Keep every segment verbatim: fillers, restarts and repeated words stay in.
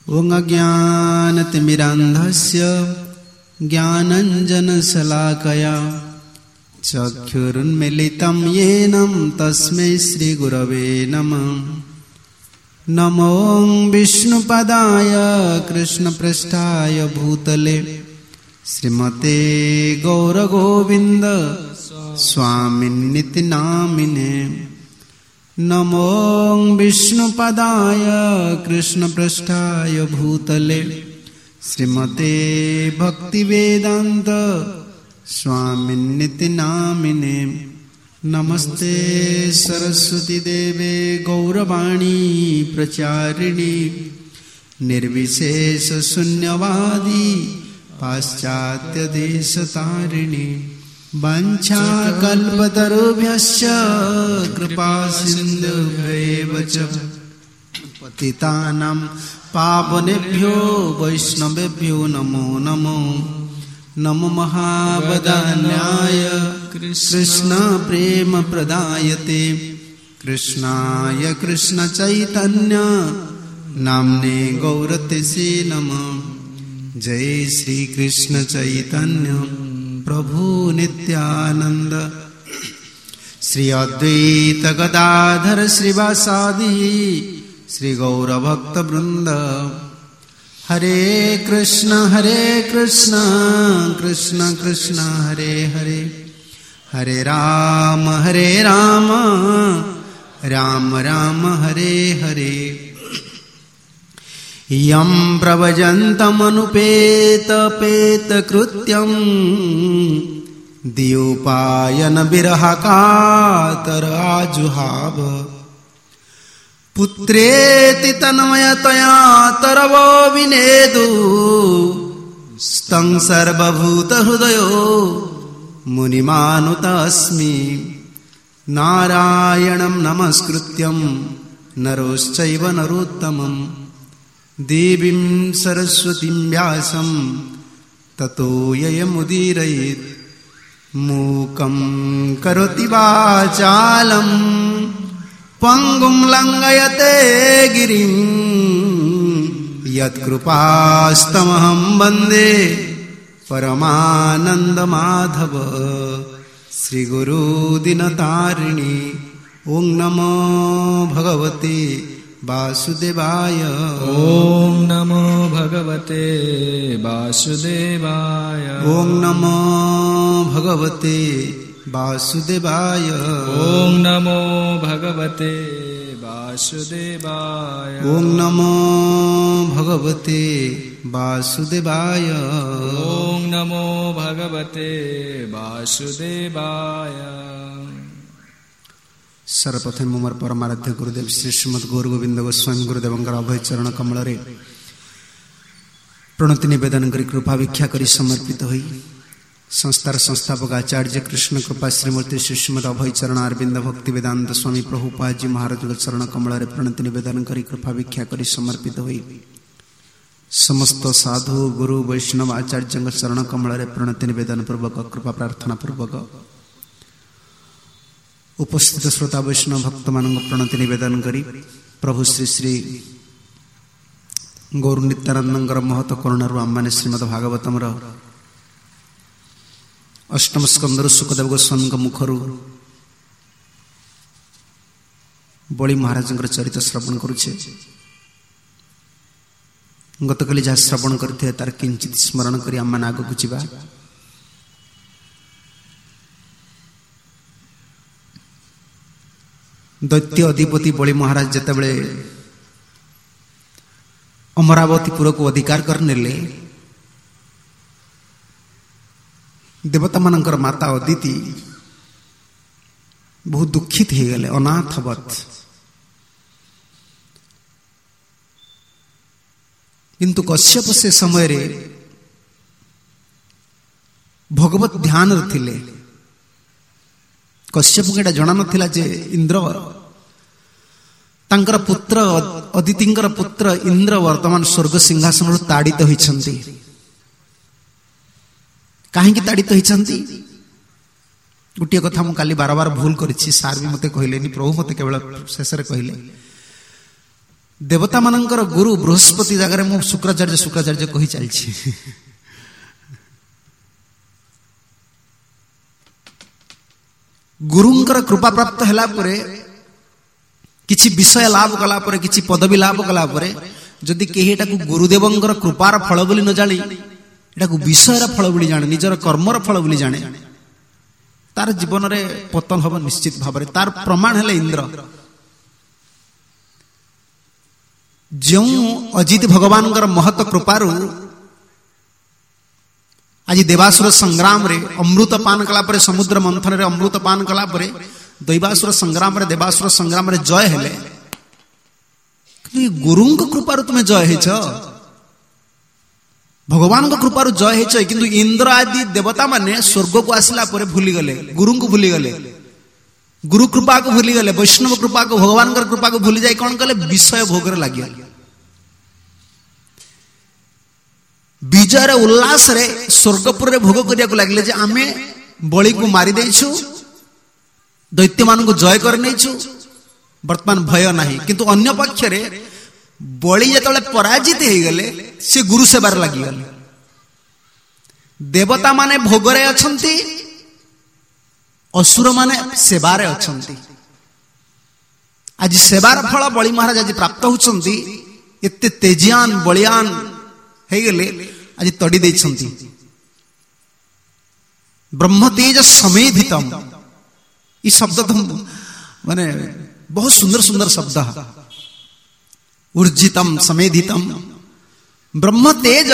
ओं अज्ञानतिमिरान्धस्य ज्ञानञ्जनशलाकया चक्षुरुन्मीलितं येन तस्मै श्रीगुरवे नमः। नमो विष्णुपदाय कृष्णपृष्ठाय भूतले श्रीमते गौरगोविन्द स्वामिन्निति नामिने। नमो विष्णुपदाय कृष्णपृष्ठाय भूतले श्रीमते भक्तिवेदान्त स्वामिन्निति नामिने। नमस्ते सरस्वती देवे गौरवाणी प्रचारिणी निर्विशेष शून्यवादी पाश्चात्य देशतारिणी। वाञ्छाकल्पतरुभ्यश्च कृपा सिन्धुभ्यैव च पतितानां पावनेभ्यो वैष्णवेभ्यो नमो नमो। नमो महावदान्याय कृष्ण प्रेम प्रदायते कृष्णाय कृष्ण चैतन्य नाम्ने गौरतिसे नमः। जय श्री कृष्ण चैतन्य प्रभु नित्यानंद श्री अद्वैत गदाधर श्रीवासादि श्री गौर भक्त वृंद। हरे कृष्ण हरे कृष्ण कृष्ण कृष्ण हरे हरे हरे राम हरे राम राम राम हरे हरे। यं प्रव्रजन्तमनुपेतपेतकृत्यं द्योपायन विरहकातराजुहाव पुत्रेति तन्मयतया तरवो विनेदु स्तं सर्वभूतहृदयो मुनिमानुतस्मि। नारायणं नमस्कृत्यं नरोश्चैव नरोत्तमं देवीं सरस्वतीं व्यासं ततो ययमुदीरयेत्। मूकं करोति वाचालं पंगुं लंघयते गिरिं यत्कृपास्तमहं वन्दे परमानन्दमाधव। श्रीगुरु दिनतारिणी ओं नमो भगवते वासुदेवाय। ओं नमो भगवते वासुदेवाय। ओं नमो भगवते वासुदेवाय। ओं नमो भगवते वासुदेवाय। ओं नमो भगवते वासुदेवाय। ओं नमो भगवते वासुदेवाय। सर्वप्रथम मोर परमाराध्य गुरुदेव श्री श्रीमद गौर गोविंद गोस्वामी गुरुदेवंकर अभय चरण कमल रे प्रणति निवेदन करी कृपा भिक्षा करी समर्पित होई संस्थार संस्थापक आचार्य कृष्ण कृपा श्रीमूर्ति श्री श्रीमद अभय चरण अरविंद भक्ति वेदांत स्वामी प्रभुपाद जी महाराज चरण कमल रे प्रणति निवेदन करी कृपा भिक्षा करी समर्पित होई समस्त साधु गुरु वैष्णव आचार्य चरण कमल रे प्रणति निवेदन पूर्वक कृपा प्रार्थना पूर्वक उपस्थित श्रोता वैष्णव भक्त मान प्रणति निवेदन करी प्रभु श्री श्री गौर नित्यानंद महत करुणा आम मैंने श्रीमद भागवतम अष्टम स्कंदर सुखदेव गोस्वामी मुखर बड़ी महाराज चरित्र श्रवण करुचे। गतकाली जहाँ श्रवण करते तार किंचित स्मरण करी आम मैंने आगक जा। दैत्य अधिपति बलि महाराज जितेबले अमरावतीपुर को अधिकार करने देवता मानकर माता अदिति बहुत दुखित हो गले अनाथवत। किंतु कश्यप से समय रे भगवत ध्यान थिले। कश्यप को जना नाला जे इंद्र तांकर पुत्र अदितिंकर पुत्र इंद्र वर्तमान स्वर्ग सिंहासन ताड़ित होइछन्ति। कहीं ताड़ित होइछन्ति गोटे कथा मु काली बार बार भूल करिछि। सार भी मते कहले प्रभु मते केवल शेष रे कहले देवता मानकर गुरु बृहस्पति जगह मु शुक्राचार्य शुक्राचार्य कही चलछि। गुरुंकर कृपा प्राप्त हैला परे किछि विषय लाभ कला परे किछि पदवी लाभ कला परे जदि केही एटा को गुरुदेवंकर कृपार फल बोली न जानी एटा को विषयर फल बोली जाने निजर कर्मर फल बोली जाने तार जीवन रे पतन हब निश्चित भाव रे। तार प्रमाण हेले इंद्र जो अजित भगवान महत कृपारू आज देवासुर संग्राम रे अमृत पान कला परे समुद्र मंथन रे अमृत पान कला परे दैवासुर संग्राम रे देवासुर संग्राम रे जय हेले गुरुंक कृपारू तुम्हें जय हेछ भगवान को कृपारू जय हेछ किंतु इंद्र आदि देवता माने स्वर्ग को आसला परे भूली गले गुरुं को भूली गले गुरु कृपा को भूली गले वैष्णव कृपा को भगवान कृपा को भूली जाए कौन कले विषय भोग रे लागि विजय उल्लास रे स्वर्गपुर रे भोग करिया को लागले जे आमे बळी को मारी देछु दैत्य मान को जय कर नेछु वर्तमान भय नाही किंतु अन्य पक्ष रे बळी जतले पराजित हे गले से गुरु सेवार लागि गले देवता माने भोग रे अछंती असुर माने सेवारे अछंती। आज सेवार फल बळी महाराज आज प्राप्त होचंती एते तेजियान बलियान हे गले आज तड़ी देछंती ब्रह्म तेज समेधितम ई शब्द तो माने बहुत सुंदर सुंदर शब्द ऊर्जितम समेधितम ब्रह्म तेज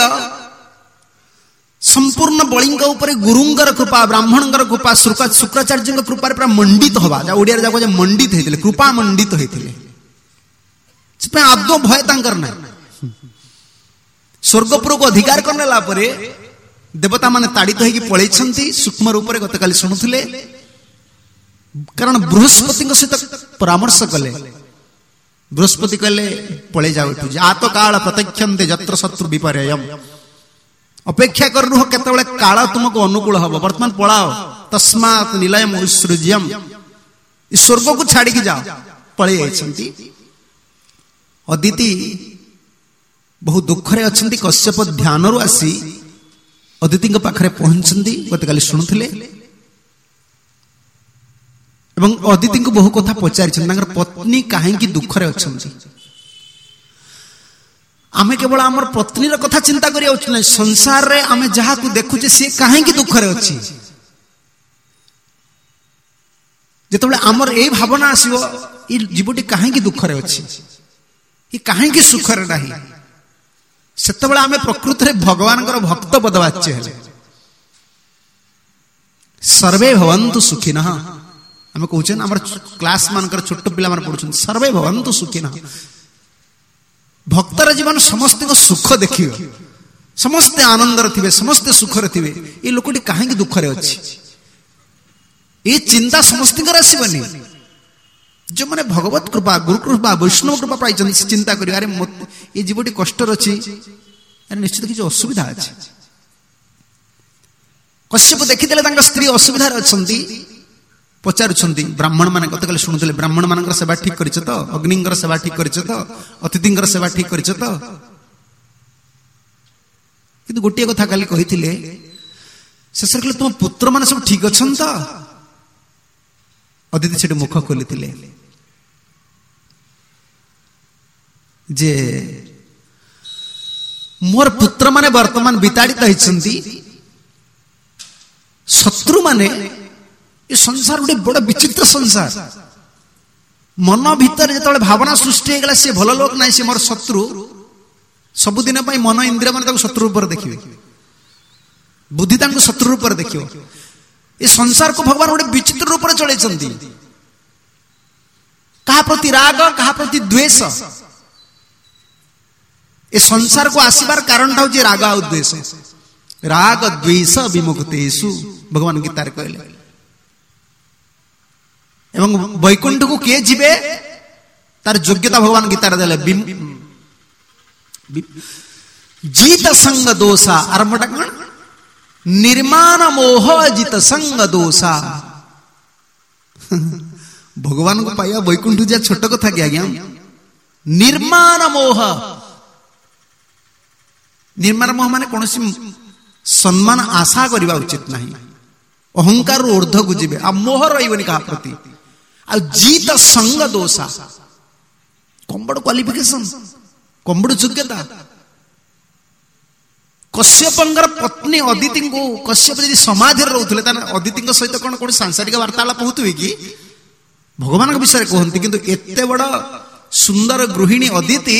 संपूर्ण बलिंग ऊपर गुरुंगर कृपा ब्राह्मणंगर कृपा शुक्राचार्य कृपा पूरा मंडित हवा जा ओडिया जाको मंडित हेतिले कृपा मंडित हेतिले से आदो भय तांकर ना स्वर्गपुर को अधिकार करने ला परे देवता माने ताड़ित होगी पळै छंती सूक्ष्म रूप रे गतकाली सुनुथिले कारण बृहस्पति सहित परामर्श कले बृहस्पति कहले पळै जाओ तू जात काल प्रत्यक्षन्ते जत्र शत्रु विपर्ययम अपेक्षा कर रुह केतबेले काल तुमको अनुकूल हबो वर्तमान पळाओ तस्मात् निलयम उत्सृज्यम इस स्वर्ग को छाड़ी की जाओ पळै आइछंती। अदिति बहुत दुख रे अछंती कश्यप ध्यान रु आसी अदिति पाखरे पहुंचंती गतकाली सुनुथिले एवं अदिति को बहु कथा पचारि पत्नी कहीं दुख रे अछंती आमे केवल आमर पत्नी र कथा चिंता करिया उचित नै संसार रे आमे जहा को देखुचे से कहीं दुख रे अछि जेतबेले आमर ए भावना आसीबो ई जीवटी कहीं दुख रे अछि ई कहीं सुख रे नाही सेतबेले आमे प्रकृति रे भगवान कर भक्त पदवाच्य हेले सर्वे भवन्तु सुखिनः आमे कहउछन हमर क्लास मानकर छोट पिला मान पढुछन सर्वे भवन्तु सुखिनः भक्तर जीवन समस्त को सुख देखियो समस्त आनंद रे समस्त सुख रे ये लोकटी कहीं दुख रे अछि ये चिंता समस्त कर आसीबनी जो माने भगवत कृपा गुरु कृपा वैष्णव कृपा पाई चिंता करियो अरे ये जीवटी कष्ट रछि अरे निश्चित किछ असुविधा अछि कश्यप देखिदेले तांका स्त्री असुविधा रे अछंती पचारुछंती ब्राह्मण माने गतकाले सुनुथिले ब्राह्मण मानकर सेवा ठीक करिछ तो अग्निंकर सेवा ठीक करिछ तो अतिथिंकर सेवा ठीक करिछ तो किंतु गोटिए कथा काली कहिथिले शेषर कहले तुम पुत्र माने सब ठीक अछन तो अदिति सेठी मुख खोलिथिले जे मोर पुत्र माने वर्तमान विताड़ित होइछंती शत्रु माने ये संसार गोटे बड़ विचित्र संसार मन भीतर जो भावना सृष्टि होगा सी भल लोक ना सी मोर शत्रु सबुदिन मन इंद्रिय मान शत्रु रूप देखिए बुद्धि शत्रु रूप देखियो ये संसार को भगवान गोटे विचित्र रूप से चलती क्या प्रति राग क्या प्रति द्वेष ये संसार को आसबार कारण हूँ राग आ द्वेष राग द्वेष विमुक्तेषु भगवान गीतार कहले एवं वैकुंठ को किए जीवे तार योग्यता भगवान गीतार देले जीत संग दोषा आरंभटा कौन निर्माण मोह जित संग दोषा भगवान को पाइबा वैकुंठ जा छोट कथा कि आज्ञा निर्माण मोह, निर्माण मोह माने कौन सम्मान आशा करने उचित नहीं, अहंकार ऊर्ध्व को जीवे आ मोह रही क्या प्रति आ जीत संग दोषा कम बड़ क्वालिफिकेशन कम बड़ योग्यता। कश्यपंकर पत्नी अदिति को कश्यप यदि समाधि रोते अदिति सहित कौन कौन सांसारिक वार्तालाप होते कि भगवान विषय कहते किंतु एते बड़ सुंदर गृहिणी अदिति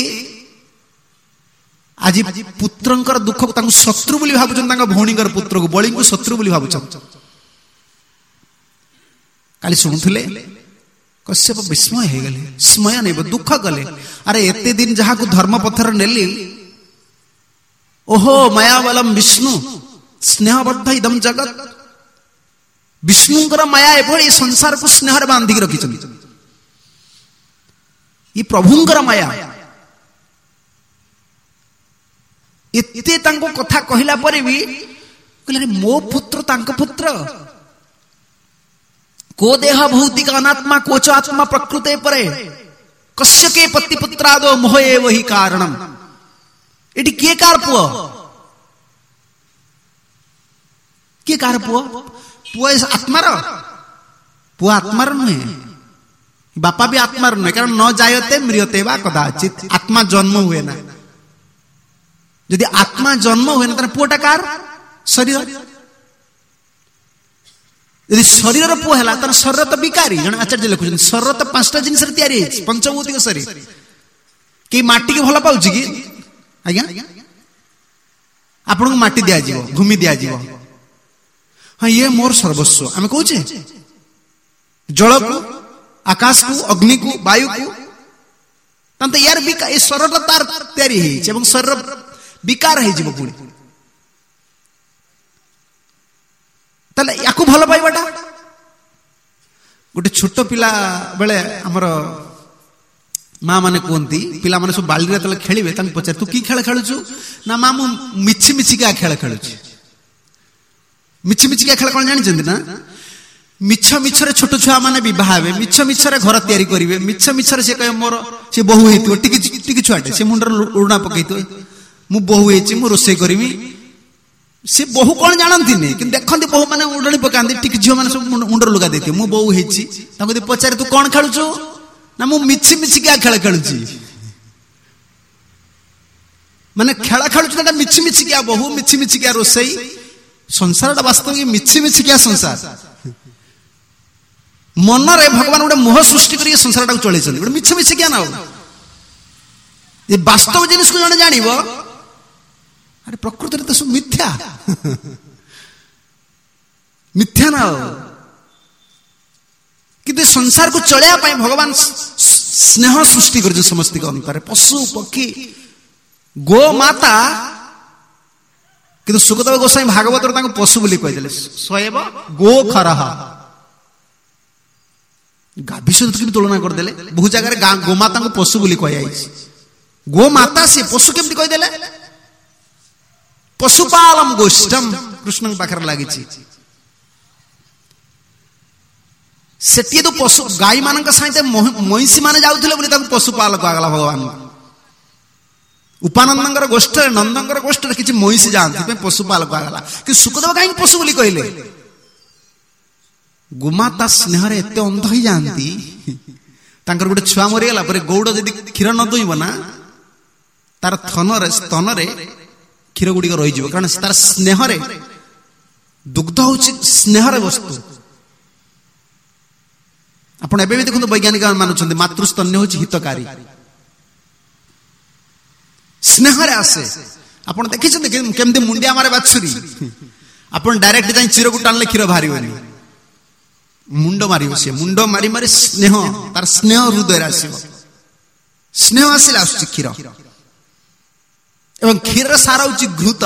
आज पुत्रंकर दुख को शत्रु बोली भावुन भौणी पुत्र को बलि को शत्रु बोली भावुन। काली शुणुले कश्यप विस्मय हो गले, स्मय नहीं दुख गले, अरे एते दिन जहाँ को धर्म पथर नेली ओहो मायावलम विष्णु स्नेहबद्ध इदम जगत, विष्णुंकर माया एभली संसार को स्नेह बांधिक रखी, ये प्रभुंकर माया एते तांको कथा कहला परे भी कहले मो पुत्र तांको पुत्र को देह भौतिक अनात्मा कोच आत्मा प्रकृते परे कस्य के पति पुत्रादो मोहे वही कारणम। एटी के कार पुओ के कार पुओ पुओ आत्मार पुओ आत्मार नुहे, बापा भी आत्मार नुहे, कारण न जायते म्रियते वा कदाचित, आत्मा जन्म हुए ना। यदि आत्मा जन्म हुए ना पुओटा कार शरीर, यदि शरीर पुओ है तार शरीर तो विकारी। जन आचार्य लिखुन शरीर तो पांचटा जिनिस तैयारी पंचभौतिक शरीर, कि माटी के भल पाउछि कि आज्ञा आपन को माटी दिया जीवो भूमि दिया जीवो, हाँ ये मोर सर्वस्व आम कहे जल को आकाश को अग्नि को वायु को तंत यार बिका ए शरीर तार तैयारी है एवं शरीर विकार है जीव पुणी ताले याकू भल पाइबाटा। गोटे छोट पिला बेले हमर माँ माने कहती पिला माने सब बाल्टी तले खेलिबे तांको पचार तू की खेल खेलुछु ना माँ मु मिछि मिछिका खेल खेलुछि। मिछि मिछिका खेल कोन जानि जंदी ना, मिछ मिछरे छोट छुआ माने विवाह हेबे, मिछ मिछरे घर तयारी करिवे, मिछ मिछरे से कहे मोर से बहु हेतियो टिकि टिकि छुआटे से मुंडर उड़ना पकैतो मु बहु हेछि मु रोसे करिवि, से बहु कोन जानंती नै कि देखंती बहु माने उड़णी पकांती टिकि झियो माने सब मुंडर लुगा देते मु बहु हेछि तांको पचारे तू कोन खेलुछु ना मु मिछि मिछि क्या खेल खेलुछि, माने खेला खेलुछि ना मिछि मिछि क्या बहु मिछि मिछि क्या रोसई, संसार वास्तव में मिछि मिछि क्या संसार। मन रे भगवान गोटे मोह सृष्टि करी संसार टाक चले गोटे मिछि मिछि क्या ना हो, ये वास्तव जिनिस को जने जानिबो अरे प्रकृति रे तो सब मिथ्या मिथ्या ना हो। किंतु संसार को चलया पाई भगवान स्नेह सृष्टि कर समस्त अंतर पशु पक्षी गो माता, किंतु सुखदेव गोसाई भागवत पशु बोली कहते स्वयं गो खरह गाभी सहित भी तुलना करदे बहु जगह गोमाता को पशु बोली कह गोमाता से पशु केमती कहीदेले पशुपालम गोष्ठम कृष्ण पाखर लगी सेठी तो पशु गाई मान सहित महिषी माने जाउथिले बोली ताको पशुपाल कहगला भगवान। उपानंदर गोष्ठ नंदर गोष्ठ किसी महिषी जाती पशुपाल कहगला कि सुखदेव कहीं पशु बोली कहले गोमाता स्नेह एत अंध ही जाती तांकर गोटे छुआ मरीगला गौड़ जदि क्षीर न दुईब ना तार थन स्तन क्षीर गुड़िक रही कारण तार स्नेह दुग्ध हूँ स्नेह वस्तु। आपण एबे भी देखो वैज्ञानिक मानुछन्ति मातृस्तन्य हूँ हितकारी स्नेह आसे। आपण देखी केमती मुंडिया मारे बाछुरी आपण डायरेक्ट जाई चिर को टाणले क्षीर बाहर मुंड मार सी मुंड मारी मारी स्नेह तार स्नेह हृदय आसव स्नेह आसिले आस क्षीर एवं क्षीर सार हूँ घृत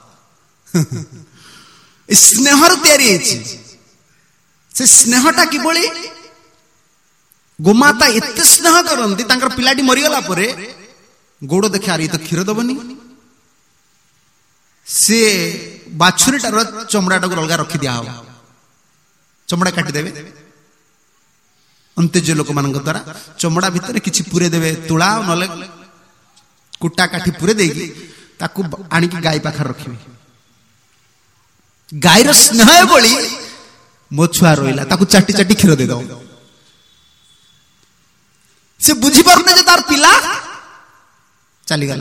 स्नेह तैयारी से स्नेहटा किभली गोमाता एत स्नेह करती पिलाटी मरीगला गोड़ देखे आर ये तो क्षीर दबनी सी बाछुरीटार चमड़ा टाक अलग रखी दिया चमड़ा काटिदेवे अंत्यज लोक मान द्वारा चमड़ा भितर किछि पुरे देवे तुला नले कुटा काठी पुरे देगी ताकू आनिक गाय पाखर रखिबे गायर स्नेह बोली मो छुआ रोइला ताकू चाटी चाटी क्षीर दे दो से बुझी पारने जे तार पिला चली गला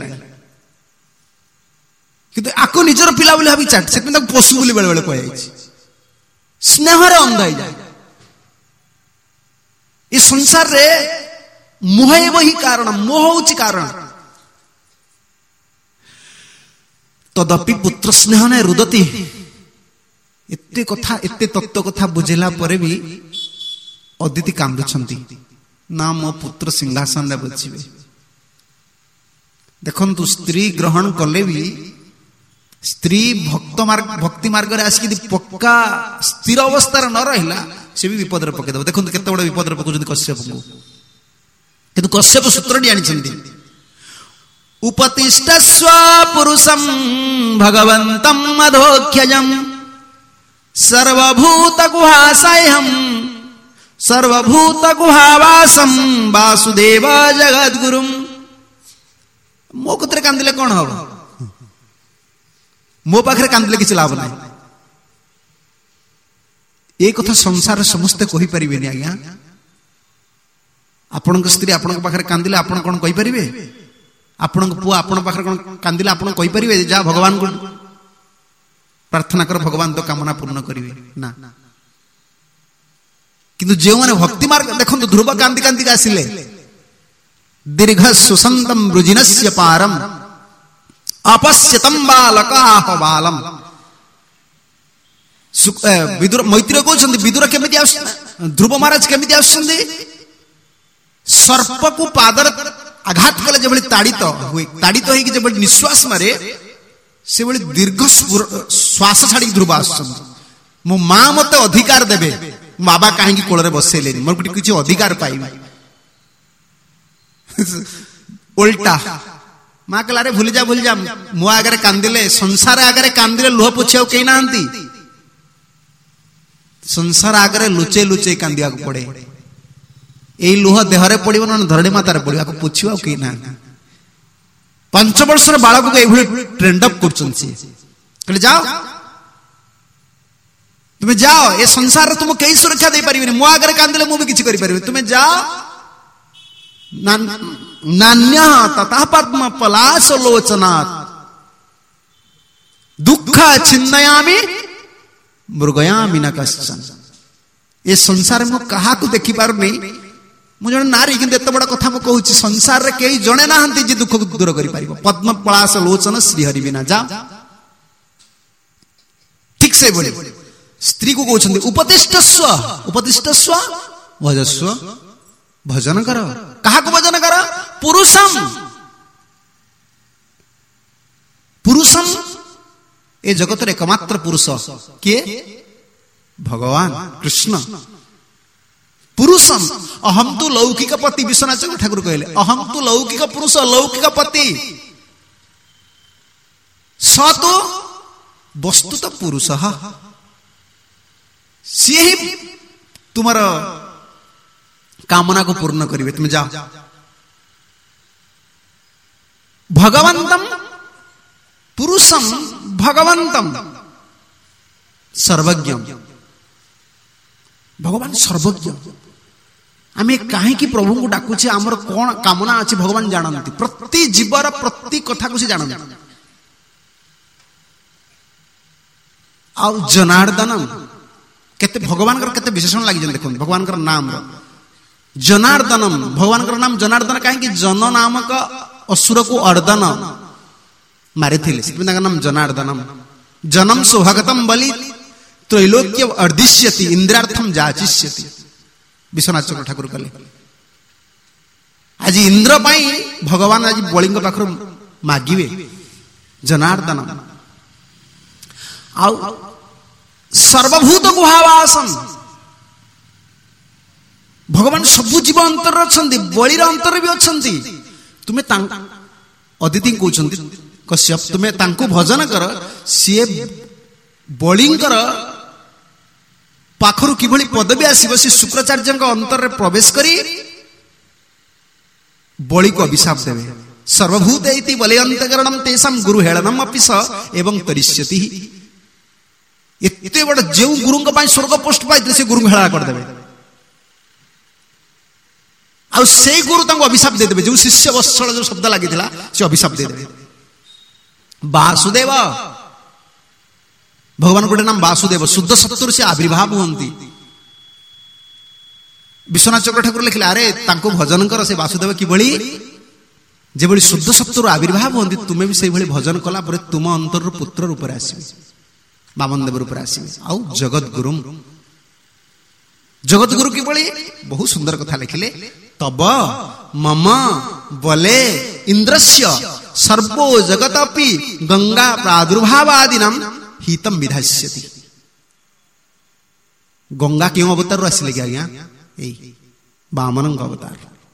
किंतु आको निजर पिला बोली भाबी चाट से ताकू पशु बोली बेले बेले कहै छै स्नेह रे अंध हो जाए इस संसार रे मोह वही कारण मोह होची कारण तदपि पुत्र स्नेह ने रुदती एते कथा एते तत्व कथा बुझेला परे भी अदिति कांदुछंती ना मो पुत्र सिंहासन रे बचिबे देखंतु स्त्री ग्रहण कले भी स्त्री भक्त मार्ग भक्ति मार्ग रे आसी पक्का स्थिर अवस्था न रहिला से भी विपद रे पके दब देखंतु केते बड़ विपद रे पकुजंती कश्यप को किंतु कश्यप सूत्र डी आनिछंती उपतिष्ठस्व पुरुषं भगवन्तं अधोख्यजं सर्वभूत गुहाशयं सर्वभूत गुहावासं वासुदेव जगद्गुरुं मो कतरे कांदिले कोन हो मो पाखरे कांदिले किछ लाभ नाही ए कथा संसार समस्त कहि परिबेनी आज्ञा आपनक स्त्री आपनक पाखरे कांदिले आपण कोन कहि परिबे आपण पुआ आपण पाखरे कोन कांदिले आपण कहि परिबे जा भगवान को प्रार्थना कर भगवान तो कामना पूर्ण करिवे ना किंतु जे माने भक्ति मार्ग देखंतु ध्रुव कांदी कांदी आसिले दीर्घ सुसंतम रुजिनस्य पारम अपश्यतम बालकाह बालम विदुर मैत्री कहउछंती विदुर केमिति आस ध्रुव महाराज केमिति आसछंती सर्प को पादर आघात कले जे बळी ताडित होई ताडित होई कि जे बळी निश्वास मारे से बळी दीर्घ श्वास छाडी ध्रुव आसछंती मो मां मते अधिकार देबे बाबा काहे की कोଳରେ बसेलेनी मोर कुटी किछि अधिकार पाइबा उल्टा मां कहला रे भूल जा भूल जा मो आगरे कांदिले संसार आगरे कांदिले लोह पोछियाउ केई नांती संसार आगरे लुचे लुचे कांदिया को पड़े एई लोह देहरे पड़िबो न धरणी मातारे पड़िबो को पोछियाउ केई ना पांच वर्षर बालक को एभली ट्रेंड अप करछन से कहले जाओ तुम्हें जाओ ए संसार तुम कई सुरक्षा दे परिबे मो आगरे कांदिले मु भी किछि करि परिबे तुम्हें जाओ नान्य तथा पद्म पलाश लोचनात् दुख छिन्नयामि मृगयामि न कश्चन ए संसार में कहा को देखि पार नहीं मु जण नारी किंतु एत बड़ कथा मु कहूची संसार रे केई जणे नाहंती जे दुख को दूर करि पारिबो पद्म पलाश लोचन श्री हरि बिना जा ठीक से बोले स्त्री को कहउछंती उपतिष्ठस्व उपतिष्ठस्व भजस्व भजन कर कहा को भजन कर पुरुषम पुरुषम ए जगत रे एकमात्र पुरुष के भगवान कृष्ण पुरुषम अहम तु लौकिक पति विश्वनाथ ठाकुर कहले अहम तु लौकिक पुरुष लौकिक पति स तो वस्तुत पुरुष सी ही तुम्हारा कामना को पूर्ण करिवे तुम जाओ भगवंतम पुरुषम भगवंतम सर्वज्ञ भगवान सर्वज्ञ आमे काहे की प्रभु को डाकुछे हमर कोन कामना अछि भगवान जानंती प्रति जीवर प्रति कथा को से जानंती आ जनार्दनम केते भगवान कर केते विशेषण लागि जन देखो भगवान कर नाम जनार्दनम भगवान का नाम जनार्दन कहीं जन नामक असुर को अर्दन मारी थे नाम जनार्दनम जनम सुभगतम बलि त्रैलोक्य अर्दिश्यति इंद्रार्थम जाचिष्यति विश्वनाथ चक्र ठाकुर कले आज इंद्र पाई भगवान आज बलिंग पाखर मागिवे जनार्दन आउ सर्वभूत गुहावासम भगवान सबु जीव अंतर अछंती बलिर अंतर भी अछंती तुमे अदिति कहउछंती कश्यप तुमे तांको भजन कर सी बलिंकर पाखरु किभଳି पदवी आसीबो से शुक्राचार्यଙ୍କ अंतरे प्रवेश करी बलि को अभिशाप देवे। सर्वभूत इति बलयंतकरणम तेषाम गुरु हेळनम अपि स एवं तरिष्यति। एते बड़ जेउ गुरुଙ୍କ ପାଇଁ स्वर्ग पोस्ट पाइते से गुरु हेळा कर देवे आ से गुरु तांको अभिशाप दे देवे। जो शिष्य वत्सल जो शब्द लागिथिला से अभिशाप दे देवे। वासुदेव भगवान गोटे नाम वासुदेव शुद्ध सत्वर से आविर्भाव हुंती। विश्वनाथ चक्र ठाकुर लिखिले अरे तांको भजन कर से वासुदेव किभଳି जेभଳି शुद्ध सत्वर आविर्भाव हुंती तुमे भी सेही भଳି भजन कला परे तुम अंतर पुत्र रूप रे आसीबे वामन देव रूप रे आसीबे। आउ जगत गुरु जगत गुरु किभଳି बहुत सुंदर कथा लिखिले तब मम बले इंद्रस्य सर्वो जगतपि गंगा प्रादुर्भावादिनम हितम विधास्यति। गंगा क्यों अवतार आसिले कि आज्ञा ए वामन अवतार।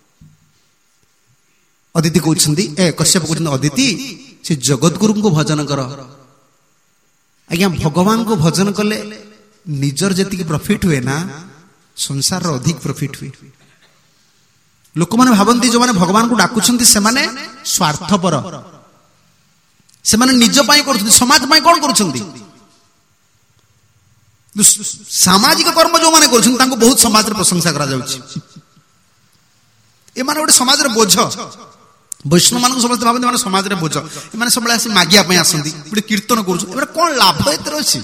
अदिति कहउछंती ए कश्यप कहउछंती अदिति से जगत गुरु को भजन कर। आज्ञा भगवान को भजन कले निजर जति प्रॉफिट हुए ना संसार रो अधिक प्रॉफिट हुए। लोक माने भाबंती जो माने भगवान को डाकुछंती से माने स्वार्थपर से माने निज पाई करूछंती समाज पाई कोन करूछंती। सामाजिक कर्म जो माने करूछंती तांको बहुत समाज रे प्रशंसा करा जाउछि। ए माने गोटे समाज रे बोझ वैष्णव मान समस्त भाबंती माने समाज रे बोझ ए माने सबले आसी मागिया पई आसंती गोटे कीर्तन करूछ एबे कोन लाभ एतर अछि।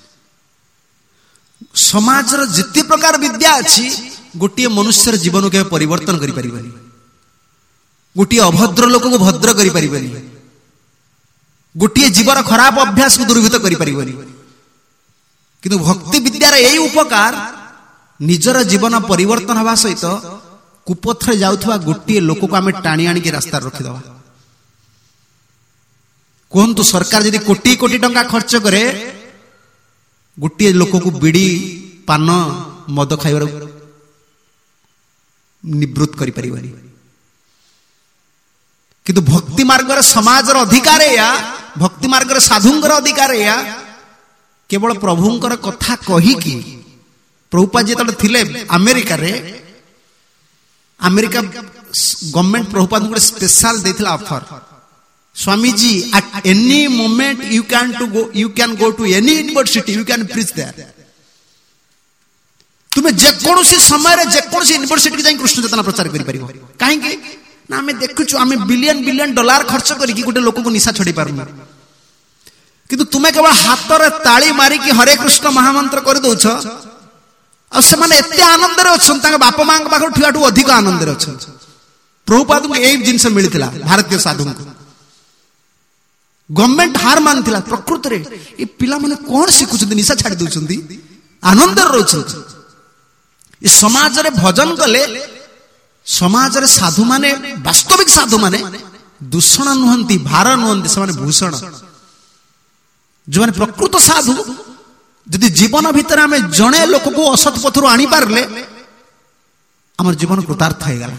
समाज रे जिते प्रकार विद्या अछि गोटे मनुष्यर जीवन के परिवर्तन करि परिबनी। गोटे अभद्र लोक को भद्र करि परिबनी। गोटे जीवन खराब अभ्यास को दुर्भित करि परिबनी। किंतु भक्ति विद्यार यही उपकार निजर जीवन परिवर्तन हवा सहित कुपथरे जाउथवा गोटे लोक को आमे टाणी आणी के रास्ता रखिदवा। कहंतु सरकार यदि कोटी कोटी टंका खर्च करे गोटे लोक को बीड़ी पान मद खाइबार निवृत्त करि परिबनी। किंतु भक्ति मार्ग समाज अधिकार या भक्ति मार्ग साधुंकर अधिकार या केवल प्रभुंकर कथा कही कि प्रभुपाद जेतले थिले अमेरिका रे अमेरिका गवर्नमेंट प्रभुपाद को स्पेशल देथिला offer Swami ji at any moment you can to go you can go to any university you can preach there. तुमे जे कोनोसी समय रे जे कोनोसी यूनिवर्सिटी जाई कृष्ण चेतना प्रचार करि परिबो। काहे कि ना हमें देखुछु हमें बिलियन बिलियन डॉलर खर्च करी कि गोटे लोक को निशा छड़ी पारनु। किंतु तुमे केवल हाथ रे ताली मारी कि हरे कृष्ण महामंत्र कर दोछ आ से माने एते आनंद रे अछन ताके बाप मां के पाखर ठियाटू अधिक आनंद रे अछन। प्रभुपाद को एई जिंस मिलिथिला भारतीय साधु को गवर्नमेंट हार मानथिला प्रकृति रे ए पिला माने कोन सिखुछंती निशा छाडी दोछंती आनंद रे रहछंती। ए समाज रे भजन कले समाज रे साधु माने वास्तविक साधु माने दूषण नुहंती भार नुहंती से माने भूषण। जो माने प्रकृत साधु यदि जीवन भीतर आमे जणे लोक को असत पथरु आनी पारले हमर जीवन कृतार्थ हो गला।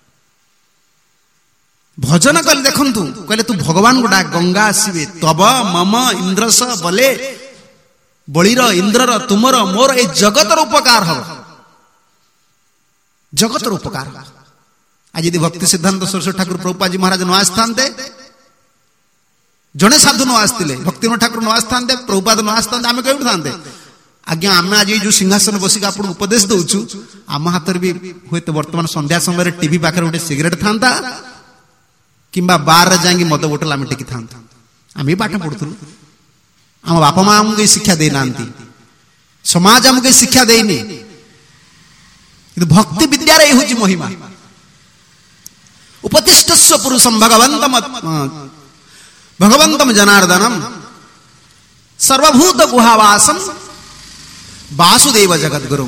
भजन कल देखंतु कहले तू भगवान गोटा गंगा आसीबे तब मम इंद्रस बले बलिर इंद्रर तुमर मोर ए जगतर उपकार हो जगतर उपकार। आज यदि भक्ति सिद्धांत सरस्वती ठाकुर प्रभुपाद जी महाराज न आस्थानते जड़े साधु न आसते भक्ति ठाकुर न आस्थानते प्रभुपाद न आस्थानते आम कहीं था आज्ञा आम आज जो सिंहासन बसिक आप उपदेश दौचु आम हाथ भी हुए तो बर्तमान संध्या समय टीवी पाखे गोटे सिगरेट था कि बार जाकि मद बोतल आम टेकी था आम पाठ पढ़ुलु आम बापा माँ आमको शिक्षा देना समाज आमको शिक्षा देनी। भक्ति विद्यार यही हूँ महिमा उपतिष्ठस्व पुरुषम भगवंतम भगवंतम जनार्दनम सर्वभूत गुहावासम वासुदेव जगत गुरु।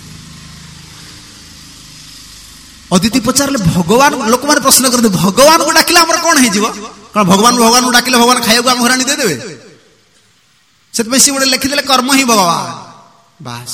अदिति पचारे भगवान लोक मैंने प्रश्न करते भगवान को डाकिले हमर कौन है कारण भगवान भगवान को डाकिले भगवान खाइबा आम हराणी देदेवे से गोटे लिखिदे कर्म ही भगवान बास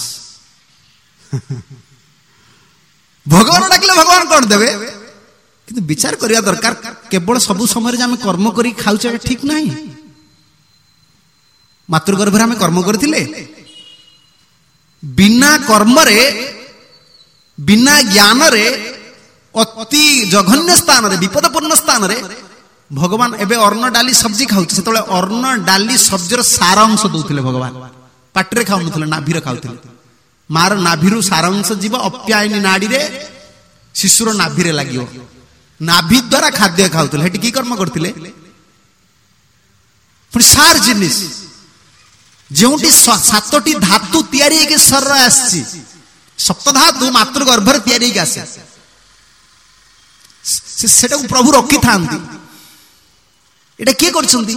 भगवान डाकिले भगवान कौन देवे किंतु विचार करिया दरकार केवल सब समय आम कर्म करी खाउचे ठीक नहीं। मातृगर्भरे आम कर्म करथिले बिना कर्म रे बिना ज्ञान रे अति जघन्य स्थान रे विपदपूर्ण स्थान रे भगवान एबे अर्ण डाली सब्जी खाउछ सेतले अर्ण डाली सब्जीर सार अंश दउथिले भगवान पाटरे खाउनथिले नाभिरे खाउथिले मार नाभिरु सार अंश जीव अप्यायनी नाडी रे शिशुर नाभिरे लागियो नाभि द्वारा खाद्य खाउथिले हेटी की कर्म करथिले पुनी सार जिनिस जोटी सातटी धातु तैयारी के शरीर आसी सप्त धातु मातृ गर्भर तैयारी के आसे सेटा प्रभु रखी थांती एटा किए करछंती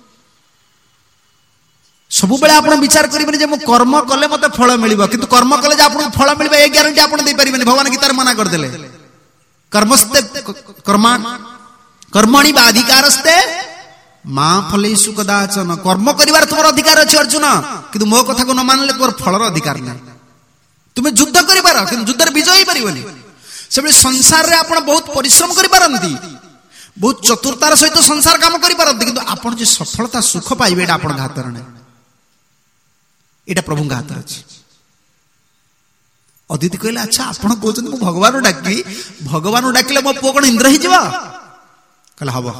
सब बेले आपण विचार करिबेनी जे मो कर्म कले मते फल मिलिबो किंतु कर्म कले जे आपण फल मिलिबो ए ग्यारंटी आपण दे परिबेनी भगवान गीतार मना कर देले कर्मस्ते कर्मा कर्मणि बाधिकारस्ते मां फलेषु कदाचन कर्म करिवार तुमर अधिकार अछि अर्जुन किंतु मो कथा को न मानले तुमर फलर अधिकार नै तुमे युद्ध करिबार किंतु युद्ध रे विजय परिबनी सेबे संसार रे आपण बहुत परिश्रम करि पारंती बहुत चतुरतार सहित संसार काम करि पारंती किंतु आपण जे सफलता सुख पाइबे एटा आपण घातर नै एटा प्रभु घातर अछि अदिति कहले अच्छा आपण कहउछन मु भगवान डाकी भगवान डाकिले मो पो कोन इंद्र हि जिवा कहले हबो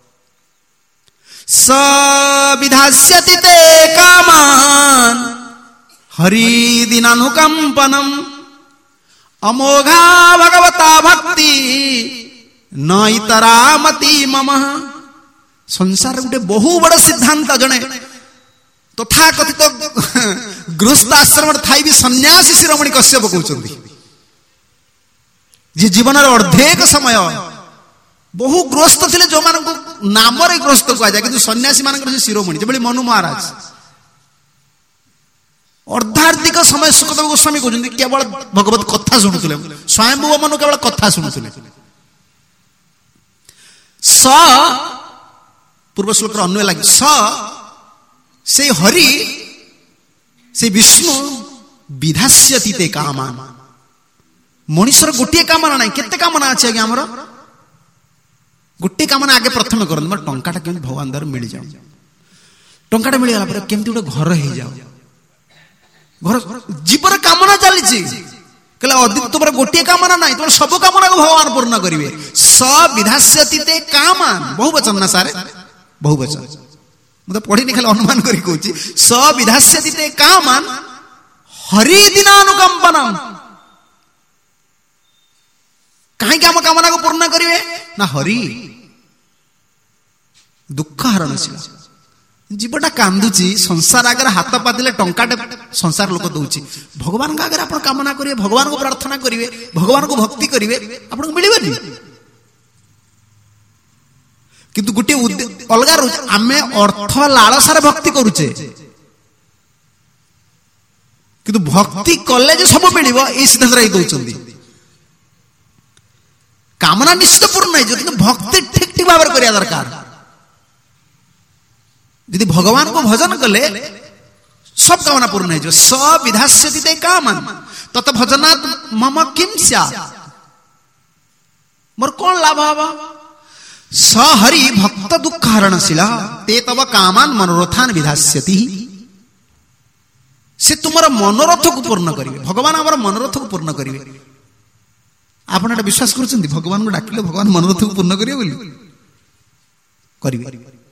स विधास्यति ते कामान हरि दिनानुकंपनम अमोघा भगवता भक्ति न इतरामति मम संसार गोटे बहु बड़ सिद्धांत जने तथा कथित गृहस्थ आश्रम थाई भी सन्यासी शिरोमणि कश्यप कहउछंती जे जीवन रे अर्धेक समय बहु गृहस्थ थिले जो मान को नाम रे गृहस्थ को जाय किंतु सन्यासी मान जे शिरोमणि जेबली मनु महाराज अर्धार्थिक समय सुखदेव गोस्वामी कहउछंती केवल भगवत कथा सुनुथिले स्वयंभुव मनु केवल कथा सुनुथिले स पूर्व श्लोक रे अन्वय लागि स से हरि से विष्णु विधास्यति ते कामान मनुष्यर गोटे कामना नाही केते कामना अछि आगे हमर गोटे कामना आगे प्रथम करन म टंकाटा केम भगवान दर मिल जाऊ टंकाटा मिल गला पर केमति उडे घर हे जाऊ घर जीवर कामना चली छी कहले अदित तोर गोटे कामना नाही तोर सब कामना को भगवान पूर्ण करिवे स विधास्यति ते कामान बहुवचन ना सारे बहुवचन म तो पढी नि खाली अनुमान करी कहूची स विधास्यति ते कामान हरि दिनानुकंपनम काहे काम कामना को पूर्ण करिवे ना हरि दुख हरणशील जीवटा कांदुची संसार आगर हाथ पातिले टंकाटे संसार लोक दउची भगवान का आगर आपण कामना करिवे भगवान को प्रार्थना करिवे भगवान को भक्ति करिवे आपण मिलिबनी किंतु गुटे अलगा रह आमे अर्थ लालसार भक्ति करूचे किंतु भक्ति कले जे सब मिलिबो ए सिद्धांत रही दउचंदी कामना निश्चित पूर्ण है किंतु भक्ति ठीक ठीक भाव करिया दरकार यदि भगवान को भजन कले सब कामना पूर्ण है जो स विधास्यति ते कामन तत भजनात् मम किम स्यात् मोर कोन लाभ हवा स हरि भक्त दुख हरणशील ते तव कामान मनोरथान विधास्यति से तुमर मनोरथ को पूर्ण करिवे भगवान हमर मनोरथ को पूर्ण करिवे आपण एटा विश्वास करछंती भगवान को डाकिले भगवान मनोरथ को पूर्ण करिवे बोली करिवे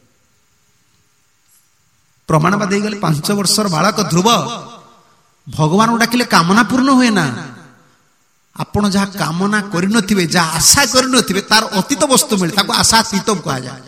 प्रमाण बा दे गले पांच वर्षर बालक ध्रुव भगवान को डाकिले कामना पूर्ण होए ना आपण जहा कामना करि नथिबे जा आशा करि नथिबे तार अतीत वस्तु मिले ताको आशा तीत कहा जाय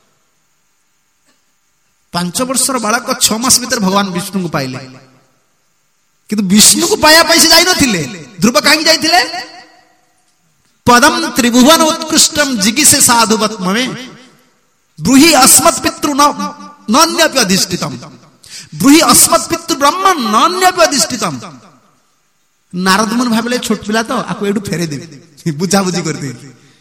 पांच वर्षर बालक छह मास भीतर भगवान विष्णु को पाइले किंतु विष्णु को पाया पैसे जाई नथिले ध्रुव काहे जाईथिले पदम त्रिभुवन उत्कृष्टम जिगिसे साधुवत ममे ब्रूहि अस्मत् पितृ न नान्यपि अधिष्ठितम ब्रूहि अस्मत् पितृ ब्रह्म नान्यपि अधिष्ठितम नारद मुनि भाबले छोट पिला तो आको एडु फेरे दे बुझा बुझी कर दे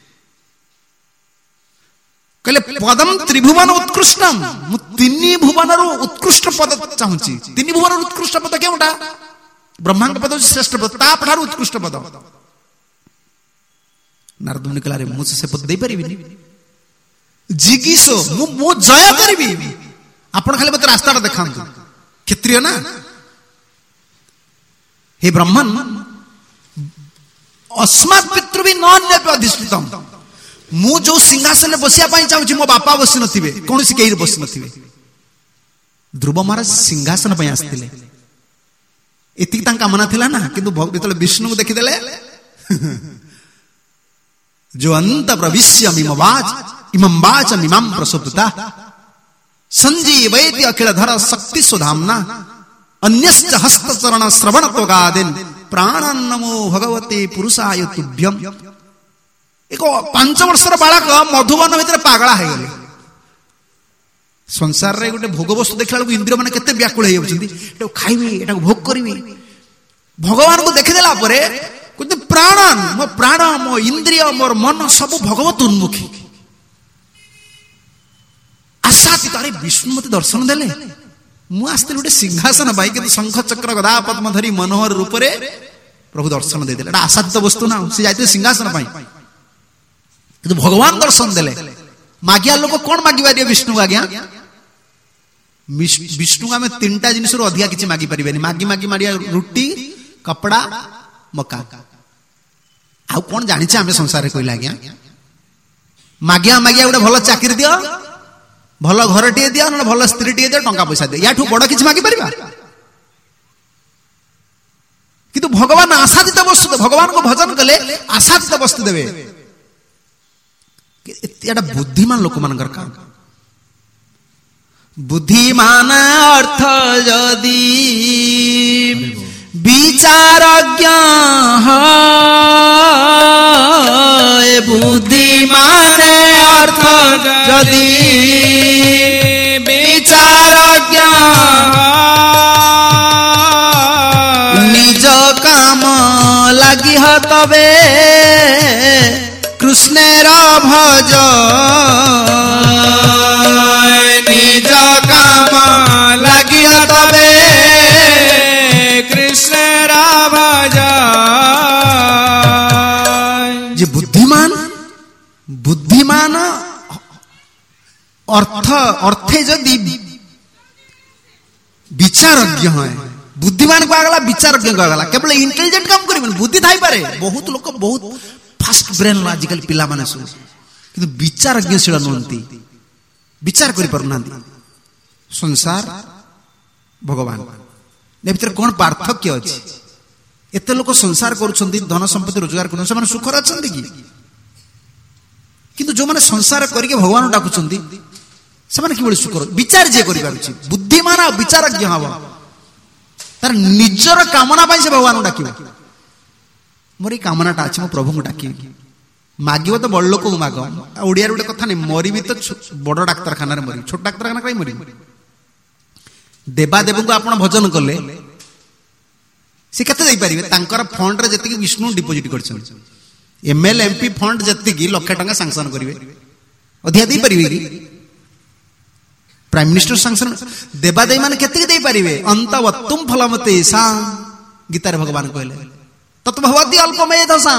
कहले पदम त्रिभुवन उत्कृष्टम मु तिनि भुवन रो उत्कृष्ट पद चाहूची तिनि भुवन रो उत्कृष्ट पद केउटा ब्रह्मांड पद श्रेष्ठ पद ता पठार उत्कृष्ट पद नारद मुनि कहला रे मु से पद दे परिबिनी जिगिसो मु मो जय करबी आपण खाली मते रास्ता देखांतु क्षत्रिय ना हे ब्रह्मन अस्मात् पितृ भी नन्यपि अधिष्ठितम मु जो सिंहासन बसिया पाई चाहूची मो बापा बसी नथिबे कोनसी केही बसी नथिबे ध्रुव महाराज सिंहासन पे आसथिले एति तां कामना थिला ना किंतु जेतले विष्णु को देखिदेले जो अंत प्रविश्य मिमवाच इमं वाचम इमं प्रसुप्ता संजीवयति अखिल धर शक्ति सुधाम्ना अन्यश्च हस्तचरण श्रवण त्वगादिन प्राणं नमो भगवते पुरुषाय तुभ्यम। एक पांच वर्षर बालक मधुबन भितर पागला है गले संसार रे गोटे भोग वस्तु देखला बेलू इंद्रिय माने केते व्याकुल हो जाउछंती एटा खाइबी एटा भोग करबी भगवान को देखिदेला परे कहते प्राण मो प्राण मो इंद्रिय मोर मन सब भगवत उन्मुखी आशाती तारे विष्णु मते दर्शन देले मु आस्ते गोटे सिंहासन पाई कि शंख चक्र गदा पद्म धरी मनोहर रूप रे प्रभु दर्शन दे देले एटा आशातीत वस्तु ना से जाइते सिंहासन पाई कि भगवान दर्शन देले मागिया लोक कौन मागी पारे विष्णु आज्ञा विष्णु आम तीन टा जिनिस अधिका किसी मागी पारे मागी मागी मारिया रुटी कपड़ा मका आउ कौन जानी आम संसार कहला आज्ञा मागिया मागिया गोटे भल चाकरी दियो भल घर टे दियो ना भल स्त्री टे दियो टंका पैसा दियो या बड़ किसी मागी पारिबा किंतु भगवान आशातीत वस्तु भगवान को भजन कले आशातीत वस्तु देवे एटा बुद्धिमान लोक मानकर काम बुद्धिमान अर्थ जदि विचारज्ञ है बुद्धिमान अर्थ जदि विचारज्ञ निज काम लगी ह तबे कृष्णेर भज निज काम लगी तबे कृष्णेर भज जे बुद्धिमान बुद्धिमान अर्थ अर्थे जदि विचारज्ञ है बुद्धिमान को आगला विचारज्ञ को आगला केवल इंटेलिजेंट काम करिबन बुद्धि थाई पारे बहुत लोक बहुत फास्ट ब्रेन आजिकल पिला माने सब किंतु विचारज्ञशील नहंती विचार करि परना संसार भगवान ने भीतर कोन पार्थक्य अछि एते लोक संसार करूछंती धन संपत्ति रोजगार करू से माने सुख रहछंती कि किंतु जो माने संसार करिके भगवान डाकुछंती से माने किबोली सुख विचार जे करि पारुछि बुद्धिमान आ विचारज्ञ हवा तार निजर कामना पाई से भगवान डाकिबो मोर ये कामनाटा अच्छे मो प्रभु को डाकी मागिब तो बड़ लोक माग ओडिया गोटे कथा नहीं मरी भी तो बड़ डाक्तरखाना मरी छोट डाक्तरखाना कहीं मरी देवादेव को आप भजन कले सी के फंड रे जति विष्णु डिपोजिट कर एमएल एमपी फंड जति लक्ष टंका सांसन करेंगे अधिका दे पारे कि प्राइम मिनिस्टर सांसन देवादेवी मैंने के पारे अंतवत्तुम फलमते सा गीतार भगवान कहले तत्भवती अल्पमेय दशाम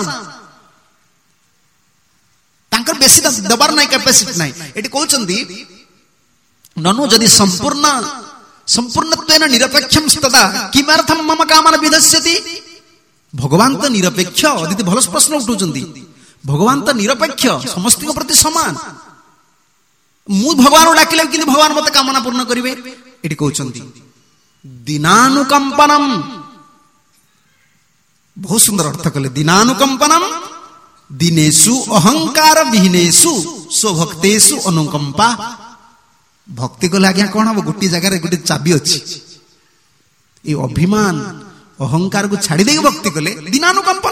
तांकर बेसी दबार नाही कैपेसिटी नाही एटी कहउचंदी ननु जदि संपूर्ण संपूर्णत्वेन निरपेक्षम तदा किमर्थम मम कामना विदस्यति भगवान तो निरपेक्ष अदिति भलस प्रश्न उठुचंदी भगवान तो निरपेक्ष समस्त को प्रति समान मु भगवान डाकिले किंतु भगवान मते कामना पूर्ण करिवे एटी कहउचंदी दिनानुकंपनम बहुत सुंदर अर्थ कले दिनानुकंपनम दिनेषु अहंकार विहीनेषु स्वभक्तेषु अनुकंपा भक्ति कले आज्ञा कौन हम गोटे जगह गोटे चाबी अच्छी ये अभिमान अहंकार को छाड़ी दे भक्ति कले दिनानुकंपन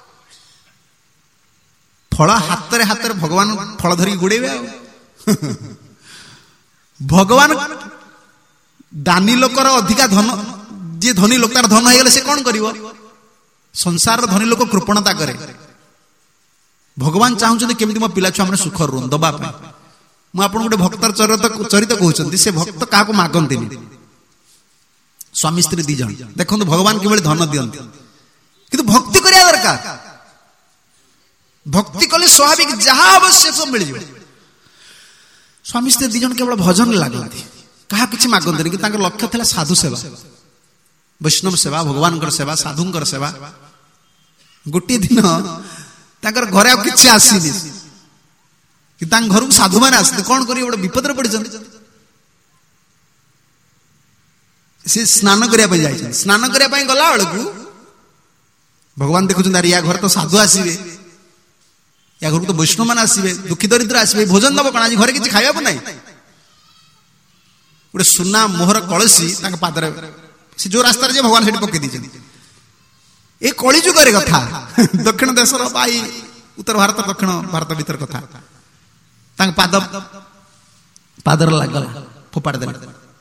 फल हाथ रे हाथ रे भगवान फल धरी गुड़ेबे भगवान दानी लोकर अधिका धन जे धनी लोक तार धन हो गले से कौन करिवो संसार धनी लोक कृपणता करे भगवान चाहते केमती मो पिला छुआ मैंने सुख रू दबा मुझे आप गोटे भक्तर चरित चरित कहते से भक्त क्या मागती स्वामी स्त्री दीज देखो भगवान किभली धन दियंती किंतु भक्ति करिया दरकार भक्ति कले स्वाभाविक जहाँ आवश्यक सब मिल जाए स्वामी स्त्री दीज केवल भजन लगती क्या किसी मागती कि लक्ष्य था साधु सेवा वैष्णव सेवा भगवान सेवा साधुंकर सेवा गोटे दिन ताकर घरे आ किछि आसीनी कि तांग घर को साधु माने आसते कौन करी गोटे विपद पड़ी से स्नान करने जाए स्नान करने गला बेलू भगवान देखुं या घर तो साधु आसवे या घर को तो वैष्णव मान आसवे दुखी दरिद्र आसवे भोजन दब कौन आज घर किसी खावा ना गोटे सुना मोहर कलसी पादरे से जो रास्तार जे भगवान से पकई दी ये कलिजुग कथा दक्षिण देशर बाई उत्तर भारत दक्षिण भारत भीतर कथा पाद पादर लगला फोपाड़ दे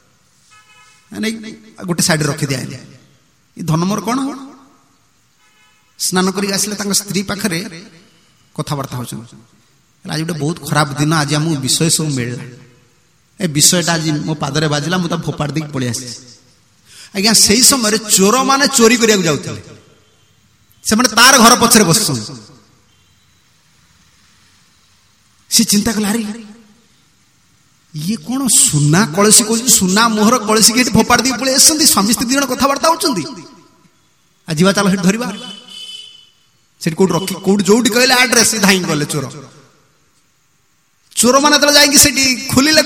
गोटे साइड रखी दिया ये धन मोर कौन स्नान कर स्त्री पाखे कथबार्ता हो आज गोटे बहुत खराब दिन आज आम विषय सब मिलला ए विषयटा आज मो पादरे बाजिला मुझे फोपाड़ दी पलि आसी आज्ञा से समय चोर मैंने चोरी करने जाते से तार घर पछरे बस सी चिंता कला अरे ये कौन सुना कलसी कह सुना मोहर कलसी के फोपाड़ दी पलि आसती स्वामी स्त्री जन कथबार्ता होती आज चल धरवा से रखी कौट जो कहले आड्रेस धाई गले चोर चोर मैंने तो जाकि खोलिले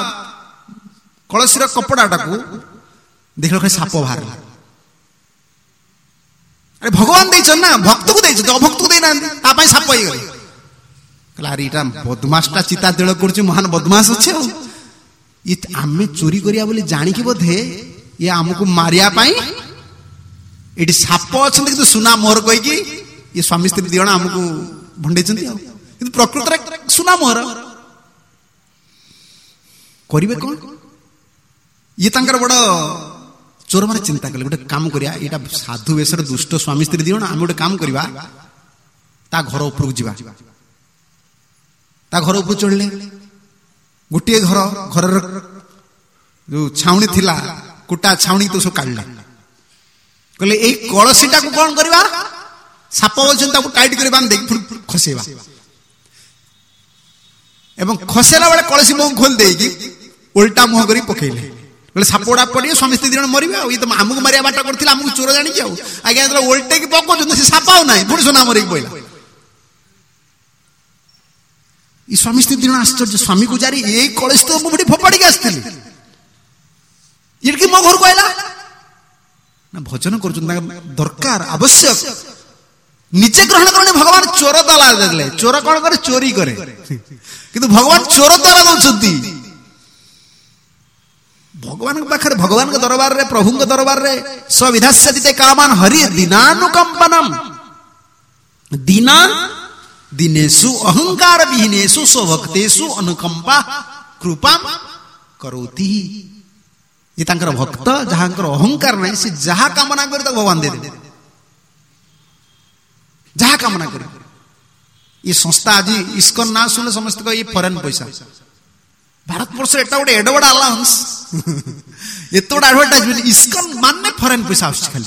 कलसी कपड़ा को देख खाली साप बाहर अरे भगवान देचन ना भक्त को देच अभक्त को देना साप हो कहला अरे इटा बदमाशटा चिता तेल कर महान बदमाश अच्छे ये आम चोरी करिया बोली जानिकी बोधे ये आमको मारिया ये साप अच्छा कि सुना मोहर कहीकि ये स्वामी स्त्री दिजण आमको भंडे प्रकृत सुना मोहर करेंगे कौन ये तंकर बड़ चोर मैंने चिंता कले गोटे काम करिया एटा साधु वेश दुष्ट स्वामी स्त्री दिजण आम गोटे काम करवा ता घर उपरକୁ ଯିବା ता घर ऊपर चढ़ले गोटे घर घर जो छाउनी थिला कुटा छाउनी तो सब काढला कहले ए कलसीटा को कौन करवा साप बोलछन ताको टाइट कर बांध दे खसेवा एवं खसेला बेले कलसी मुंह खोल देगी उल्टा मुंह करी पकेले बोले सापड़ा पड़े स्वामी स्त्री जन मरवे ये तो आमको मारिया बाटा करथिला आमको चोर जानि जाऊ आज्ञा तो उल्टे की पकोछन से साप आउ नाही पुणी सोना मरी पइला ई स्वामी स्त्री जन आश्चर्य स्वामी को जारी ए कलसी तो मुबडी फोपाड़ी के आस्थिली ये कि मो घर को आइला ना भजन करछन दरकार आवश्यक निजे ग्रहण करने भगवान चोर दला देले चोर कौन करे चोरी करे किंतु भगवान चोर दला दउछंती भगवान के पाखरे भगवान के दरबार रे प्रभु के दरबार रे सविधास्यदिते कामान हरि दीनानुकंपनम दीना दिनेषु अहंकार विहीनेषु स्वभक्तेषु अनुकंपा कृपा करोति ये तांकर भक्त जहांकर अहंकार नहीं से जहा कामना करे तो भगवान दे दे जहा कामना करे ये संस्था आज इस्कन ना सुने समस्त को ये फॉरेन पैसा भारत वर्ष एटा गोटे एड बड़ा अलाउंस एत बड़ा एडवर्टाइजमेंट इस्कन मानने फॉरेन पैसा आस खाली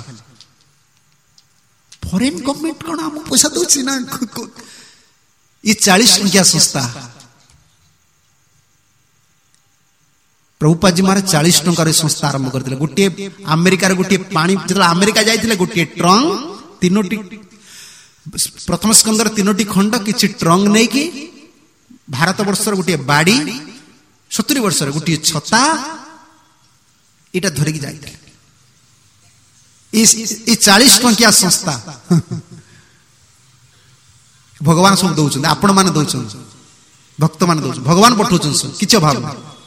फॉरेन गवर्नमेंट कौन आम पैसा दउछि ना ये चालीस टंकिया संस्था प्रभुपाद जी महाराज चालीस टंकार संस्था आरंभ करते गोटे अमेरिकार गोटे पानी जो अमेरिका जाइए गोटे ट्रंक तीनोटी प्रथम स्कंदर तीनोटी खंड किसी ट्रंक नहीं कि भारत वर्ष गोटे बाड़ी सतुरी वर्ष गोटे छता यहाँ धरिकी जाते चालीस टंकिया संस्था भगवान सब दौरान आपण मैंने दौरान भक्त मान दौरान भगवान पठाउछन किसी अभाव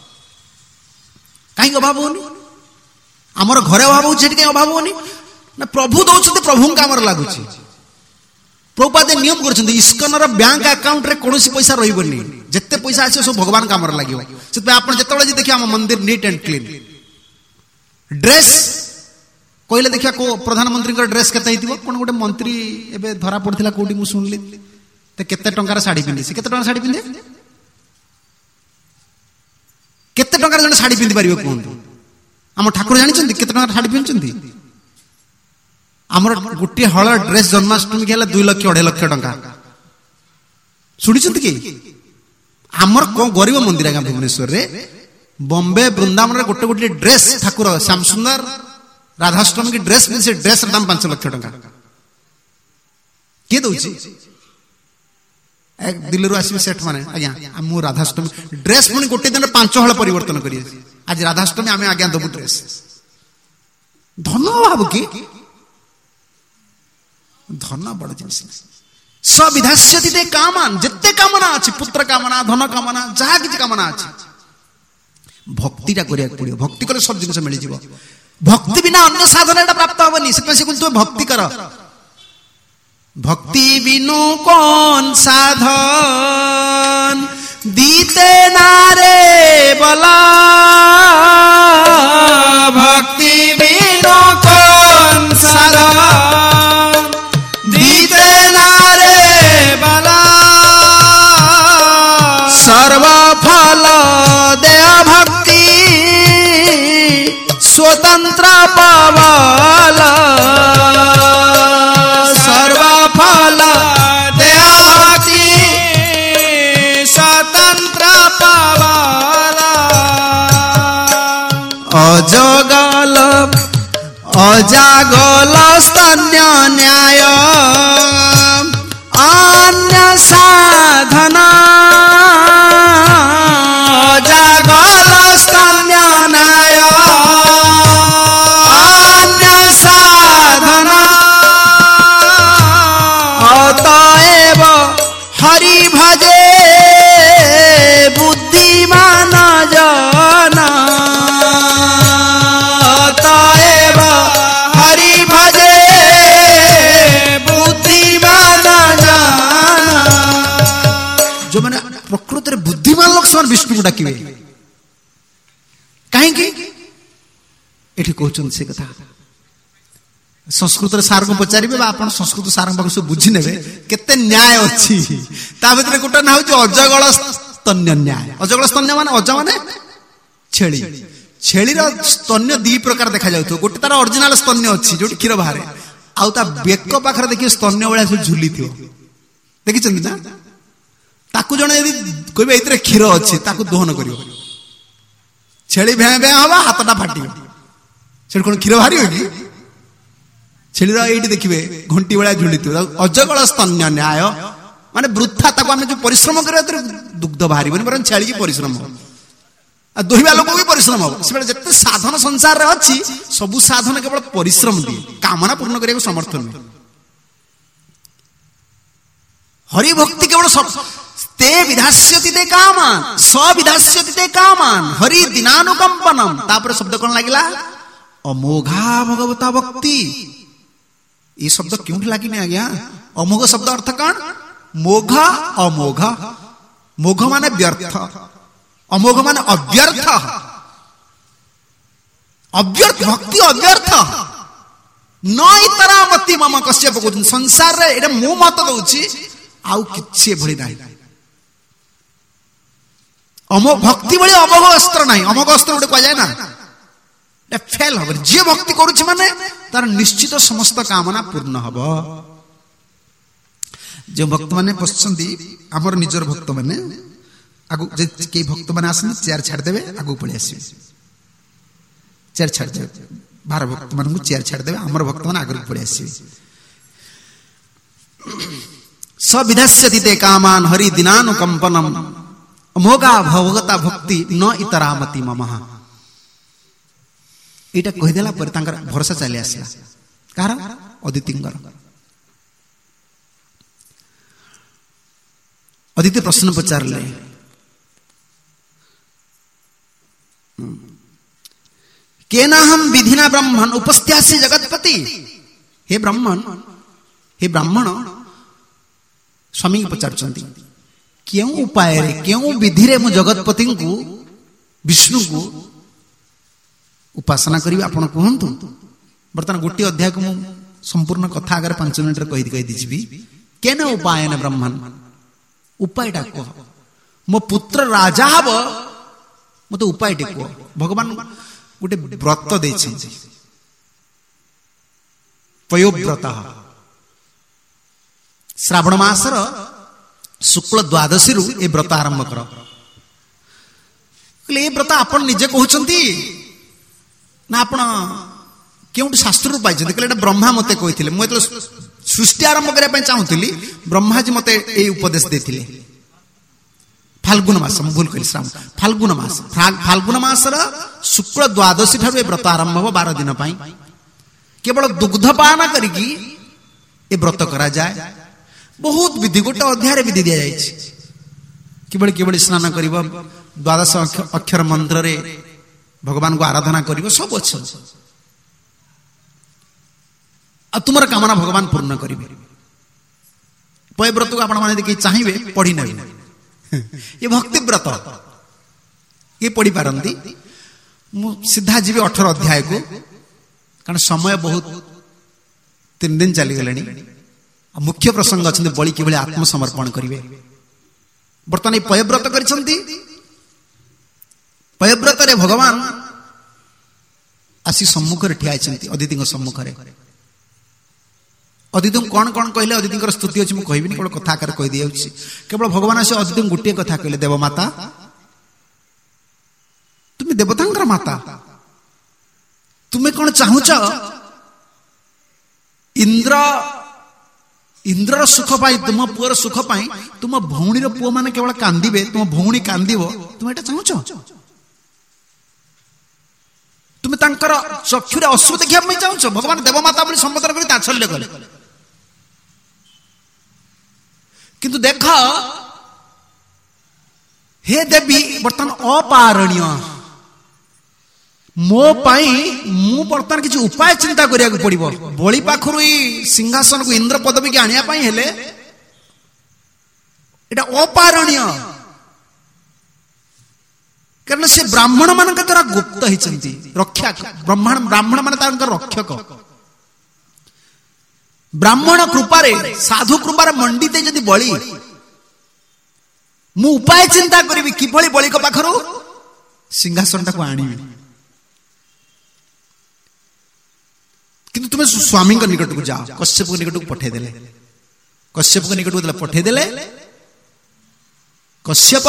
कहीं अभाव होनी आमर घरे अभाव हो कहीं अभाव होनी ना प्रभु दौरान प्रभु आमर लगुच प्रभुपाद नियम कर इस्कनर बैंक अकाउंट रे कौन पैसा रही जिते पैसा आस सब भगवान काम लगे से आप जो देखिए आम मंदिर नीट एंड क्लीन ड्रेस कहले देखिए को प्रधानमंत्री ड्रेस केते कौन गोटे मंत्री एबे धरा पड़ता कौटी मुझे शुणिली तो केते टंकार शाढ़ी पिंधे से केते टंकार शाढ़ी पिंधे केते टंकार जन शाढ़ी पिंधि पारिबे कहंतु आम ठाकुर जानिछन्ति केते टंकार शाढ़ी पिंधुछन्ति आमर गोटे हल ड्रेस जन्माष्टमी के दुई लक्ष अढ़ाई लक्ष टंका शुणी कि आमर कौन गरीब मंदिर आज्ञा भुवनेश्वर रे बॉम्बे वृंदावन रे गोटे गोटे ड्रेस ठाकुर श्याम सुंदर राधाष्टमी की ड्रेस में से ड्रेस दाम पांच लक्ष टंका किए दौची दिल्ली आसवे सेठ माने आज्ञा मु राधाष्टमी ड्रेस पुणी गोटे दिन पांच हल परिवर्तन करिए आज राधाष्टमी आम आज्ञा दबु ड्रेस धन भाव कि धन बड़ जिनिस सविधास्यति ते कामान जिते कामना अच्छी पुत्र कामना धन कामना जहाँ किसी कामना अच्छी भक्तिटा करिया पड़ियो भक्ति कले सब जिनिस मिल जिवो भक्ति बिना अन्य साधन एटा प्राप्त होबनी से से तुम भक्ति कर भक्ति बिनु कौन साधन दीते नारे बला भक्ति बिनु कौन साधन दीते नारे बला सर्व फल दया भक्ति स्वतंत्र पावला सर्व फल दया भक्ति स्वतंत्र पावला अजगल अजागल स्तन्य न्याय अन्य साधन अजागल स्तन्य न्याय अन्य साधन अतएव हरि भजे बुद्धिमान जन अतएव हरि भजे बुद्धिमान जन जो मैंने प्रकृत रे बुद्धिमान लोक समान विष्णु को डाकिबे कहीं एठी कहउछन से कथा संस्कृत सार को पचारिबे बा आपण संस्कृत सार पाख सब बुझी नेबे केते न्याय अछि ता भीतर गोटा ना होची अजगल स्तन्य न्याय अजगल स्तन्य माने अज माने छेली छेली रो स्तन्य दी प्रकार देखा जाउथो गोटे तार ओरिजिनल स्तन्य अछि जोटी क्षीर बाहरे आउ ता बेक पाखरे देखि स्तन्य वाला से झुली थियो देखि चंदी ना ताकू जणे यदि कहबे एतरे क्षीर अछि ताकू दोहन करियो छेली भे भे हवा हातटा फाटियो से कोन क्षीर बाहरी होगी छेली रा एठी देखिबे घंटी वाला झुली थियो अजगल स्तन्य न्याय माने वृथा ताकू हम जो परिश्रम करे एतरे दुग्ध बाहरी बनी परन छेली की परिश्रम आ दोहिबा लोक भी परिश्रम हो से जते साधन संसार रे अछि सब साधन केवल परिश्रम दिए कामना पूर्ण करे को समर्थन नहीं हरि भक्ति केवल सब ते विधास्यति ते कामान स विधास्यति ते कामान हरि दिनानुकंपनम तापर शब्द कोन लागिला अमोघा भगवता भक्ति ये शब्द क्यों लागी नहीं आज्ञा अमोघ शब्द अर्थ कौन मोघ अमोघ मोघ माने व्यर्थ अमोघ माने अव्यर्थ अव्यर्थ भक्ति अव्यर्थ न इतरामति मम कश्यप को संसार रे एटा मो मत दउछि आउ किछि भଳି नाही अमोघ भक्ति भଳି अमोघ अस्त्र नाही अमोघ अस्त्र उडे कह जाय ना एटा फेल हबे जे भक्ति करूछि माने तार निश्चित समस्त कामना पूर्ण हबो जो भक्त माने पछंदी हमर निजर भक्त माने आगु जे के भक्त माने आसन चेयर छाड़ देबे आगु पळि आसीबे चेयर छाड़ देबे बार भक्त माने चेयर छाड़ देबे हमर भक्त माने आगु पळि आसीबे सविधास्यति ते कामान हरि दिनानुकंपनम अमोघा भगवता भक्ति न इतरामति ममः एटा कहि देला पर तांकर भरोसा चली आसला कार अदितिंगर अदिति प्रश्न पचारले केना हम विधिना ब्रह्मण उपस्त्यासि जगतपति हे ब्रह्मण हे ब्राह्मण स्वामी पचारचंती क्यों उपाय रे क्यों विधि रे मु जगतपति को विष्णु को उपासना करी आपण कहंतु बर्तमान गोटी अध्याय को मु संपूर्ण कथा अगर पांच मिनिट रे कहि कहि दिछि भी केना उपाय न ब्रह्मण उपायटा कह मो पुत्र राजा हब मते उपायटे कह भगवान गोटे व्रत देछि पयोव्रत श्रावण मासर शुक्ल द्वादशी रु ए व्रत आरंभ कर ए व्रत आपण निजे कहउचंती ना आपण केउट शास्त्र पाइछन्ति कहले एटा ब्रह्मा मते कहिथिले मु एतो सृष्टि आरंभ करिया पय चाहुतली ब्रह्मा जी मते ए उपदेश देथिले फाल्गुन मास मु भूल कहि श्रावण फाल्गुन मास फाल्गुन मासर शुक्ल द्वादशी ठारु ए व्रत आरंभ हो बारह दिन पई केवल दुग्ध पान करिकी ए व्रत करा जाय बहुत विधि गोटे अध्याय विधि दिया जायछि केवल केवल स्नान करिवो द्वादश अक्षर मंत्र रे भगवान को आराधना करिवो सब अछि आ तुमर कामना भगवान पूर्ण करिवे पय व्रत को आपण माने देखि चाहिबे पढी नै ये भक्ति व्रत ये पढ़ी पारंती मु सीधा जीवे अठारह अध्याय को कारण समय बहुत तीन दिन चली गलेनी मुख्य प्रसंग अच्छे बलि कि आत्मसमर्पण करेंगे बर्तमान ये पयव्रत करिसंती पयव्रत रे भगवान आसी सम्मुख रे ठिया आइछंती अदिति सम्मुख रे अदिति कौन कौन कहले अदिति स्तुति अच्छी मुझे कहबी केवल कथा आकार कह दिया केवल भगवान आस अदिति गोटे कथा कहले देवमाता तुम्हें देवता माता तुम्हें कौन चाहूच इंद्र इंद्र सुख पाई तुम पुअर सुख पाई तुम भौणी पुओ मैंने केवल कांदिबे तुम भौणी कांदिबो तुम एटा चाहूच तुम्हें तांकर चक्षुरे अश्रु देखिया पई चाहूच भगवान देवमाता बोली संबोधन करी तात्सल्य कले किंतु देख हे देवी बर्तमान अपारणीय मो पाई मु बर्तमान किसी उपाय चिंता करिया पड़िबो बलि पाखरु ई सिंहासन को इंद्र पदवी के आनिया पाई हेले एटा अपारणीय कारण से ब्राह्मण मान द्वारा गुप्त होती रक्षा ब्राह्मण ब्राह्मण मान रक्षक ब्राह्मण कृपारे साधु कृपार मंडिते जदि बलि मु उपाय चिंता करी कि बलि को पाखरु सिंहासन टाक आनी किंतु तुम्हें स्वामी निकट को जाओ कश्यप निकट को पठे देले कश्यप निकट को पठे देले कश्यप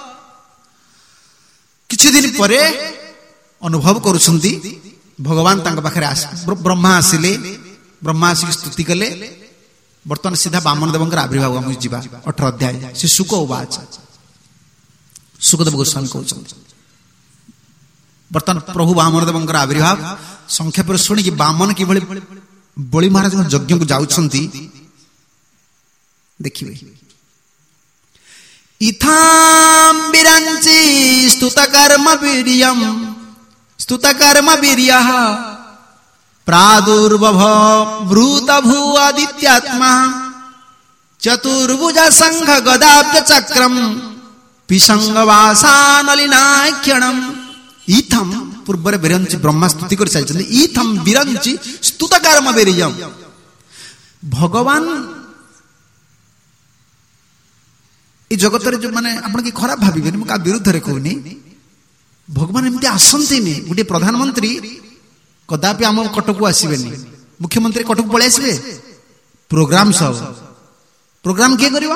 किछि दिन परे अनुभव करुछंती भगवान तांक पाखरे आस ब्रह्मा आसिले ब्रह्मा आसिक स्तुति कले बर्तमान सीधा वामन देवंकर आविर्भाव हम जीवा अठारह अध्याय से सुख उवाच सुखदेव गोस्वामी कहउछंती बर्तमान प्रभु वामन देवंकर आविर्भाव संक्षेप शुणी कि वामन कि बलि महाराज यज्ञ को जाउछंती देखिबे इथाम विरंचि स्तुतकर्म वीर्यम स्तुतकर्म वीर्यः प्रादुर्भव भ्रूत भू आदित्यात्मा चतुर्भुज संघ गदाब्ज चक्रम पिशंग वासानलिनाख्यणम इथम पूर्व विरंचि ब्रह्मा स्तुति कर साइछन्ति इथम विरंचि स्तुतकर्म वीर्यम भगवान ये जगत जो माने आपण की खराब भाबी मु का विरुद्ध रे कहूनी भगवान एमती आसंती नहीं गोटे प्रधानमंत्री कदापि आम कटक को आसबेनी मुख्यमंत्री कटक पलि आसबे प्रोग्राम सब प्रोग्राम किए करिवो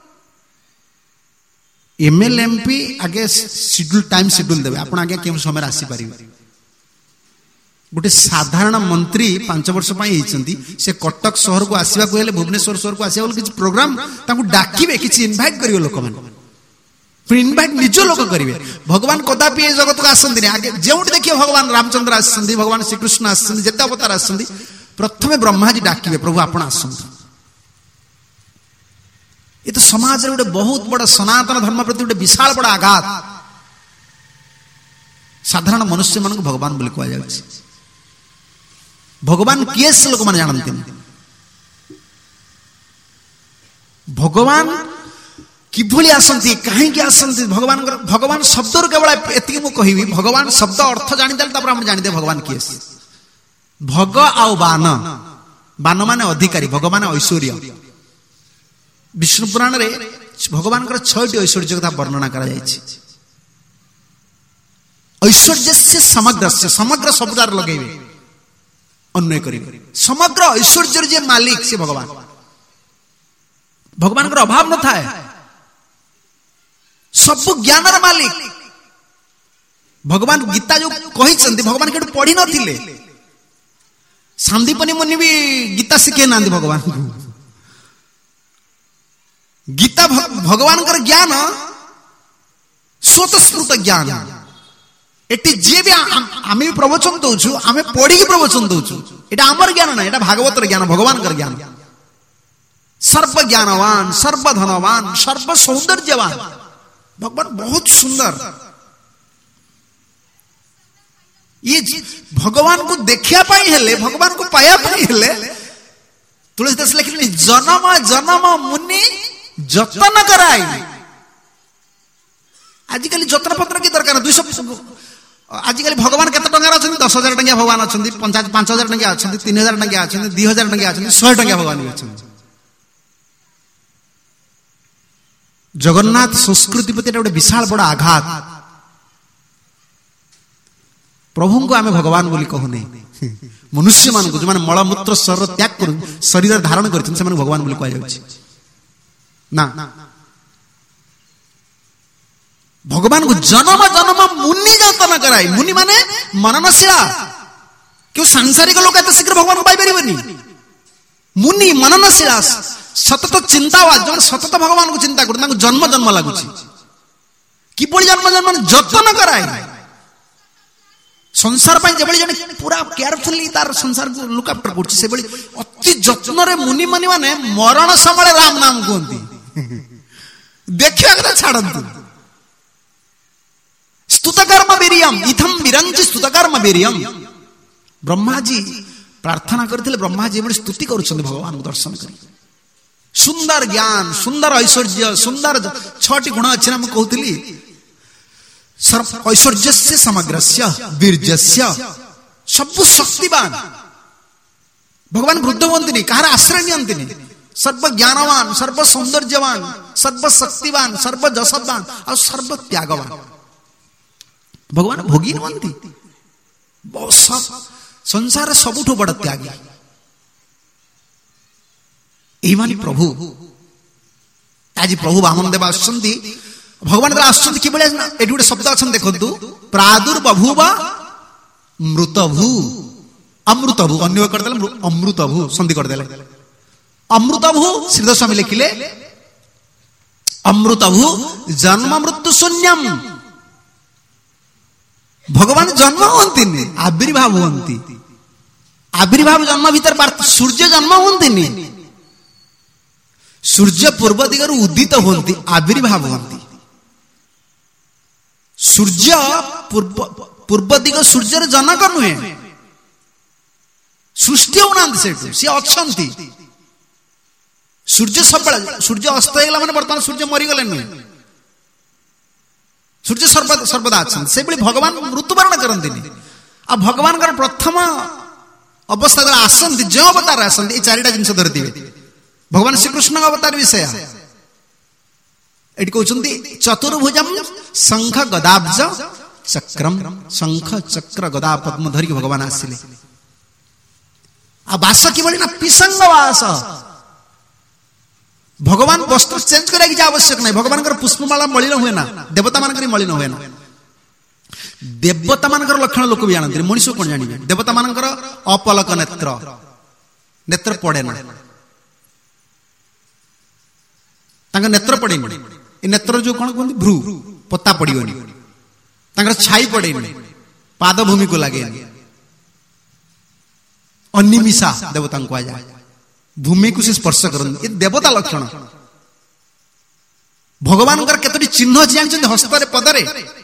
एमएल एमपी आगे शेड्यूल टाइम शेड्यूल देबे आपण आगे केम समय आसी परिबे गोटे साधारण मंत्री पांच वर्ष से कटक सहर को आसवा हेले भुवनेश्वर सहर को आसवा किसी प्रोग्राम डाकिबे किसी इनभाइट करिवे लोक माने इनभाइट निज लोक करिवे भगवान कदापि ए जगत को आसंती आगे जेउट देखिए भगवान रामचंद्र आसंती भगवान श्रीकृष्ण आसंती जेते अवतार आसंती प्रथमे ब्रह्मा जी डाकिबे प्रभु आपण आसंती ये तो समाज रे गोटे बहुत बड़ा सनातन धर्म प्रति गोटे विशाल बड़ा आघात साधारण मनुष्य मान भगवान बोली कह जाउछि भगवान किए से लोक माने जानते भगवान किभली आसंती कहीं आसंती भगवान भगवान शब्द केवल एति मु कहिबी भगवान शब्द अर्थ जानि देल तपर हम जानि दे भगवान किए भग आउ बान बान माने अधिकारी भगवान ऐश्वर्य विष्णु पुराण रे भगवान छयटी ऐश्वर्य कथा वर्णना करा जायछि ऐश्वर्य से समग्र से समग्र शब्दार लगेबे अन्वय करेंगे समग्र ऐश्वर्य जे मालिक से भगवान भगवान का अभाव न था सब ज्ञान मालिक भगवान गीता जो कही भगवान के पढ़ी नथिले सांदीपनी मुनि भी गीता शिखे ना भगवान को। गीता भगवान कर ज्ञान स्वतस्फूर्त ज्ञान। एटी जे भी आम भी प्रवचन दौचु आम पढ़ी प्रवचन दौचु एटा आमर ज्ञान ना, एटा भागवतर ज्ञान, भगवान कर ज्ञान। सर्व ज्ञानवान, सर्व धनवान, सर्व सौंदर्यवान भगवान बहुत सुंदर। ये भगवान को देखिया पाई हेले, भगवान को पाया पाई हेले तुलसीदास लिखिले जन्म जन्म मुनि जतन कराई। आजिकल जतन पत्र की दरकार दुई आजिकल भगवान केते टंका अछन? दस हजार टंका भगवान अछन, पांच हजार टंका अछन, तीन हजार टंका अछन, दुई हजार टंका अछन, सौ टंका भगवान अछन। जगन्नाथ संस्कृति प्रति गोटे विशाल बड़ा आघात। प्रभु को आम भगवान बोली कहूने, मनुष्य मान जो मैंने मलमूत्र शरीर त्याग कर शरीर धारण कर भगवान बोली कह ना। भगवान को जन्म जन्म मुनि जतन कराई। मुनि माने मननशीला। क्यों सांसारिक लोक एत शीघ्र भगवान को पाई। मुनि मननशीला सतत चिंतावाद जो सतत भगवान को चिंता कर जन्म जन्म लगुच किपरि जन्म जन्म जतन कराई। संसार जब जन पूरा केयरफुली तार संसार को लुक आफ्टर कर से अति जत्न रे मुनि मुनि माने मरण समय राम नाम कहती देखिए छाड़ू। स्तुतकर्म वीरियम इथम विरंचि स्तुतकर्म वीरियम। ब्रह्मा जी प्रार्थना करते ब्रह्मा जी स्तुति करुछन भगवान को दर्शन कर। सुंदर ज्ञान, सुंदर ऐश्वर्य, सुंदर छटी गुण अच्छे ना कहती ऐश्वर्य से समग्रस्य वीर्यस्य सब शक्तिवान। भगवान वृद्ध हमें कहार आश्रय नि सर्व ज्ञानवान, सर्व सौंदर्यवान, सर्व शक्तिवान, सर्व जसवान और सर्व त्यागवान। भगवान भोगी नुहति संसार सबुठ बड़ त्यागी यही मानी प्रभु। आज प्रभु वामन देव आसुच्चंती भगवान आसुच्चंती कि ये गोटे शब्द अच्छा देखु प्रादुर्बभूव मृतभू अमृतभू अन्य करदे अमृतभू संधि करदे अमृतभू श्रीधर स्वामी लिखिले अमृतभू जन्म मृत्यु शून्यम। भगवान जन्म हमें आविर्भाव हमें आविर्भाव जन्म भीतर सूर्य जन्म हमें सूर्य पूर्व दिगर उदित होती आविर्भाव होती। सूर्य पूर्व पूर्व दिग सूर्य जनक नुहे सृष्टि होना सी अच्छा। सूर्य सब सूर्य अस्त होगा मैंने बर्तमान सूर्य मरीगले नुहे सूर्य सर्वदा सर्वदा अच्छा से भगवान मृत्युवरण करती। आ भगवान प्रथम अवस्था आसती जो अवतार आसती ये चारिटा जिन धरती भगवान श्रीकृष्ण अवतार विषय ये कहते चतुर्भुजम शंख गदाब्ज चक्रम। शंख चक्र गदा पद्म धरिक भगवान आसिले। आ बास कि ना पिसंग बास। भगवान वस्त्र चेंज कराया आवश्यक नहीं। भगवान पुष्पमाला मलिन हुए ना, देवता मान मलिन हुए ना। देवता मान लक्षण लोक भी जानते मनीष कौन जानिबे। देवता मान अपलक नेत्र नेत्र पड़े ना नेत्र पड़े नेत्र जो कौन कहते भ्रू पत्ता पड़ोनी छाई पड़े पाद भूमि को लगे अनिमिषा देवता को जाए भूमि को से स्पर्श करते देवता लक्षण। भगवान केतोटी चिन्ह जानते हस्तर पदरे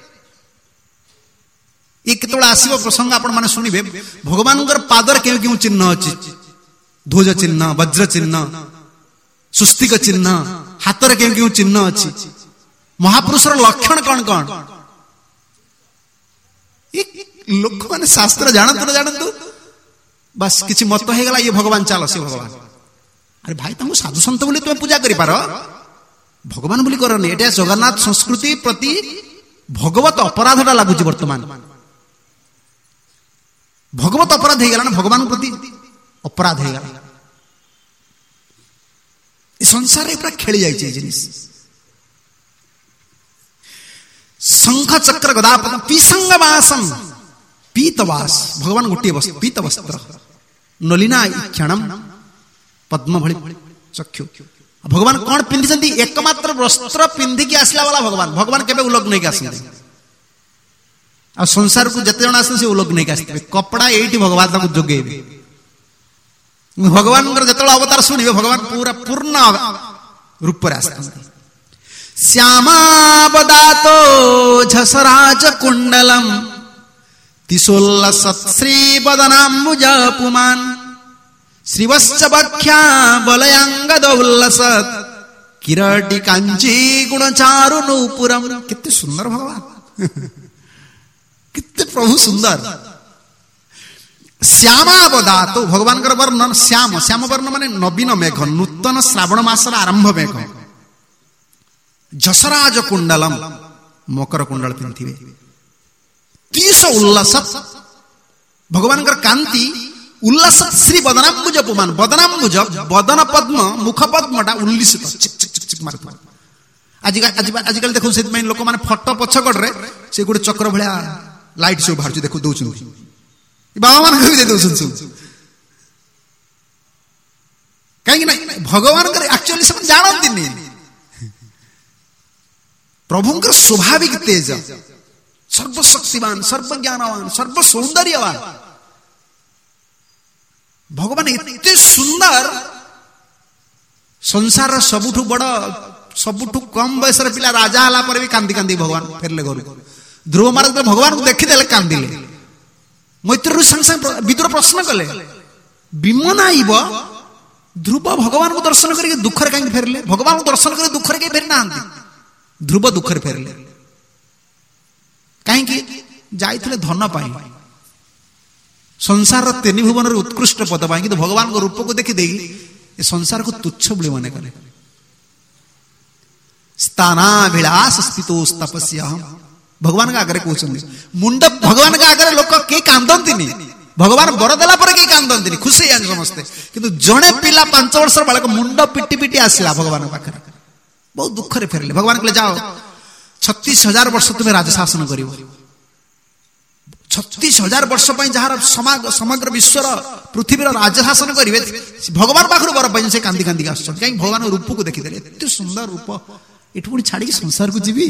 ये केत आसव प्रसंग आपण मैंने शुणे भगवान पादर क्यों क्यों चिन्ह अच्छी ध्वज चिन्ह वज्र चिन्ह सुस्तिक चिन्ह हाथ में क्यों क्यों चिन्ह अच्छी महापुरुषर लक्षण कौन कौन लोक मैंने शास्त्र जानतु न जानतु बस किसी मत होगा ये भगवान चाल से भगवान। अरे भाई तुम साधु सन्त बोली तुम पूजा कर पार भगवान बोली करनी। एटा जगन्नाथ संस्कृति प्रति भगवत अपराधटा लगुच वर्तमान भगवत अपराध हो गला भगवान प्रति अपराध हो गला। संसार पूरा खेली जाए जिनिस शंख चक्र गदा पीसंगवासम पीतवास भगवान गोटे पीत वस्त्र नलिना क्षणम पद्म भଳି चक्षु भगवान कौन पिंधि एकमात्र वस्त्र पिंधिकी आसला वाला भगवान भगवान केबे उलग नहीं आसते आ संसार को जते जण आसे से उलग नहीं आसते कपड़ा एठी भगवान ताको जोगेबे भगवान जतल अवतार शुणे भगवान पूरा पूर्ण रूप आसते श्यामावदातो झसराज कुंडलम तिसोल्लसत् श्रीवदनाम्बुज पुमान श्रीवश्च बख्या बलयांगदोल्लसत् किराटी कांची गुणचारु नूपुरम कितने सुंदर भगवान कितने प्रभु सुंदर श्यामावदातो भगवान का वर्णन श्याम श्याम वर्ण माने नवीन मेघ नूतन श्रावण मासर आरंभ मेघ झसराज कुंडलम मकर कुंडल पिंधिबे तीस उल्लासत भगवान का कांति उल्लासत श्री बदनाम्बुज पुमान बदनाम्बुज बदन पद्म मुख पद्मटा उल्लिसित चिक चिक चिक चिक मारत आज आज कल देखो से लोक माने फोटो पछकड़ रे से गुटे चक्र भलिया लाइट सब बाहर देखो दउछन बाबा मान कहि दे दउछन काहे कि नहीं भगवान कर एक्चुअली सब जानती नहीं प्रभुंकर स्वाभाविक तेज सर्वशक्तिवान सर्वज्ञानवान सर्व सौंदर्यवान भगवान एते सुंदर संसार सबुठु बड़ सबुठु कम बयस पिला राजा हला पर भी कांदी कांदी भगवान फेरले घर ध्रुव महाराज भगवान को देखिदेले कांदिले मैत्री संग संग विदुर प्रश्न कले विमन आइब ध्रुव भगवान को दर्शन करके दुखर कहीं फेरले भगवान को दर्शन करके दुखर कहीं फेरी ना ध्रुव दुखर फेरले कहीं जाइथिले धन पाई संसार तीन भुवन उत्कृष्ट पद पाई कि भगवान को रूप को देखी देगी ये संसार को तुच्छ बोली मन करे स्थानाभिलाष स्थितोस तपस्या भगवान का आगे कहते मुंड भगवान का आगे लोक के कांदती भगवान बर देला पर के कांदती खुशी जाने समस्ते किंतु जड़े पिला पांच वर्ष बालक मुंड पिटी पिटी आसला भगवान पाखे बहुत दुख रे फेरले भगवान कहले जाओ छत्तीस हजार वर्ष तुम्हें राजशासन कर छत्तीस हजार वर्ष जार समग्र विश्वर पृथ्वी राजशासन करेंगे भगवान पाखर बर पाई से कांदी कांदी आस कहीं भगवान रूप को देखीदे एत सुंदर रूप एठू पुणी छाड़ी संसार को जीवी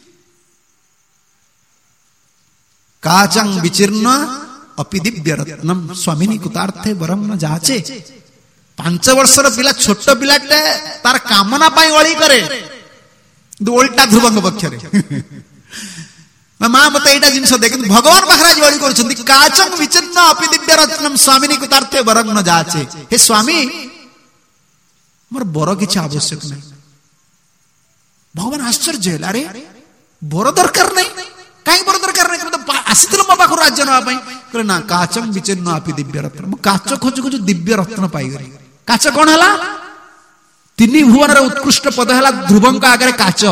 काचं विचीर्ण अपि दिव्य रत्नम स्वामिनी कृतार्थे वरम न जाचे पांच वर्षर पिला छोट पिलाटे तार कामना पाई ओळी करे उल्टा ध्रुवंग पक्षरे माँ मत एटा जिनस देख भगवान पाखरा जोड़ी कर काचं विचीर्ण अपि दिव्य रत्नम स्वामिनी कृतार्थे वरम न जाचे हे स्वामी मोर बर किछि आवश्यक नहीं भगवान आश्चर्य है अरे बर दरकार नहीं कहीं बर दरकार नहीं तो आसीथिल मो पाखु राज्य नवा पई कहले ना काचं विचीर्ण अपि दिव्य रत्न मु काच खोज खोज दिव्य रत्न पाई गरी काच कोन हला तीन भुवन उत्कृष्ट पद है ध्रुवं का आगे काच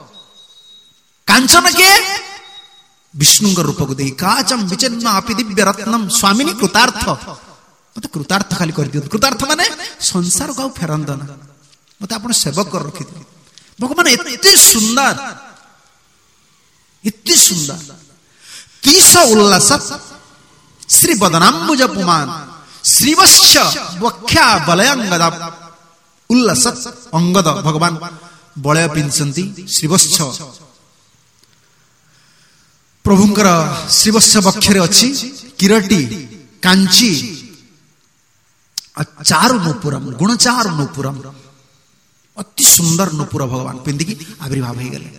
कांचन के विष्णु रूप को देखी काचम विचन्न अपि दिव्य रत्नम स्वामिनी कृतार्थ मत कृतार्थ खाली कर दियो कृतार्थ माने संसार को फेरंद ना मत आपण सेवक कर रखि भगवान एते सुंदर एते सुंदर तीस उल्लास श्री बदनाम्बुज पुमान श्रीवश्च वख्या बलयंगद उल्लास अंगद भगवान बलय पिंधि श्रीवत्स प्रभुंकर श्रीवत्स वक्षरे अच्छी किरटी कांची चारु नूपुरम गुण चारु नूपुरम अति सुंदर नूपुर भगवान पिंधिकी आविर्भाव हो गले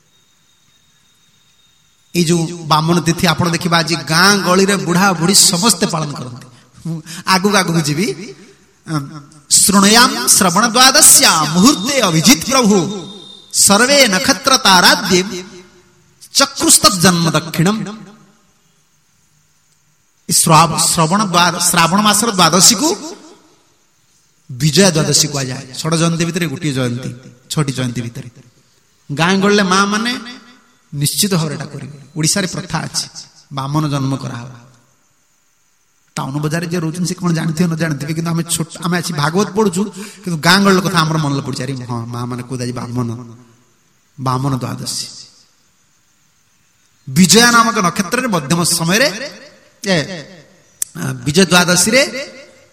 ये जो बामन तिथि आप देखा आज गाँ गली रे बुढ़ा बुढ़ी समस्ते पालन करते आगु आगु जीवी श्रृणयाम श्रवण द्वादश्या मुहूर्ते अभिजित प्रभु सर्वे नक्षत्र ताराद्य चक्रुस्त जन्म दक्षिणम श्रवण श्रावण मासर द्वादशी को विजय द्वादशी को जाए षड जयंती भितर गोटे जयंती छठी जयंती भितर गाँ गले माँ माने निश्चित भाव ओडिशा रे प्रथा अच्छी बामन जन्म करा टाउन बजार जे रोचन से कौन जानते न जानते कि आम छोट आम अच्छी भागवत पढ़ुचु कि गाँ गल कथा आम मन पड़ी अरे हाँ माँ मैंने कौदा बामन बामन द्वादशी विजय नामक नक्षत्र मध्यम समय विजय द्वादशी रे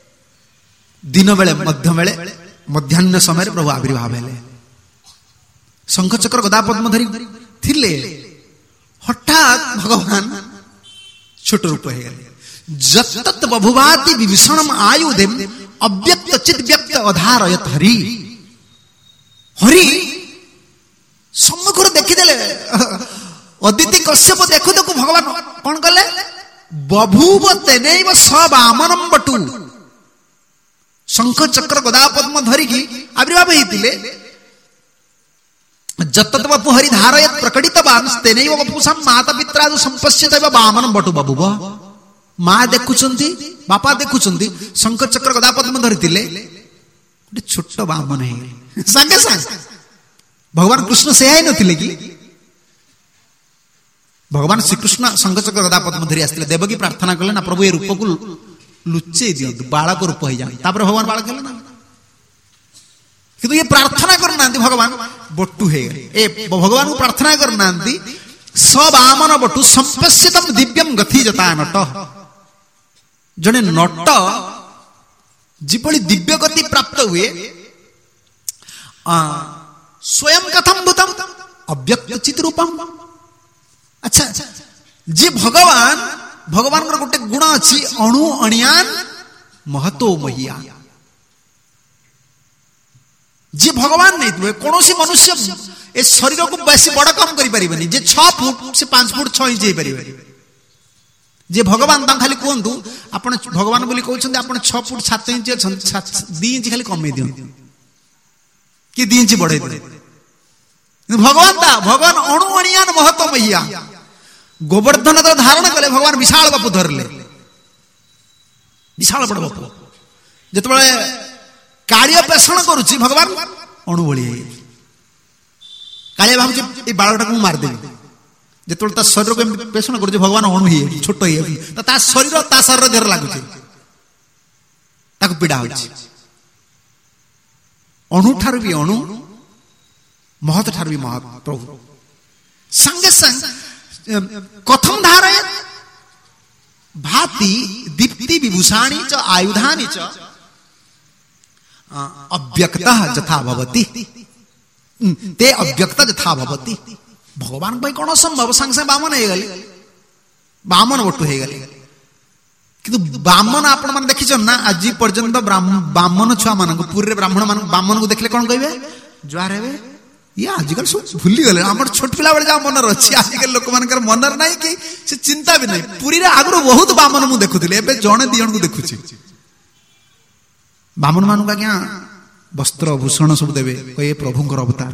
दिन बेले मध्य बेले मध्याह्न समय प्रभु आविर्भाव हेले शंख चक्र गदा पद्म धरी थिले हठात भगवान छोट रूप हो गए जत्तत बभुवाति विभीषणम आयुधेम अव्यक्त चित व्यक्त अधारयत हरि हरि सम्मुखर देखिदेले अदिति कश्यप देखु देखु भगवान कौन कले बभूव तेनैव स वामनम बटु शंख चक्र गदा पद्म धरिकी आविर्भाव होइतिले जत्तत बपु हरि धारयत प्रकटितवान तेनैव वपुषम माता पित्रादि संपश्यत वामनम बटु बभूव माँ देखुचंती बापा देखुचंती शंख चक्र गदा पद्म धरितिले गोटे छोट वामन है संगे संगे भगवान कृष्ण से ही नथिले कि भगवान श्रीकृष्ण शंख चक्र गदा पद्म धरी आसते देवकी प्रार्थना कले ना प्रभु ए रूप को लुचे दियंतु बालक रूप हो जाए तापर भगवान बालक हेले ना किंतु ये प्रार्थना करना भगवान बटु है ए भगवान को प्रार्थना करना सवामन बटु संपश्यतम दिव्यम गति जता नट जने नट जिभली दिव्य गति प्राप्त हुए स्वयं कथम भूतम अव्यक्त चित रूपम अच्छा जी भगवान भगवान गोटे गुण अच्छी अणु अणियान महतो महिया जी भगवान नहीं थे कौन सी मनुष्य ए शरीर को बेसी बड़ कम करि परिबनी जे छह फुट से पांच फुट छह इंच परिबे जे भगवान ता खाली कहतु आपण भगवान बोली कहउछन आपण छह फुट सात इंच दो इंच खाली कमे दियो कि दो इंच बढ़े दे भगवान ता भगवान अणु अणियान महतो मैया गोवर्धन तो धारण कले भगवान विशाल बापू धरले विशाल बड़ बापू जेतबेले कार्य पेषण करुची भगवान अणु भली काले भाव ए बालटा को मार देबी जेतबेले ता शरीर को पेषण करुची भगवान अणु ही छोट ही तो ता शरीर ता शरीर देर लागुची ताको पीड़ा होची अणु ठार भी अणु महत ठार भी महत प्रभु संगे संग कथम धारय भाति दीप्ति विभूषाणी च आयुधानि च अव्यक्तः यथा भवति ते अव्यक्त यथा भवति भगवान भाई कौन संभव संग से बामन हो गले बामन बटु हो गले किंतु बामन आपण मन देखि ना आज पर्यंत बामन छुआ मान पुरी ब्राह्मण मान बामन को देखले कौन कहबे ज्वार हेबे ये आजकल सब भूली गले हमर छोट पिला बेले जा मनर अछि आजकल लोक मानकर मनर नाही कि से चिंता भी नहीं पुरी रे आगरो बहुत बामन मु देखुथिले एबे जणे दियण को देखुछि बामन मान का क्या वस्त्र भूषण सब देवे कहे प्रभुंकर अवतार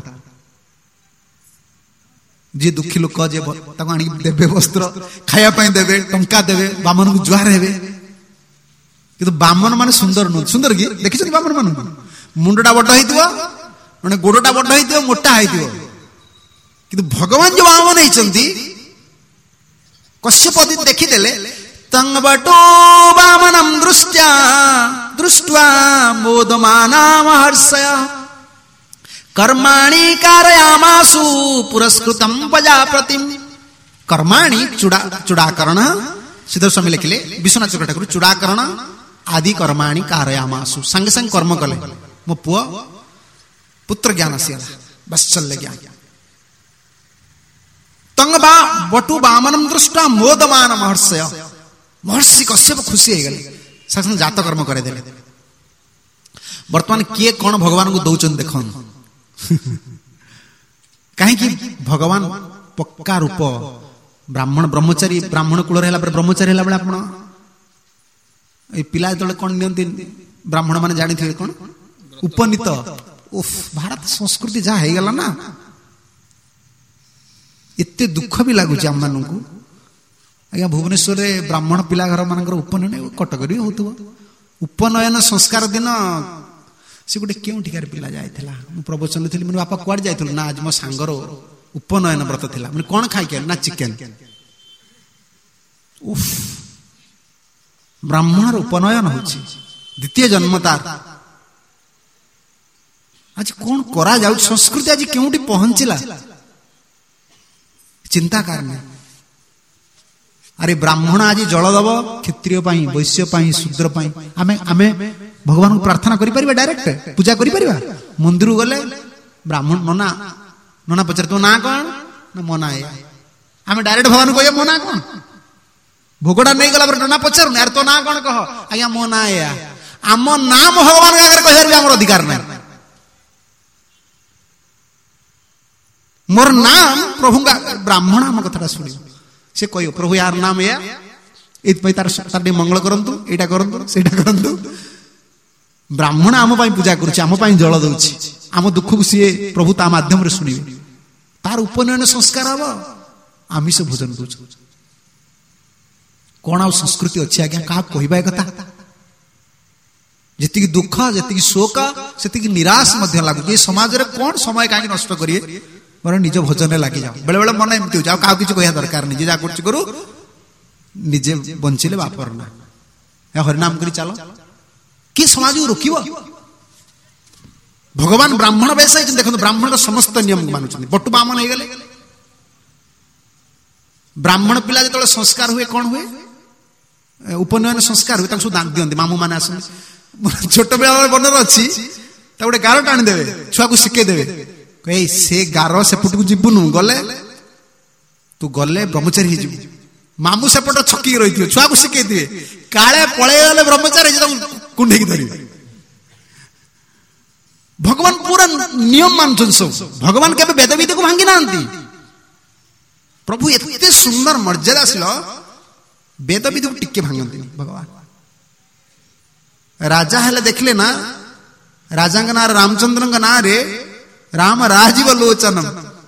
जी दुखी लोक जे ताको आनी देवे वस्त्र खाया पई देवे टंका देवे बामन को जुआर हेबे किंतु बामन माने सुंदर न सुंदर की देखि छ बामन मान मुंडटा बड हेतिबो माने गोडटा बड हेतिबो मोटा हेतिबो किंतु भगवान जो बामन हेचंती कश्यप आदि देखि देले तंग बटो वामनम दृष्ट्या दृष्ट्वा मोदमाना महर्षय कर्माणि कारयामासु पुरस्कृतं प्रजापतिम कर्माणि चुड़ा चुड़ाकरण सिद्ध स्वामी लिखले विश्वनाथ चक्र ठाकुर चुड़ाकरण आदि कर्माणि कारयामासु संग संग कर्म कले मो पुआ पुत्र ज्ञान से वत्सल्य ज्ञान तंग बा बटु वामनम दृष्ट्वा मोदमान महर्षय महर्षि कश्यप खुशी हो गले साक्षात जात कर्म करे देले वर्तमान किए कौन भगवान को दौचन देखन कहीं कि भगवान पक्का रूप ब्राह्मण ब्रह्मचारी ब्राह्मण कूल रहला पर ब्रह्मचारी हैला बेला आपण ए पिला जतले कोन नियंती ब्राह्मण माने जानि थे कोन उपनीत उफ भारत संस्कृति जा हे गेला ना एते दुख भी लागु छ हम मानन को आज्ञा भुवनेश्वर रे ब्राह्मण पिला घर मानकर उपनयन कटकरी होतबो उपनयन संस्कार दिन से गोटे क्यों ठिकार पिला जाइथिला मु प्रवचन थी मन बापा कुआड़ जाइथिल ना आज मो सांगर उपनयन व्रत थिला मन कोन खाइ के ना चिकन उफ ब्राह्मण उपनयन होछि द्वितीय जन्म तार आज कौन करा जाउ संस्कृति आज क्योंटी पहुंचला चिंता करना अरे ब्राह्मण आज जल दब क्षत्रिय वैश्य शूद्र आमे आमे भगवान को प्रार्थना करि परिबा डायरेक्ट पूजा करि परिबा मंदिर गले ब्राह्मण नना नना पचार तो ना कौन ना मना है आम डायरेक्ट भगवान को कह मना कौन भोगड़ा नहीं गला नना पचार यार तो ना कौन कह आज्ञा मना है आम नाम भगवान आगे कह आम अधिकार ना मोर नाम प्रभु ब्राह्मण आम कथा शुण से कह प्रभु यार नाम या तार तार मंगल करंतु एटा करंतु सेटा करंतु ब्राह्मण आम पूजा करुच्चे आम जल दौची आम दुख को सी प्रभु ता माध्यम शुणे तार उपनयन संस्कार हम आमिष भोजन दौच कौन आ संस्कृति अच्छी आज्ञा क्या कहवा कथा जी दुख जी शोक से निराश लगुच समाज में कौन समय कहीं नष्ट करिए मोर निज भोजन लगी जाओ बेले बेले मन एमती हो क्या किसी कह दरकार निजे जहाँ कर करू निजे बंचिले बापर ना हरिनाम कर चलो कि समाज को रोक भगवान ब्राह्मण बेस देखो ब्राह्मण समस्त नियम मानुंट बटु बामन हो गले ब्राह्मण पिला जो संस्कार हुए कौन हुए उपनयन संस्कार हुए सब दान दिखते मामू मैंने आस छोट बेला बनर अच्छी गोटे गार टाणीदेवे छुआ को शिखेदेवे कहे से गार सेपट को जीवनु गले तू गले ब्रह्मचारी हो मामू सेपट छकी रही छुआ को शिखे दिए काले पलि गले ब्रह्मचारी कुंडे धर भगवान पूरा नियम मानुन सब भगवान के वेद विधि को भांगी ना प्रभु एते सुंदर मर्यादाशील वेद विधि को टिके भांगती भगवान राजा हेले देखले ना राजा ना रामचंद्र ना रे राम राजीव लोचनम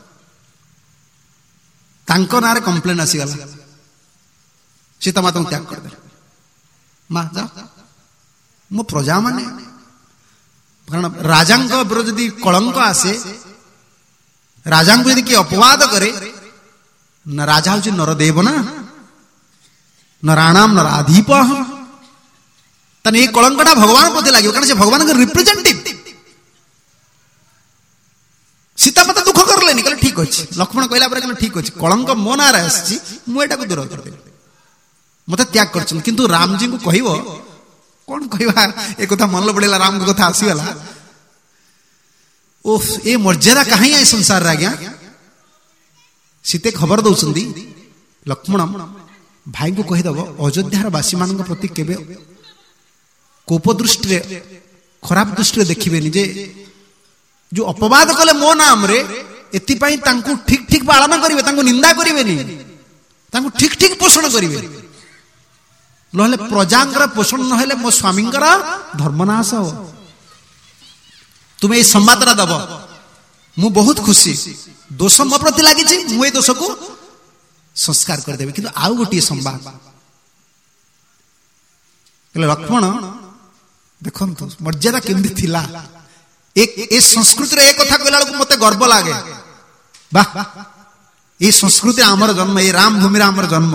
तांको ना रे कंप्लेन आसीगला सीता माता त्याग करदे माँ जा मो प्रजा माने कारण राजा यदि कलंक आसे राजा को यदि किए अपवाद करे न राजा हूँ नरदेव ना नाराणाम नाराधीप तने ये कलंकटा भगवान प्रति लगे कारण से भगवान का रिप्रेजेंटेटिव सीता माता दुख करले कहले ठीक अच्छे लक्ष्मण कहला पर कहले ठीक अच्छे कलंक मो नारे आसी मुझे दूर करदेवी मत त्याग कर किंतु राम जी को कह कौन कहवा एक कथा मन पड़ेगा राम को कथा आसीगला ओह ए मर्यादा कहीं आई संसार रे आज्ञा सीते खबर दौरान लक्ष्मण भाई को कहीदेव अयोध्यार बासी मान प्रति केवे कोप दृष्टि खराब दृष्टि देखिए जे जो अपवाद कले मो नाम रे एतिपाई तांको ठीक ठीक पालन करेंगे तांको निंदा करेंगे तांको ठीक ठीक पोषण करेंगे नहले प्रजांकर पोषण नहले मो स्वामींकर धर्मनाश हो तुम्हें ये संवादटा दब मु बहुत खुशी दोष मो प्रति लगी मुझे दोष को संस्कार करदेवी किंतु आउ गोटे संवाद लक्ष्मण देखो मर्यादा केमती थिला एक ए संस्कृति रे एक कथा कहला बेलू मते गर्व लागे वाह ये संस्कृति आमर जन्म ये राम भूमि आमर जन्म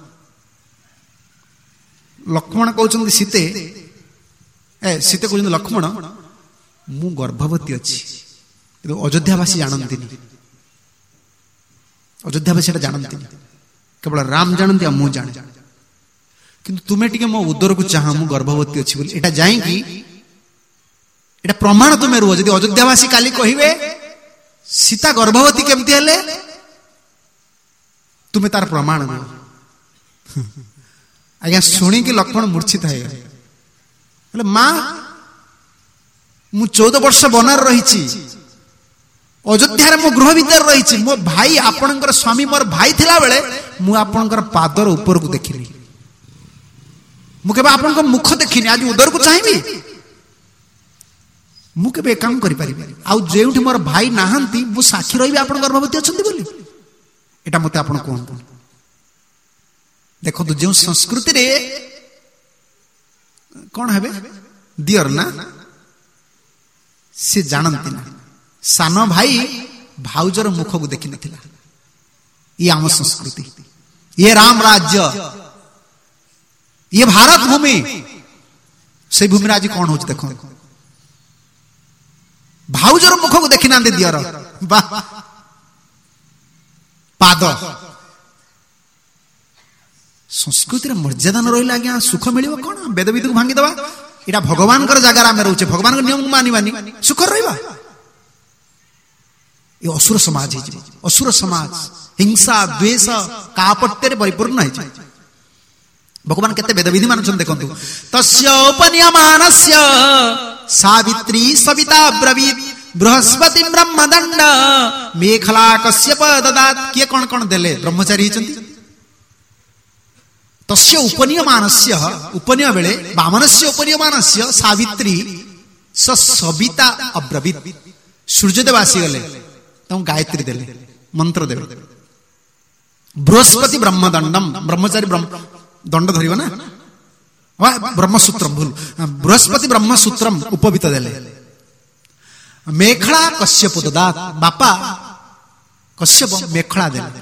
लक्ष्मण कहते सीते ए सीते कहते लक्ष्मण मु गर्भवती अच्छी अयोध्यावासी जानती अयोध्यावासी जानती केवल राम जानती मु जाने किंतु तुम्हें टिके मो उदर को चाह मु गर्भवती अच्छी बोली एटा जाइकी एटा प्रमाण तुम्हें रुह जदि अयोध्यावासी काली कहिबे सीता गर्भवती केमती हेले तुम्हें तार प्रमाण रुह आज्ञा शुणी लक्ष्मण मूर्छित है माँ मु चौदह वर्ष बनार रही अयोध्या मो गृह भीतर रही मो भाई आपणकर स्वामी मोर भाई थिला बेले मु आपणकर पादर ऊपर को देखिनी मु केबे आपणकर मुख देखिनी आज उदर को चाहिबी मु केबे काम करि परिबे आ जेउठी मोर भाई नाहंती मु साक्षी रहिबे आपण गर्भवती अछंती बोली एटा मते आपण कोहंतु देखो तो जो संस्कृति रे कौन है दियर ना से जानती ना सान भाई भाउजर मुख को देखी नथिला ये आम संस्कृति ये राम राज्य ये भारत भूमि से भूमि आज कौन हो देखो भाउजर मुख को देखी ना दियर पाद संस्कृति मर्यादा न रहा आज्ञा सुख मिल कौन वेद विधि को भांगी दवा एटा भगवान जगार आम रोचे भगवान नियम मानिबानी सुख रहा ये असुर समाज असुर समाज हिंसा द्वेष कापट्य परिपूर्ण है भगवान केते वेदविधि मानुछन देखंतु तस्य उपनियमानस्य सावित्री सविता ब्रवीत बृहस्पति ब्रह्मदंड मेखला कश्यप ददात किए कौन कौन देले ब्रह्मचारी हिचंती तस्य उपनियमानस्य उपनिय बेले वामनस्य उपनियमानस्य सावित्री स सविता अब्रवीत सूर्यदेव आसी गले तम गायत्री देले मंत्र देले बृहस्पति ब्रह्मदंडम ब्रह्मचारी ब्रह्म दंड धरिबो ना ब्रह्मसूत्रम भूल बृहस्पति ब्रह्मसूत्रम उपवित देले मेखला कश्यप ददात बापा कश्यप मेखला देले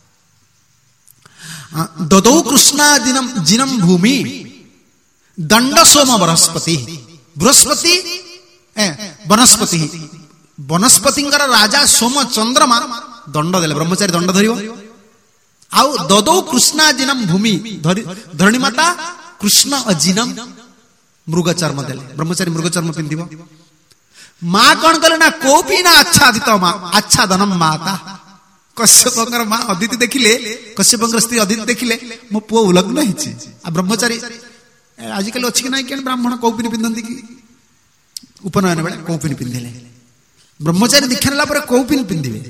ददौ कृष्णा जिनम जिनम भूमि दंड सोम बृहस्पति बृहस्पति वनस्पति वनस्पति राजा सोम चंद्रमा दंड देले ब्रह्मचारी दंड धरिबो आउ ददौ कृष्णा जिनम भूमि धरणी माता कृष्ण अजिनम मृग चर्म देले ब्रह्मचारी मृग चर्म पिंधिबो मां कौन कले ना कोपी ना आच्छादित मां आच्छादनम माता कश्यपंकर मां अदिति देखिले कश्यपंकर स्त्री अदिति देखिले मो पुओ उलग्न हिची आ ब्रह्मचारी आजिकल अछि कि नै केन ब्राह्मण कौपिनी पिंधंती कि उपनयन बेले कौपिनी पिंधिले ब्रह्मचारी दीक्षा नेला पर कौपिनी पिंधिबे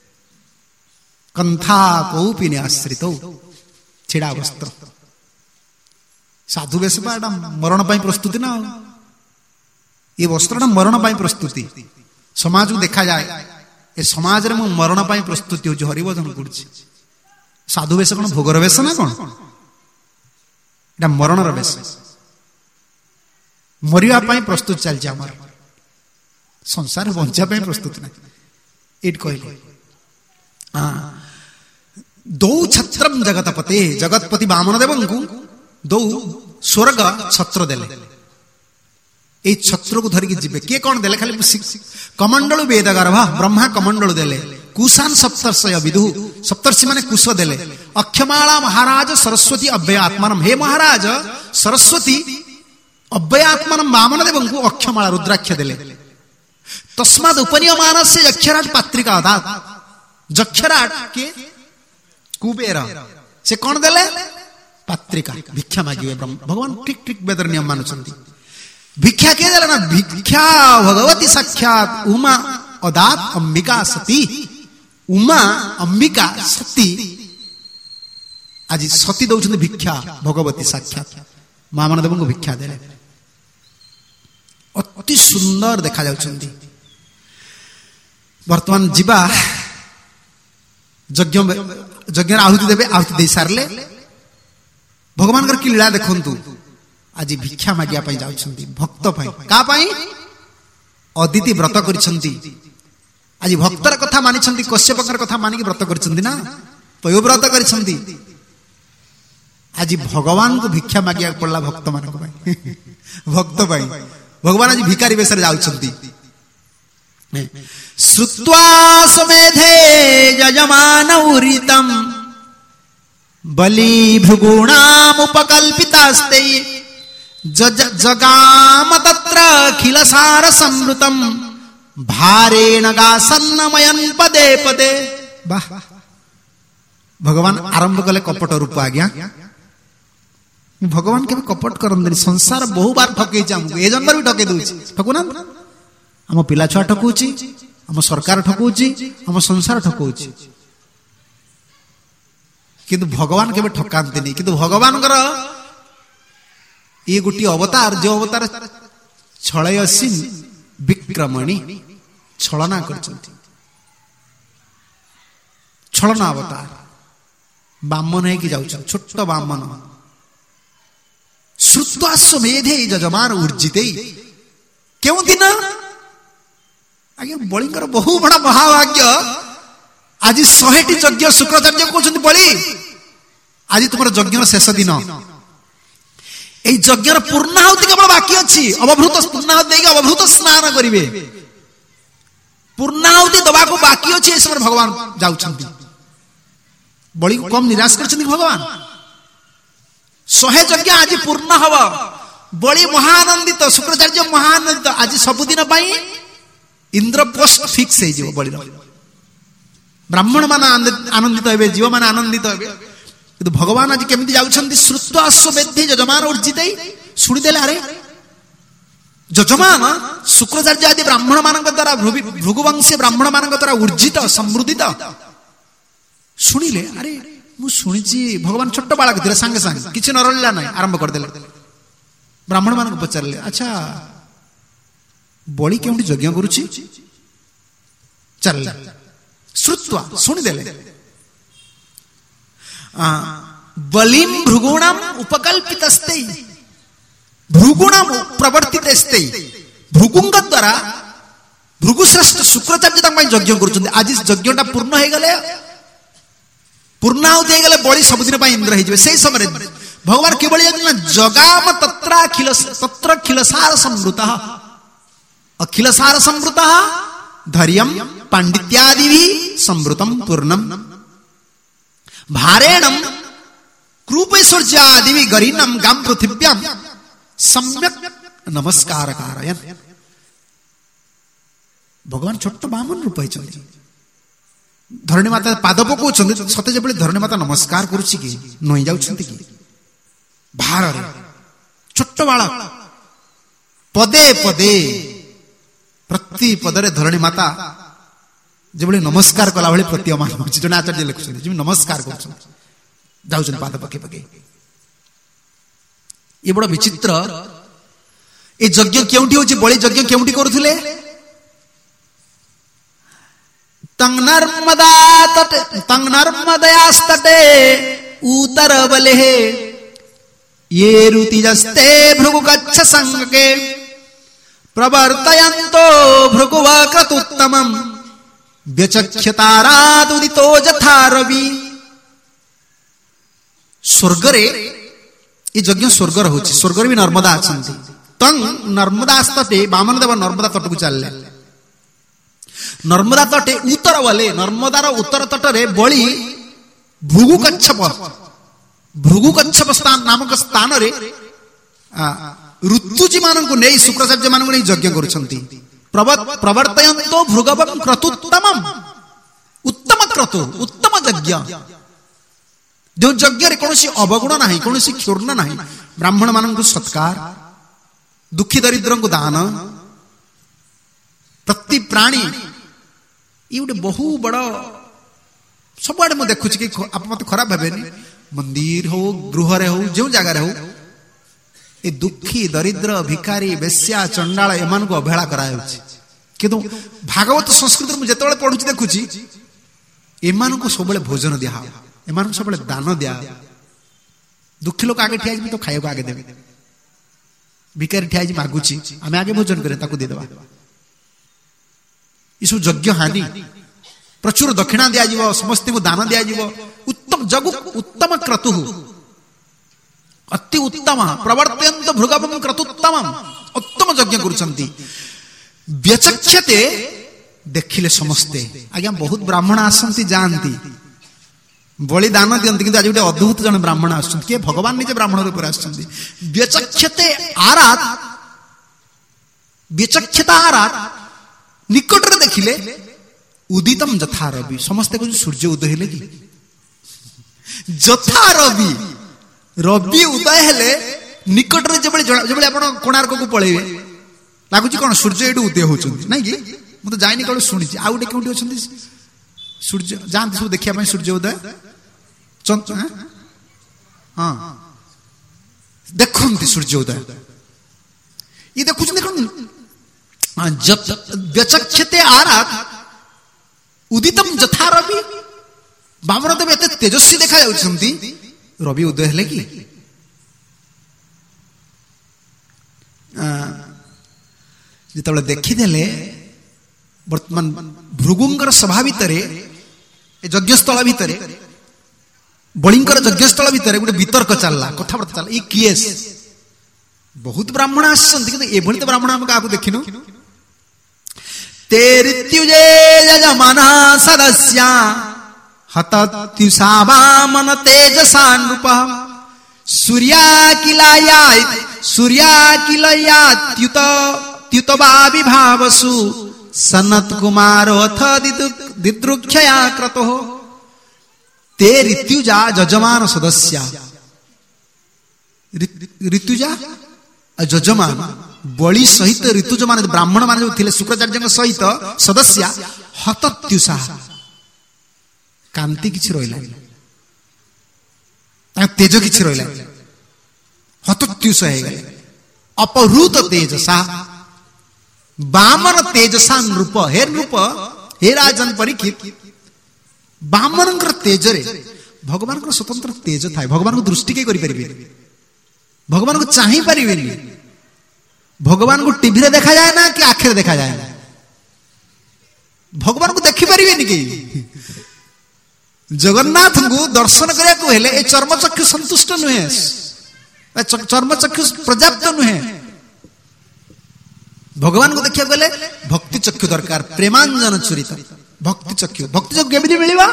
कंथा कौपिनी आश्रित छिड़ा वस्त्र साधु वेश एटा मरण पाई प्रस्तुति ना ये वस्त्रटा मरण पाई प्रस्तुति समाज को देखा जाए ए समाज रे मरण पाई प्रस्तुति हो हरिभजन करुछि साधु वेश कौन भोगर वेश ना कौन एटा मरण वेश मरिया पाई प्रस्तुत चलछि हमर संसार बंचा पाई प्रस्तुत ना एट कहले हां दौ छत्रम जगतपते जगतपति वामन देवंकु दौ स्वर्ग छत्र देले ए छत्र को धरिकी जिबे के कौन देले खाली कमंडल वेद गर्भ ब्रह्मा कमंडल देले कुशान सप्तर्षय विदु सप्तर्षि माने कुश देले अक्षमाला महाराज सरस्वती अव्ययात्मनम हे महाराज सरस्वती अव्ययात्मनम वामन देवंकु अक्षमाला रुद्राक्ष देले तस्माद उपनियमानस्य यक्षराज पात्रिका दात जक्षराज के कुबेर से कौन देले पात्रिका भिक्षा मागिवे भगवान ठीक ठीक वेदर नियम मानुछंती भिक्षा के देला ना भिक्षा भगवती साक्षात उमा अदात अंबिका सती उमा अंबिका सती आज सती दउछंती भिक्षा भगवती साक्षात मामन देवଙ୍କୁ भिक्षा देले अति सुंदर देखा जाउछंती वर्तमान जीवा यज्ञ यज्ञ आहुति देबे आहुति दे सारले भगवान कर की लीला देखंतु आज भिक्षा मागिया पाई जाउछंती भक्त पाई का पाई अदिति व्रत करिसंती आज भक्तर कथा मानिसंती कश्यपकर कथा मानिक व्रत करिसंती ना पयो व्रत करिसंती आज भगवान को भिक्षा मागिया पड़ला भक्त मान को पाई भक्त पाई भगवान आज भिखारी बेसर जाउछंती श्रुत्वा समेधे यजमान उरितम बलि भृगूणामुपकल्पितास्ते जगाम तत्र खिलसार संवृतम भारेण गासन्नमयन पदे पदे वाह भगवान आरंभ कले कपट रूप आज्ञा भगवान के कपट करंदनी संसार बहु बार ठके जामु ए जन्म भी ठके दउछि ठकुना हम पिला छुआ ठकुछि हम सरकार ठकुछि हम संसार ठकुछि किंतु भगवान के ठकांती नहीं किंतु भगवान ये गोटी अवतार जो अवतार छलयसी विक्रमणि छलना करछंती छलना अवतार बामन है कि जाउछ छोट बामन श्रुत्वाश्वमेधे यजमान ऊर्जिते क्यों दिन आगे बलिंकर बहु बड़ा महाभाग्य आज शहेटी यज्ञ शुक्राचार्य कहते बलि आज तुम यज्ञ शेष दिन यज्ञ पूर्णाहुति केवल बाकी अच्छी अवभूत पूर्णाहुति देके अवभूत स्नान करेंगे पूर्णाहुति दबा को बाकी अच्छी इस समय भगवान जाउछंती बलि को कम निराश करछंती भगवान शहे यज्ञ आज पूर्ण हवा बलि महानंदित शुक्राचार्य महानंदित आज सबुदिन इंद्र पोस्ट फिक्स हो बलि ब्राह्मण मान आनंदित हे जीव मान आनंदित हे कि भगवान आज केमती जाउछन्ति श्रुत्वा अश्वमेधे यजमान उर्जित शुणीदेले अरे यजमान शुक्राचार्य आदि ब्राह्मण मान द्वारा भृगुवंशी ब्राह्मण मान द्वारा ऊर्जित समृद्धित शुणिले अरे मु शुणिची भगवान छोट बालक थे सांगे सांगे किसी न रहा ना आरंभ करदेले ब्राह्मण मान पचारे अच्छा बलि केउंटी यज्ञ करुछि चल श्रुत्वा शुणीदेले बलिम भृगुणाम उपकल्पितस्ते भृगुणाम प्रवर्तितस्ते भृगुंग द्वारा भृगुश्रेष्ठ शुक्राचार्य तक यज्ञ करुछन्ति आज यज्ञटा पूर्ण हो गले पूर्णाहुति हो गले बलि सबुदिन इंद्र हो से समय भगवान केवल जगाम तत्र अखिल तत्र अखिलसार संवृत अखिलसार संवृत धैर्यं पांडित्यादि संवृतम पूर्णम भारेणम कृपैश्वर्यादि गरीनम गाम पृथिव्याम सम्यक नमस्कार कारयन भगवान छोट बामन रूप होइछन्ति धरणी माता पाद पकाउछन्ति सते जेबळे धरणी माता नमस्कार करूछि कि नई जाउछन्ति कि भार रे छोट बालक पदे पदे प्रति पदरे धरणी माता जेबळे नमस्कार कला भଳି प्रतीयमान होछि जने आचार्य लिखुछन्ति जे नमस्कार करूछन्ति जाउछन्ति पाद पके पके ये बड़ विचित्र ए यज्ञ केउंठी होछि बलि यज्ञ केउंठी करूथिले तंग नर्मदा तटे तंग नर्मदयास्तटे उत्तर बले ये रुतिजस्ते भृगु गच्छ संगे प्रवर्तयन्तो भृगुव क्रतुत्तमम् व्यचक्ष्यतारादुदितो यथा रवि स्वर्ग रे ये यज्ञ स्वर्ग होछि स्वर्ग रे भी नर्मदा अछन्ति तंग नर्मदास्तटे वामन देव नर्मदा तट को चलले नर्मदा तटे उत्तर वाले नर्मदार उत्तर तटरे बलि भृगु कच्छप भृगु कच्छप स्थान नामक स्थान रे ऋतुजी मानन को नै शुक्राचार्य मानन को नै यज्ञ करूछन्ति प्रवर्तयन्तो भृगवं क्रतुत्तमम् उत्तम क्रतु उत्तम यज्ञ जो यज्ञ रे कोनोसी अवगुण नाही कोनोसी क्षुर्ण नाही ब्राह्मण मानन को सत्कार दुखी दरिद्रन को दान प्रति प्राणी ये गोटे बहु बड़ सब आड़े मुझे देखुची कि आप मत खराब भावे मंदिर हो गृह हो जो जगार हो ये दुखी दरिद्र भिखारी बेश्या चंडाल एमान को अवहेला कराया किंतु भागवत संस्कृत में जिते पढ़ुची देखुची एमान को सब भोजन दिया एमान को सब दान दिया दुखी लोग आगे ठिया तो खाइबा को आगे देवे भिखारी ठिया मागुची आम आगे भोजन करें ताकू देदेबा ये सब यज्ञ हानि प्रचुर दक्षिणा दिया जीव समस्त को दान दिया जीव उत्तम जगु उत्तम क्रतु अति उत्तम प्रवर्तयन्त भृगवं क्रतुत्तमम् उत्तम यज्ञ करुछन्ति व्यचक्ष्यते देखिले समस्ते आज्ञा बहुत ब्राह्मण आसंती जानती बलि दान दियंती किंतु आज गोटे अद्भुत जन ब्राह्मण आसुछन्ति के भगवान निजे ब्राह्मण रूप रे आसुछन्ति व्यचक्ष्यते आरात व्यचक्ष्यता आरात निकट रे देखिले उदितम जथा रवि समस्ते को सूर्य उदय हेले कि जथा रवि रवि उदय हेले निकट रे जबळे जबळे आपण कोणार्क को पळेबे लागुची कोन सूर्य एडु उदय होचंती नै कि म तो जाइनी कळ सुनिची आ उडे केउटी होचंती सूर्य जानती सब देखिया पय सूर्य उदय चंद हां देखंती सूर्य उदय ये देखुछ देखन जब व्यचक्ष्यते आरात उदितम जथा रवि बामन देव एते तेजस्वी देखा जाउछंती रवि उदय हेले कि जेतबळे देखिदेले वर्तमान भृगुंकर सभा भितरे यज्ञस्थल भितरे बलिंकर यज्ञस्थल भितरे गोटे वितर्क चलला कथाबार्ता चलला ई केस बहुत ब्राह्मण आसंती किंतु एभली तो ब्राह्मण हम काकू देखिनु तेरित्युजे यजमाना सदस्या हतत्युषावामन तेजसा नृप सूर्या किलाया सूर्या किलया त्युत त्युतवा विभावसु सनत कुमार अथ दिदृक्षया क्रतो ते ऋतुजा जजमान सदस्य ऋतुजा जजमान बलि सहित ऋतुज मान ब्राह्मण मान जो थिले शुक्राचार्य सहित सदस्य हतत्युषा कांति किछि रहिला तेज किछि रहिला हतत्युषा हे गले अपहृत तेजसा बामन तेजसा नृप हे नृप हे राजन परीक्षित बामन तेज रे भगवान को स्वतंत्र तेज थाए भगवान को दृष्टि के करि परिबे भगवान को चाहि परिबे भगवान को टीवी रे देखा जाए ना कि आखिर देखा जाए ना भगवान को देखि परिबे नि के जगन्नाथ को दर्शन करिया को हेले ए चर्म चक्षु संतुष्ट नुहे चर्म चक्षु पर्याप्त नुहे भगवान को देखिया गले भक्ति चक्षु दरकार प्रेमांजन चुरित भक्ति चक्षु भक्ति चक्षु केमिति मिलिबा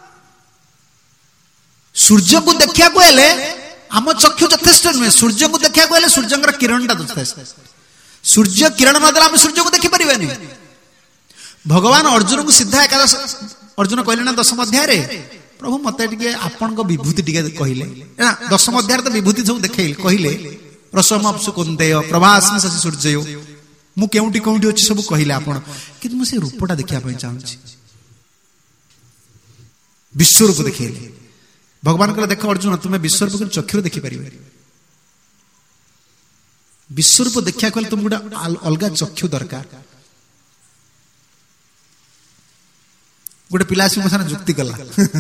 सूर्य को देखिया को हेले आम चक्षु यथेष्ट नुहे सूर्य को देखिया को हेले सूर्यंकर किरणटा यथेष्ट सूर्य किरण नदेला हम सूर्य को देखि परिबानी भगवान अर्जुन को सीधा एकादश अर्जुन कहले ना दशम अध्याय रे प्रभु मते टिके आपन को विभूति टिके कहिले ना दशम अध्याय तो विभूति सब देखैल कहिले रसमप्सु कुन्देय प्रभास्मि शशि सूर्ययो मु केउटी केउटी अछि सब कहिले आपन कि मु से रूपटा देखिया पय चाहूछि विश्वरूप देखैले भगवान कहले देखो अर्जुन तुमे विश्वरूप को चक्षुर देखि परिबे विश्वरूप देखिया कहले तुम गुडा अलगा चक्षु दरकार गोटे पिला से मो सारा जुक्ति कला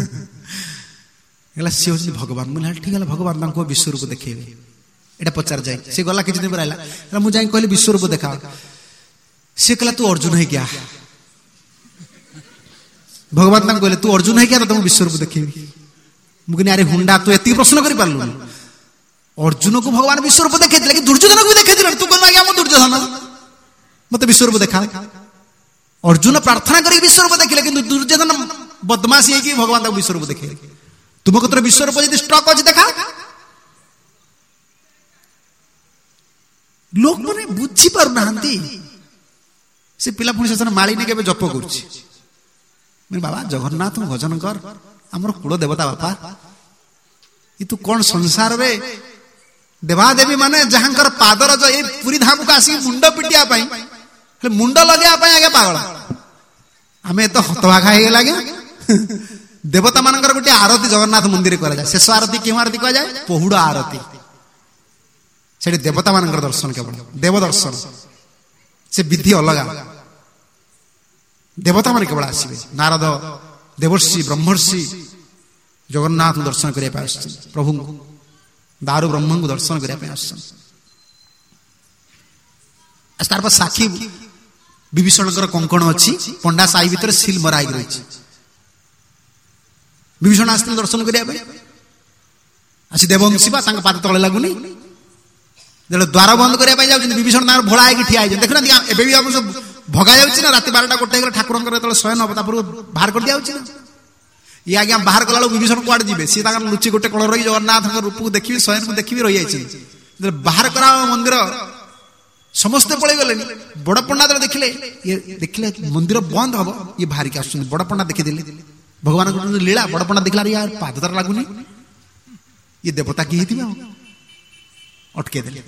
गला से होछि भगवान मुला ठीक है भगवान तांको विश्वरूप देखेबे एटा पचार जाय से गला किछ दिन पर आइला मु जाय कहले विश्वरूप देखा से कहला तू अर्जुन है क्या भगवान तांको कहले तू अर्जुन है क्या तो तुम विश्वरूप देखेबी मु कहनी अरे हुंडा तू एती प्रश्न करि पारलु अर्जुन को भगवान विश्वरूप देखे लेकिन दुर्योधन को देखे तू कहना कि हम दुर्योधन मते विश्वरूप देखा अर्जुन प्रार्थना करी विश्वरूप देखिले किंतु दुर्योधन बदमाशी है कि भगवान ताको विश्वरूप देखे तुम कतरे विश्वरूप यदि स्टॉक अछि देखा लोक माने बुझी पार नाहंती से पिला पुणी से माली ने केबे जप करछि मैं बाबा जगन्नाथ भजन कर हमर कुल देवता बापा ई तू कोन संसार रे देवा देवी माने जहांकर पादर जो ए पूरी धाम को आसी मुंड पिटिया पई मुंड लगे आगे पागल आम तो हतभागा हो लगे देवता मान गोटे आरती जगन्नाथ मंदिर कराए शेष आरती क्यों आरती कह जाए पहुड़ आरती से देवता मान दर्शन केवल देव दर्शन से विधि अलग देवता मान केवल आसवे नारद देवर्षि ब्रह्मर्षि जगन्नाथ दर्शन करने प्रभु दारु ब्रह्म को दर्शन करने तार पर साक्षी विभीषण कंकण अच्छी पंडा साई भीतर सिल मराई रही विभीषण आसते दर्शन करने आसी देवंशी पाद तले लगुनि द्वार बंद करने जाऊँ विभीषण भोला है ठिया देखना एवं भी सब भगा जाऊँगी ना राति बारटा गोटे ठाकुर शयन हम बाहर कर दिया ये आज्ञा बाहर कला विभीषण कुआड़े जी सी लुचि गोटे कल रही जगन्नाथ रूप को देखिए शयन को देखिए रही जाइए बाहर करा मंदिर समस्ते पड़े गले बड़ पंडा देखिले ये देखिले मंदिर बंद हम ये बाहर के आस बड़ पंडा देखीदे भगवान लीला बड़ पंडा देखला यार पाद तार लगुनि ये देवता किए थी अटके दे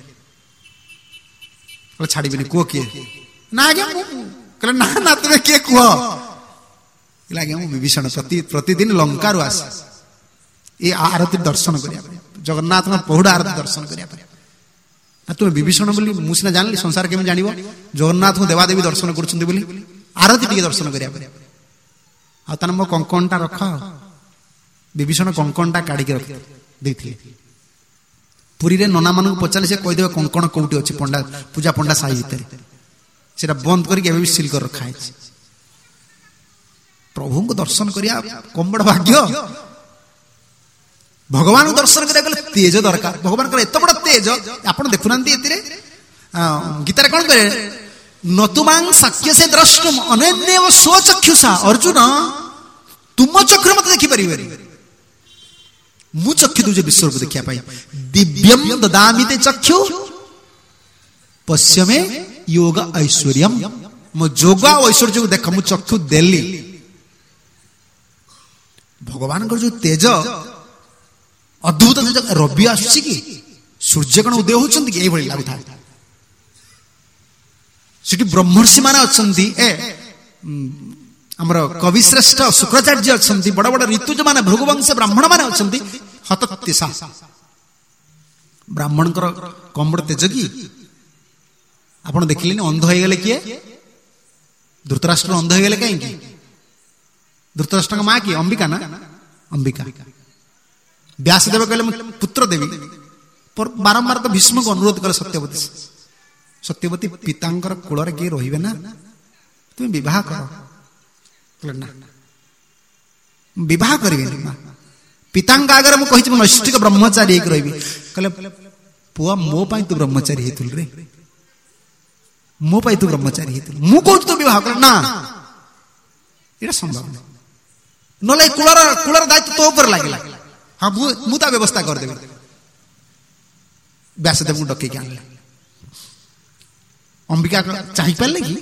छाड़बी कह किए ना आज्ञा कहले ना ना तुम किए कह आज्ञा विभीषण प्रति प्रतिदिन लंका आस ये आरती दर्शन करिया जगन्नाथ पहुड़ आरती दर्शन करिया तुम विभीषण बोली मु सिना जानली संसार केमे जानिबो जगन्नाथ को देवादेवी दर्शन करछुंदी बोली आरती टिके दर्शन करिया आ तन मो कंकणटा रख विभीषण कंकणटा काढी के रख देथिले पुरी रे नना मानू पचाले से कहि देबे कंकण कोउटी अछि पंडा पूजा पंडा साई भीतर सेटा बंद करके एबे सील कर रखा है प्रभु को दर्शन करिया कम बड़ भाग्य भगवान को दर्शन करिया गले तेज दरकार भगवान कर एत बड़ तेज आपण देखुनांती एतिरे गीता रे कोन करे नतुमां शक्य से द्रष्टुम अनन्यव स्वचक्षुषा अर्जुन तुम चक्षु मत देखि परिबे मु चक्षु दूजे विश्व को देखा पाई दिव्यम ददामि ते चक्षु पश्यमे योग ऐश्वर्यम मो जोग ऐश्वर्य को देख मु चक्षु देली भगवान जो तेज अद्भुत तेज रवि आसुची कि सूर्य कण उदय होचंती कि एई भଳି लागुथा सेठी ब्रह्मर्षि माने अछंती ए हमर कवि श्रेष्ठ शुक्राचार्य अछंती बड़ बड़ ऋतुज माने भृगुवंश ब्राह्मण माने अछंती हतत्यसा ब्राह्मण कर कम बड़ तेज की आपण देखिले नि अंध होय गेले किए धृतराष्ट्र अंध होय गेले काहे की धृतराष्ट्र का मां की अंबिका ना अंबिका व्यासदेव कहले पुत्र देवी पर बारंबार तो भीष्म को अनुरोध कर सत्यवती सत्यवती पितांकर कुल रे के रहिबे ना तुम विवाह कर ना विवाह करिवे ना पितांका आगर मु कहि नैष्ठिक ब्रह्मचारी एक रहिबी कहले पुआ मो पाई तू ब्रह्मचारी हेतुल रे मो पाई तू ब्रह्मचारी हेतुल मु कहू तो विवाह कर ना एटा संभव नहीं नले कुलर कुलर दायित्व तो ऊपर लागिला हां मु मु ता व्यवस्था कर देबे व्यासदेव को डके के आनले अंबिका चाहि पाले कि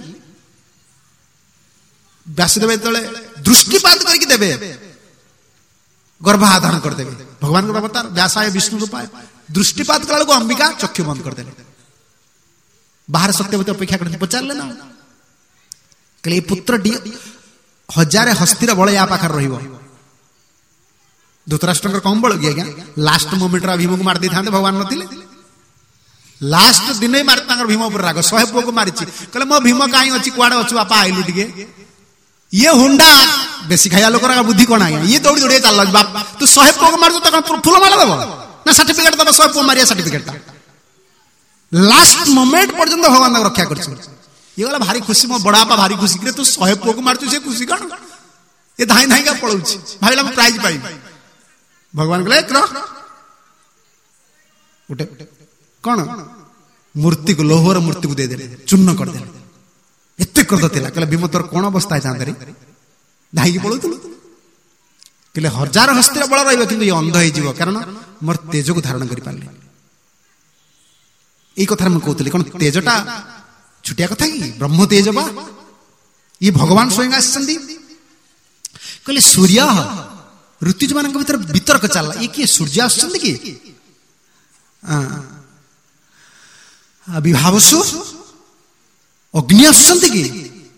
व्यासदेव तले दृष्टिपात करके देबे गर्भाधारण कर देबे भगवान को अवतार व्यासाय विष्णु रूपाय दृष्टिपात कला को अंबिका चक्षु बंद कर देले बाहर सत्यवती अपेक्षा करते पचारले ना कले पुत्र डी हजार हस्तीर बल या पाखर रहिबो धृतराष्ट्र कम बल गया लास्ट मोमेंट रा भीम को मार दी थांते भगवान नथिले लास्ट दिन ही मार तांगर भीम ऊपर राग शहे पुओ को मारिछि कहले मो भीम काई अछि कुआडे अछि बापा आइलु टिके ये हुंडा बेसी खाया लोकर बुद्धि कोन आया ये दौड़ी दौड़ी चल बाप तू शहे पुओ को मार तो फूल माला देबो ना सर्टिफिकेट दबो शहे पुओ मारिया सर्टिफिकेट लास्ट मोमेंट पर्यंत भगवान रक्षा करछि ये वाला भारी खुशी मो बड़ा बापा भारी खुशी करे तू शहे पुओ को मारछु से खुशी कोन ये धाई धाई का पळौछि भाईला मैं प्राइज पाई भगवान कहले एकरो उठे कौन मूर्ति को लोहर मूर्ति को दे दे चूर्ण कर दे एते कर देला कहले भीम तोर कोन अवस्था है जानदरी धाई की पळौतु कहले हजार हस्तिर बळ रहइबो किंतु ये अंध होई जीवो कारण मोर तेज को धारण करि पाले ए कथा मैं कहतली कोन तेजटा छुटिया कथा की ब्रह्म तेज बा ये भगवान स्वयं आछंदी कहले सूर्य ऋतुज मान भीतर वितर्क चलला ये किए सूर्य आछंदी की विभावसु अग्नि आछंदी की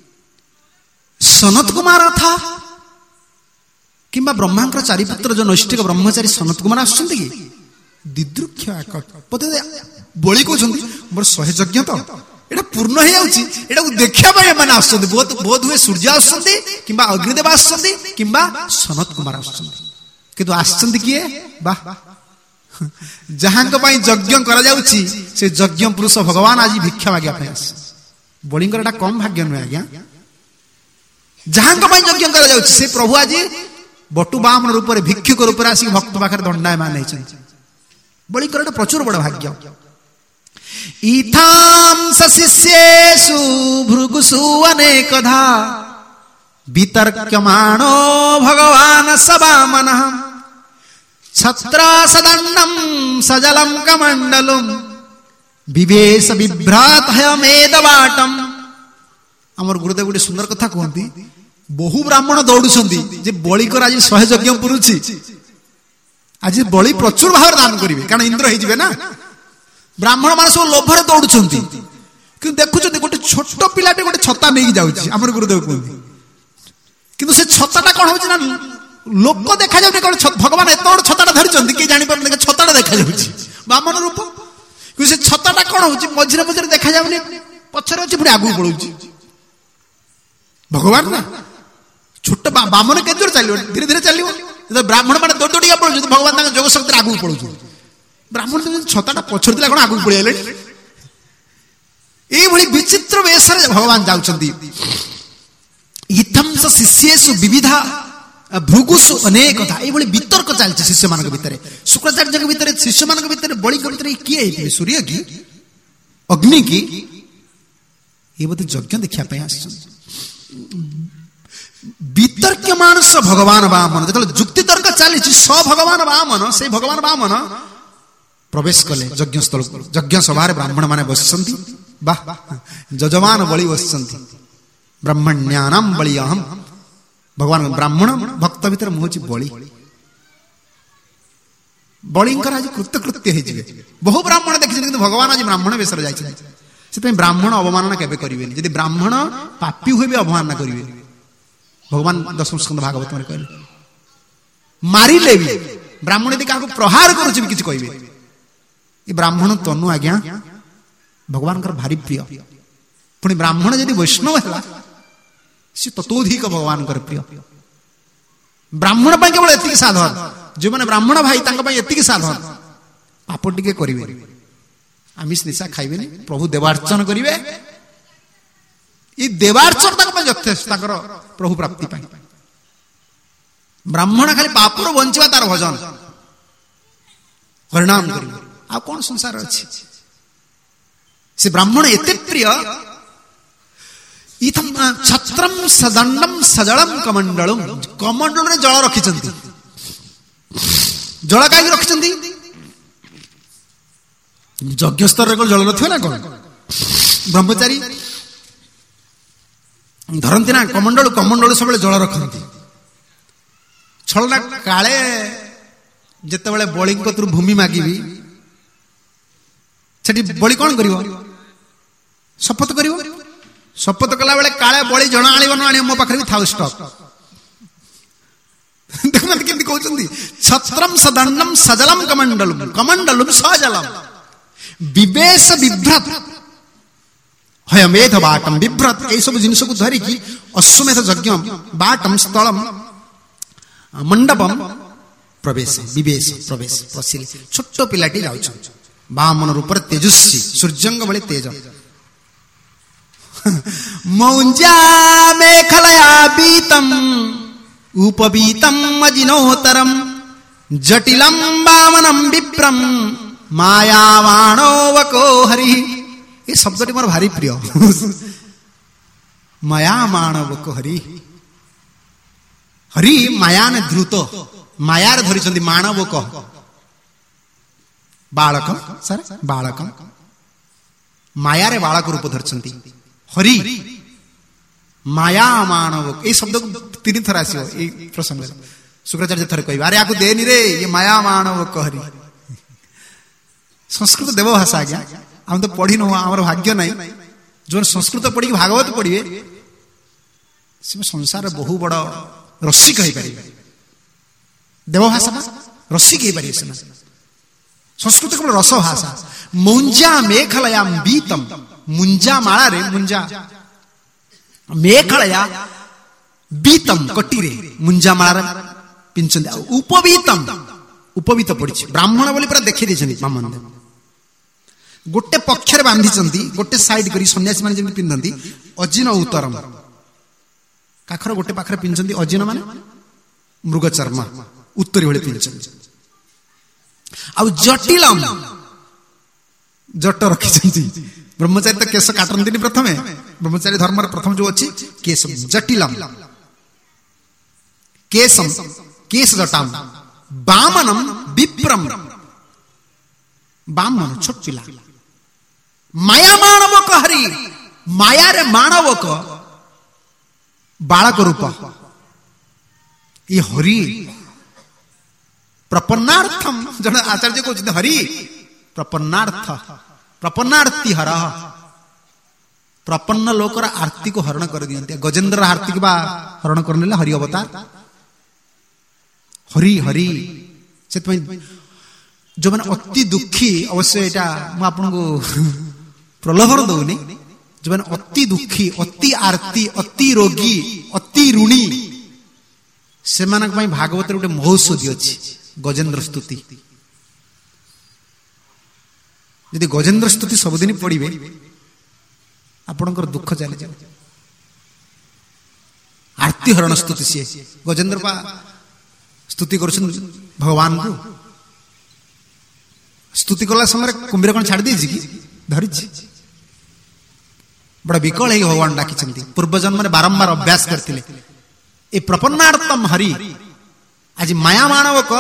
सनत कुमार था किंबा ब्रह्मांकर चारिपुत्र जो नैष्ठिक ब्रह्मचारी सनत कुमार आछंदी की दिदृक्ष पते बळी कहउछंदी मोर सहे यज्ञ तो एटा पूर्ण हे आउची एटा को देखिया पय माने आछंदी बहुत बहुत हुए सूर्य आछंदी किंबा अग्निदेव आछंदी किंबा सनत कुमार आछंदी किंतु आछंदी किए बा जहां को पय यज्ञ करा जाउची से यज्ञ पुरुष भगवान आज भिक्षा मागिया पय आस बळींकर एटा कम भाग्य न आज्ञा जहां को पय यज्ञ करा जाउची से प्रभु आज बटु बामन रूप रे भिक्षुक रूप रे आसी भक्त पाखर दंडायमान हेछन बळींकर एटा प्रचुर बड़ भाग्य इथां सशिष्येषु भृगुषु अनेकधा वितर्क्यमाणो भगवान सवामनः छत्रासदण्डं सजलं कमण्डलुं विवेश बिभ्रात हयमेदवाटम हमर गुरुदेव गुडी सुंदर कथा कहंती बहु ब्राह्मण दौड़ुछंती जे बळी कर आज सहे यज्ञ पुरुछि आज बळी प्रचुर भाव दान करिवे कारण इंद्र हे जिवे ना ब्राह्मण मान सब लोभरे दौड़ुछंती कि देखुछंती गोटे छोट पिलाटे गोटे छता नेकी जाउछि हमर गुरुदेव कहंती किंतु से छताटा कोन होछि ना लोक देखा जाउनी कोन भगवान एत बड़ छताटा धरिछंती के जानि पर छताटा देखा जाउछि ब्राह्मण रूप कि से छताटा कोन होछि मझिरे मझिरे देखा जाउनी पछरे अछि पुनी आगु पळौछि भगवान ना छोट बामन के दूर चलियो धीरे धीरे चलियो तो ब्राह्मण माने दौड़ दौड़िया पळौछि भगवान तांग जोग शक्ति आगु पळौछि ब्राह्मण तो छताटा पछरे दिला कोन आगु पळैले ए भली विचित्र वेशरे भगवान जाउछंती इथं स शिष्येषु विविधा भृगुषु अनेक था ए भली वितर्क चलछि शिष्य मानक भितरे शुक्राचार्य के भितरे शिष्य मानक भितरे बळी के भितरे किए हेति सूर्य की अग्नि की ए बते यज्ञ देखिया पय आछन वितर्क मानस भगवान वामन जतल जुक्ति तर्क ଚାଲିଛି ସ ଭଗବାନ ବାମନ, ସେଇ ଭଗବାନ ବାମନ ପ୍ରବେଶ କଲେ ଯଜ୍ଞସ୍ଥଳକୁ। ଯଜ୍ଞ ସଭାରେ ବ୍ରାହ୍ମଣ ମାନେ ବସିଛନ୍ତି, ବା ଯଜମାନ ବଳି ବସିଛନ୍ତି। ବ୍ରାହ୍ମଣ୍ୟାନାಂ ବଳି ଅହಂ, ଭଗବାନ ବ୍ରାହ୍ମଣ ଭକ୍ତ ଭିତରେ ମୁଁ ହଉଛି ବଳି। ବଳିଙ୍କର ଆଜି କୃତକୃତ୍ୟ ହେଇଯିବେ। ବହୁ ବ୍ରାହ୍ମଣ ଦେଖିଛନ୍ତି, କିନ୍ତୁ ଭଗବାନ ଆଜି ବ୍ରାହ୍ମଣ ବେଶରେ ଯାଇଛନ୍ତି। ସେଥିପାଇଁ ବ୍ରାହ୍ମଣ ଅବମାନନା କେବେ କରିବେନି। ଯଦି ବ୍ରାହ୍ମଣ ପାପୀ ହୁଏ ବି ଅବମାନନା କରିବେନି। ଭଗବାନ ଦଶମ ସ୍କନ୍ଧ ଭାଗବତରେ କହିଲେ, ମାରିଲେ ବି ବ୍ରାହ୍ମଣ ଯଦି କାହାକୁ ପ୍ରହାର କରୁଛି ବି କିଛି କହିବେ। ଏ ବ୍ରାହ୍ମଣ ତନୁ ଆଜ୍ଞା ଭଗବାନଙ୍କର ଭାରି ପ୍ରିୟ। ପୁଣି ବ୍ରାହ୍ମଣ ଯଦି ବୈଷ୍ଣବ ହେଲା, ସେ ତତୋଧିକ ଭଗବାନଙ୍କର ପ୍ରିୟ। ବ୍ରାହ୍ମଣ ପାଇଁ କେବଳ ଏତିକି ସାଧନ, ଯେଉଁମାନେ ବ୍ରାହ୍ମଣ ଭାଇ ତାଙ୍କ ପାଇଁ ଏତିକି ସାଧନ, ପାପ ଟିକେ କରିବେ, ଆମିଷ ନିଶା ଖାଇବେନି, ପ୍ରଭୁ ଦେବାର୍ଚ୍ଚନ କରିବେ। ଏଇ ଦେବାର୍ଚ୍ଚନ ତାଙ୍କ ପାଇଁ ଯଥେଷ୍ଟ, ତାଙ୍କର ପ୍ରଭୁ ପ୍ରାପ୍ତି ପାଇଁ। ବ୍ରାହ୍ମଣ ଖାଲି ପାପରୁ ବଞ୍ଚିବା ତାର ଭଜନ, ହରିନାମ କରିବ, ଆଉ କଣ ସଂସାର ଅଛି। ସେ ବ୍ରାହ୍ମଣ ଏତେ ପ୍ରିୟ, ଛତ୍ରମ୍ ସଦଣ୍ଡମ୍ ସଜଳମ୍ କମଣ୍ଡଳମ୍, କମଣ୍ଡଳରେ ଜଳ ରଖିଛନ୍ତି। ଜଳ କାହିଁକି ରଖିଛନ୍ତି? ଯଜ୍ଞ ସ୍ତରରେ କଣ ଜଳ ନଥିବ ନା କଣ? ବ୍ରହ୍ମଚାରୀ ଧରନ୍ତି ନା କମଣ୍ଡଳ, କମଣ୍ଡଳ ସବୁବେଳେ ଜଳ ରଖନ୍ତି। ଛଳନା କାଳେ ଯେତେବେଳେ ବଳିଙ୍କ କତରୁ ଭୂମି ମାଗିବି, ସେଠି ବଳି କଣ କରିବ? ଶପଥ କରିବ। ଶପଥ କଲା ବେଳେ କାଳେ ବଳି ଜଣ ଆଣିବ ନ ଆଣିବ, ମୋ ପାଖରେ ବି ଥାଉ ଷ୍ଟକ୍। ଦେଖୁନାହାନ୍ତି କେମିତି କହୁଛନ୍ତି, ଛତ୍ରମ୍ ସଦଣ୍ଡମ୍ ସଜଳମ୍ କମଣ୍ଡଲମ୍, କମଣ୍ଡଲମ୍ ସଜଳମ୍ ବିବେଶ ବିଭ୍ରତ ହୟମେଧ ବାଟମ୍ ବିଭ୍ରତ, ଏଇସବୁ ଜିନିଷକୁ ଧରିକି ଅଶ୍ୱମେଧ ଯଜ୍ଞ ବାଟମ୍ ସ୍ଥଳମ୍ ମଣ୍ଡପମ୍ ପ୍ରବେଶ, ବିବେଶ ପ୍ରବେଶ ପ୍ରସିଲି। ଛୋଟ ପିଲାଟି ଯାଉଛନ୍ତି, ବାମନ ରୂପରେ ତେଜସ୍ୱୀ, ସୂର୍ଯ୍ୟଙ୍କ ଭଳି ତେଜ। ମୌଞ୍ଜା ମେଖଲୟା ବୀତମ୍ ଉପବୀତମ୍ ଅଜିନୋତରମ୍ ଜଟିଲମ୍ ବାମନମ୍ ବିପ୍ରମ୍ ମାୟାମାଣୋବକୋ ହରି। ଏ ଶବ୍ଦଟି ମୋର ଭାରି ପ୍ରିୟ। ମାୟାମାଣୋବକୋ ହରି। ହରି ମାୟାନେ ଧୃତ, ମାୟାରେ ଧରିଛନ୍ତି ମାଣବକ, ବାଳକ ସାର୍ ବାଳକ, ମାୟାରେ ବାଳକ ରୂପ ଧରିଛନ୍ତି। ହରି ମାୟା ମାନବକ, ଏଇ ଶବ୍ଦକୁ ତିନି ଥର ଆସିବ ଏଇ ପ୍ରସଙ୍ଗରେ। ଶୁକ୍ରାଚାର୍ଯ୍ୟ ଥରେ କହିବେ, ଆରେ ଆକୁ ଦେନି ରେ, ଇଏ ମାୟା ମାନବକ ହରି। ସଂସ୍କୃତ ଦେବ ଭାଷା ଆଜ୍ଞା, ଆମେ ତ ପଢିନୁ, ଆମର ଭାଗ୍ୟ ନାହିଁ। ଯୋଉ ସଂସ୍କୃତ ପଢିକି ଭାଗବତ ପଢିବେ, ସେ ସଂସାରରେ ବହୁ ବଡ ରସିକ ହେଇପାରିବେ। ଦେବ ଭାଷା ରସିକ ହେଇପାରିବେ ସିନା, ସଂସ୍କୃତ କେବଳ ରସ ଭାଷା। ମୁଞ୍ଜା ମେଖଲୟା ବୀତମ୍, ମୁଞ୍ଜା ମାଳାରେ, ମୁଞ୍ଜା ମେଖଳୟା ବୀତମ୍ କଟିରେ, ମୁଞ୍ଜା ମାଳାରେ ପିନ୍ଧୁଛନ୍ତି। ଆଉ ଉପବୀତମ୍, ଉପବୀତ ପଡିଛି। ବ୍ରାହ୍ମଣ ବୋଲି ପୁରା ଦେଖେଇ ଦେଇଛନ୍ତି ବାମନ ଦେବ। ଗୋଟେ ପକ୍ଷରେ ବାନ୍ଧିଛନ୍ତି, ଗୋଟେ ସାଇଡ କରି ସନ୍ନ୍ୟାସୀ ମାନେ ଯେମିତି ପିନ୍ଧନ୍ତି। ଅଜିନ ଉତ୍ତରମ୍, କାଖର ଗୋଟେ ପାଖରେ ପିନ୍ଧୁଛନ୍ତି। ଅଜିନ ମାନେ ମୃଗ ଚର୍ମ, ଉତ୍ତରୀ ଭଳି ପିନ୍ଧୁଛନ୍ତି। ଆଉ ଜଟିଲମ୍, ଜଟ ରଖିଛନ୍ତି। ବ୍ରହ୍ମଚାରୀ ତ କେଶ କାଟନ୍ତିନି ପ୍ରଥମେ, ବ୍ରହ୍ମଚାରୀ ଧର୍ମର ପ୍ରଥମ ଯୋଉ ଅଛି କେଶ। ଜଟିଲମ୍ କେଶମ୍, କେଶ ଜଟାମ୍ ବାମନମ୍ ବିପ୍ରମ୍, ବାମନ ଛୋଟ ପିଲା। ମାୟା ମାଣବକ ହରି, ମାୟାରେ ମାଣବକ ବାଳକ ରୂପ। ଇ ହରି ପ୍ରପନ୍ନାର୍ଥମ୍, ଜଣେ ଆଚାର୍ଯ୍ୟ କହୁଛନ୍ତି ହରି ପ୍ରପନ୍ନାର୍ଥ, ପ୍ରପନ୍ନାର୍ଥୀ ହର, ପ୍ରପନ୍ନ ଲୋକର ଆର୍ତିକୁ ହରଣ କରିଦିଅନ୍ତି। ଗଜେନ୍ଦ୍ର ଆର୍ତିକୁ ବା ହରଣ କରିନେଲେ ହରି ଅବତାର। ହରି ହରି, ସେଥିପାଇଁ ଯୋଉମାନେ ଅତି ଦୁଃଖୀ, ଅବଶ୍ୟ ଏଇଟା ମୁଁ ଆପଣଙ୍କୁ ପ୍ରଲୋଭନ ଦଉନି, ଯୋଉମାନେ ଅତି ଦୁଃଖୀ, ଅତି ଆର୍ତି, ଅତି ରୋଗୀ, ଅତି ଋଣୀ, ସେମାନଙ୍କ ପାଇଁ ଭାଗବତରେ ଗୋଟେ ମହୌଷଧି ଅଛି, ଗଜେନ୍ଦ୍ର ସ୍ତୁତି। ଯଦି ଗଜେନ୍ଦ୍ର ସ୍ତୁତି ସବୁଦିନ ପଢିବେ, ଆପଣଙ୍କର ଦୁଃଖ ଚାଲିଯିବ। ଆର୍ତି ହରଣ ସ୍ତୁତି ସିଏ। ଗଜେନ୍ଦ୍ର ବା ସ୍ତୁତି କରୁଛନ୍ତି ଭଗବାନଙ୍କୁ। ସ୍ତୁତି କଲା ସମୟରେ କୁମ୍ଭୀର କଣ ଛାଡି ଦେଇଛି କି? ଧରିଛି। ବଡ ବିକଳ ହେଇକି ଭଗବାନ ଡାକିଛନ୍ତି। ପୂର୍ବ ଜନ୍ମରେ ବାରମ୍ବାର ଅଭ୍ୟାସ କରିଥିଲେ। ଏ ପ୍ରପନ୍ନାର୍ଥମ୍ ହରି, आज माया मानवक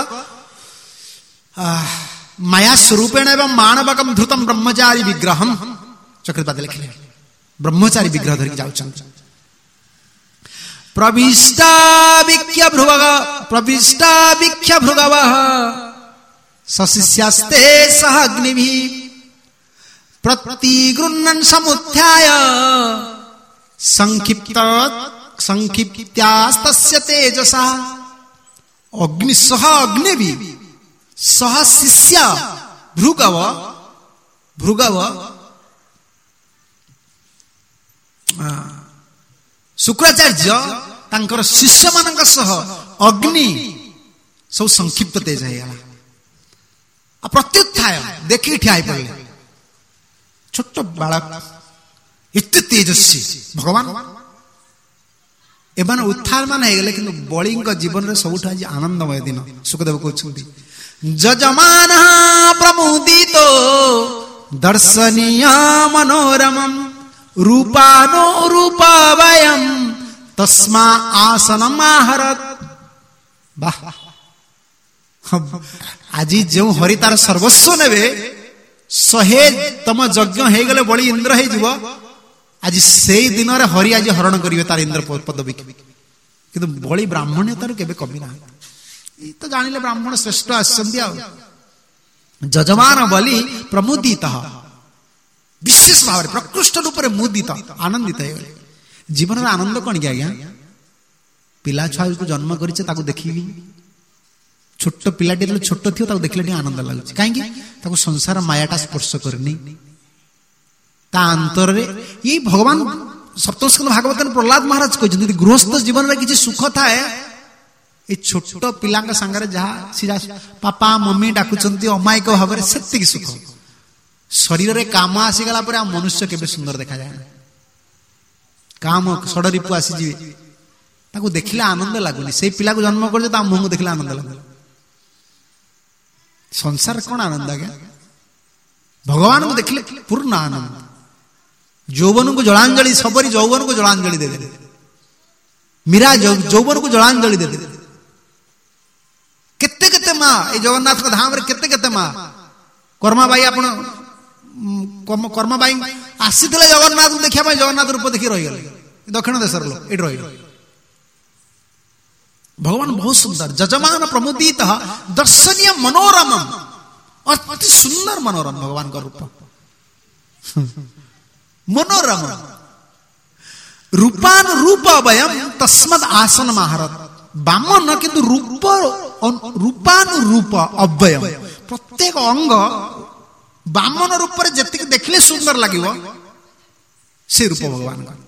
माया स्वरूपेण एवं मानवकम धृतम ब्रह्मचारी विग्रहम चक्रपाती लिखिले ब्रह्मचारी विग्रह धरिक जाउछन्ति प्रविष्टाभिख्य भृगव प्रविष्टाभिख्य भृगवः सशिष्यास्ते सह अग्निभिः प्रतिगृह्णन् समुत्थाय संक्षिप्त संक्षिप्त्यास्तस्य तेजसा अग्नि सह अग्निभिः सह शिष्य भृगव भृगव शुक्राचार्य तांकर शिष्य मानक सह अग्नि सब संक्षिप्त तेज है प्रत्युत्थाय देखी ठिया पड़े छोट बालक एत तेजस्वी भगवान एमान उत्थान मान है कि बलि जीवन में सबुठ आज आनंदमय दिन सुखदेव कहते जजमान प्रमुदितो दर्शनीय मनोरमम रूपानो रूपावयम तस्मा आसनम आहरत वाह आज जो हरि तार सर्वस्व नेबे शहे तम यज्ञ हो गले बड़ी इंद्र हो आज से दिन रे हरि आज हरण करिवे तार इंद्र पदवी किंतु बड़ी ब्राह्मण्य तार केबे कमी ना तो जानिले ब्राह्मण श्रेष्ठ आसंती आ जजमान बलि प्रमुदित विशेष भाव प्रकृष्ट रूप से मुदित आनंदित है जीवन में आनंद कौन क्या आज्ञा पिला छुआ को जन्म करिचे ताको देखिली छोट पिलाटी छोट थी देखले आनंद लगुच कहीं संसार मायाटा स्पर्श करनी ता अंतर रे ये भगवान सप्तम स्कंद भागवत प्रहलाद महाराज कहते गृहस्थ जीवन में किसी सुख थाए ये छोट पिला सांगे जहाँ सीधा पापा मम्मी डाकुंट अमायिक भाव में से सुख शरीर रे काम आसीगला पर मनुष्य केबे सुंदर देखा जाए काम षडरिपु आसीजे ताको देखिले आनंद लगुनि से पिला को जन्म कर मुह को देखिले आनंद लगुनि संसार कौन आनंद आ गया भगवान को देखिले पूर्ण आनंद यौवन को जलांजलि सबरी यौवन को जलांजलि दे दे मीरा यौवन को जलांजलि दे दे केते केते माँ ये जगन्नाथ धाम रे केते केते माँ कर्मा बाई आपण कर्मा बाई आसी जगन्नाथ देखा जगन्नाथ रूप देखी रही दक्षिण देश लोग ये रही भगवान बहुत सुंदर जजमान प्रमुदित दर्शनीय मनोरम अति सुंदर मनोरम भगवान का रूप मनोरम रूपान रूप अवयम तस्मद आसन महारत बामन किंतु रूप रूपान रूप अव्ययम प्रत्येक अंग बामन रूप में जति देखले सुंदर लगे से रूप भगवान का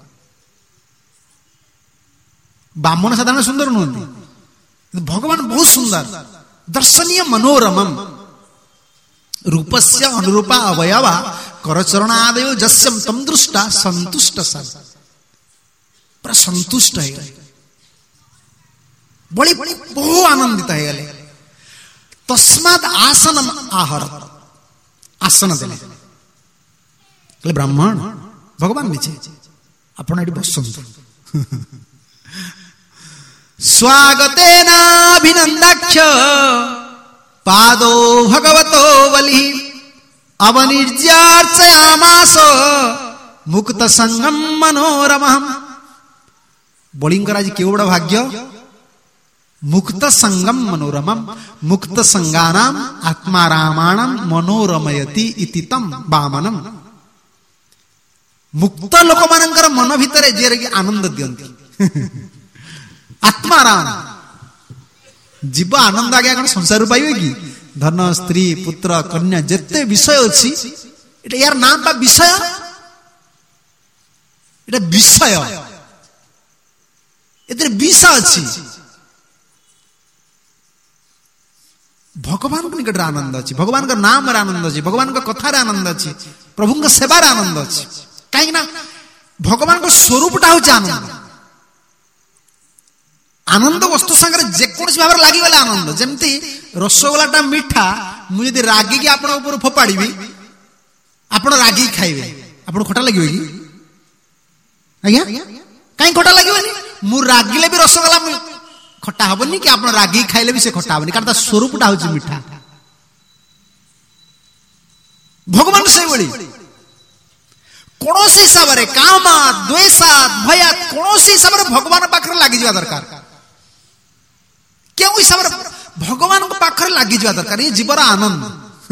बामन साधारण सुंदर नुहति भगवान बहुत सुंदर दर्शनीय मनोरमम रूपस्य अनुरूपा अवयवा करचरण आदयो जस्यम तम दृष्टा संतुष्ट सन पर संतुष्ट है बड़ी बड़ी बहुत आनंदित है गले तस्माद आसनम आहर आसन देले कले ब्राह्मण भगवान नीचे आपण एटी बसंतु स्वागतेनाभिनंदाक्ष पादो भगवतो बलि अवनिर्ज्यार्चयामास मुक्त संगम मनोरमः बलिंकर आज केव बड़ा भाग्य मुक्त संगम मनोरमम मुक्त संगानाम आत्मारामाणम मनोरमयति इति तम वामनम मुक्त लोक मानकर मन भितर जे आनंद दियंती आत्माराम जीव आनंद आगे कौन संसार पाइबे कि धन स्त्री पुत्र कन्या जिते विषय अच्छी यार नाम बा विषय एटा विषय एते विष अच्छी भगवान को निकट आनंद अच्छी भगवान का नाम आनंद अच्छी भगवान का कथार आनंद अच्छी प्रभु का सेवार आनंद अच्छी कहीं ना भगवान को स्वरूपटा हूँ आनंद आनंद वस्तु संगे जेकोसी भाव लगी गले आनंद जमती रसगोलाटा मीठा मुझे रागी की आपण ऊपर फोपाड़ी आपण रागी खाइबे आपण खटा लगे कि आज्ञा कहीं खटा लगे मु रागिले भी रसगोला खट्टा हेनी कि आप रागी खाइले भी से खट्टा हेनी कारण स्वरूपटा हूँ मिठा भगवान से भली कौन हिसाब से काम द्वेषा भया कौन हिसाब से भगवान पाखे लगी जा दरकार क्यों हिसाब से भगवान पाखे लगी जा दरकार ये जीवर आनंद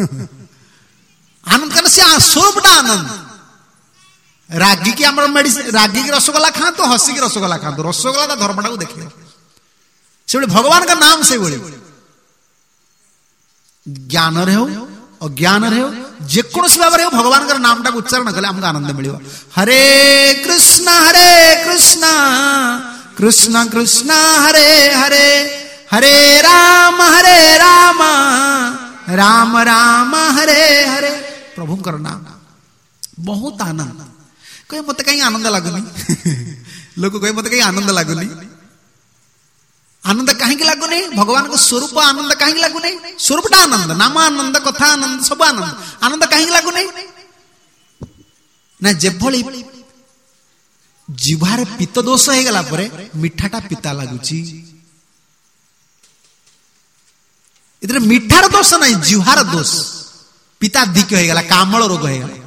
आनंद कारण से स्वरूपटा आनंद रागी की रागी की रसगोला खातु हसी की रसगोला खातु रसगोला का धर्मटा को देखिए से भगवान का नाम से ज्ञान रे हो अज्ञान रे हो जेकोसी भाव में भगवान का नाम टाक उच्चारण कले हमको आनंद मिल हरे कृष्ण हरे कृष्ण कृष्ण कृष्ण हरे हरे हरे राम हरे राम राम राम हरे हरे प्रभु का नाम बहुत आनंद कहे मत कहीं आनंद लगुनि लोग कहे मत कहीं आनंद लगुनि आनंद कहीं लगुनि भगवान को स्वरूप आनंद कहीं लगुनि स्वरूपटा आनंद नाम आनंद कथा आनंद सब आनंद आनंद कहीं लगुनि ना जेभली जिह्वार पित्त दोष हो गला परे मिठाटा पिता लगुची इधर मिठार दोष नहीं जिह्वार दोष पिता दिक हो गला कामल रोग हो गला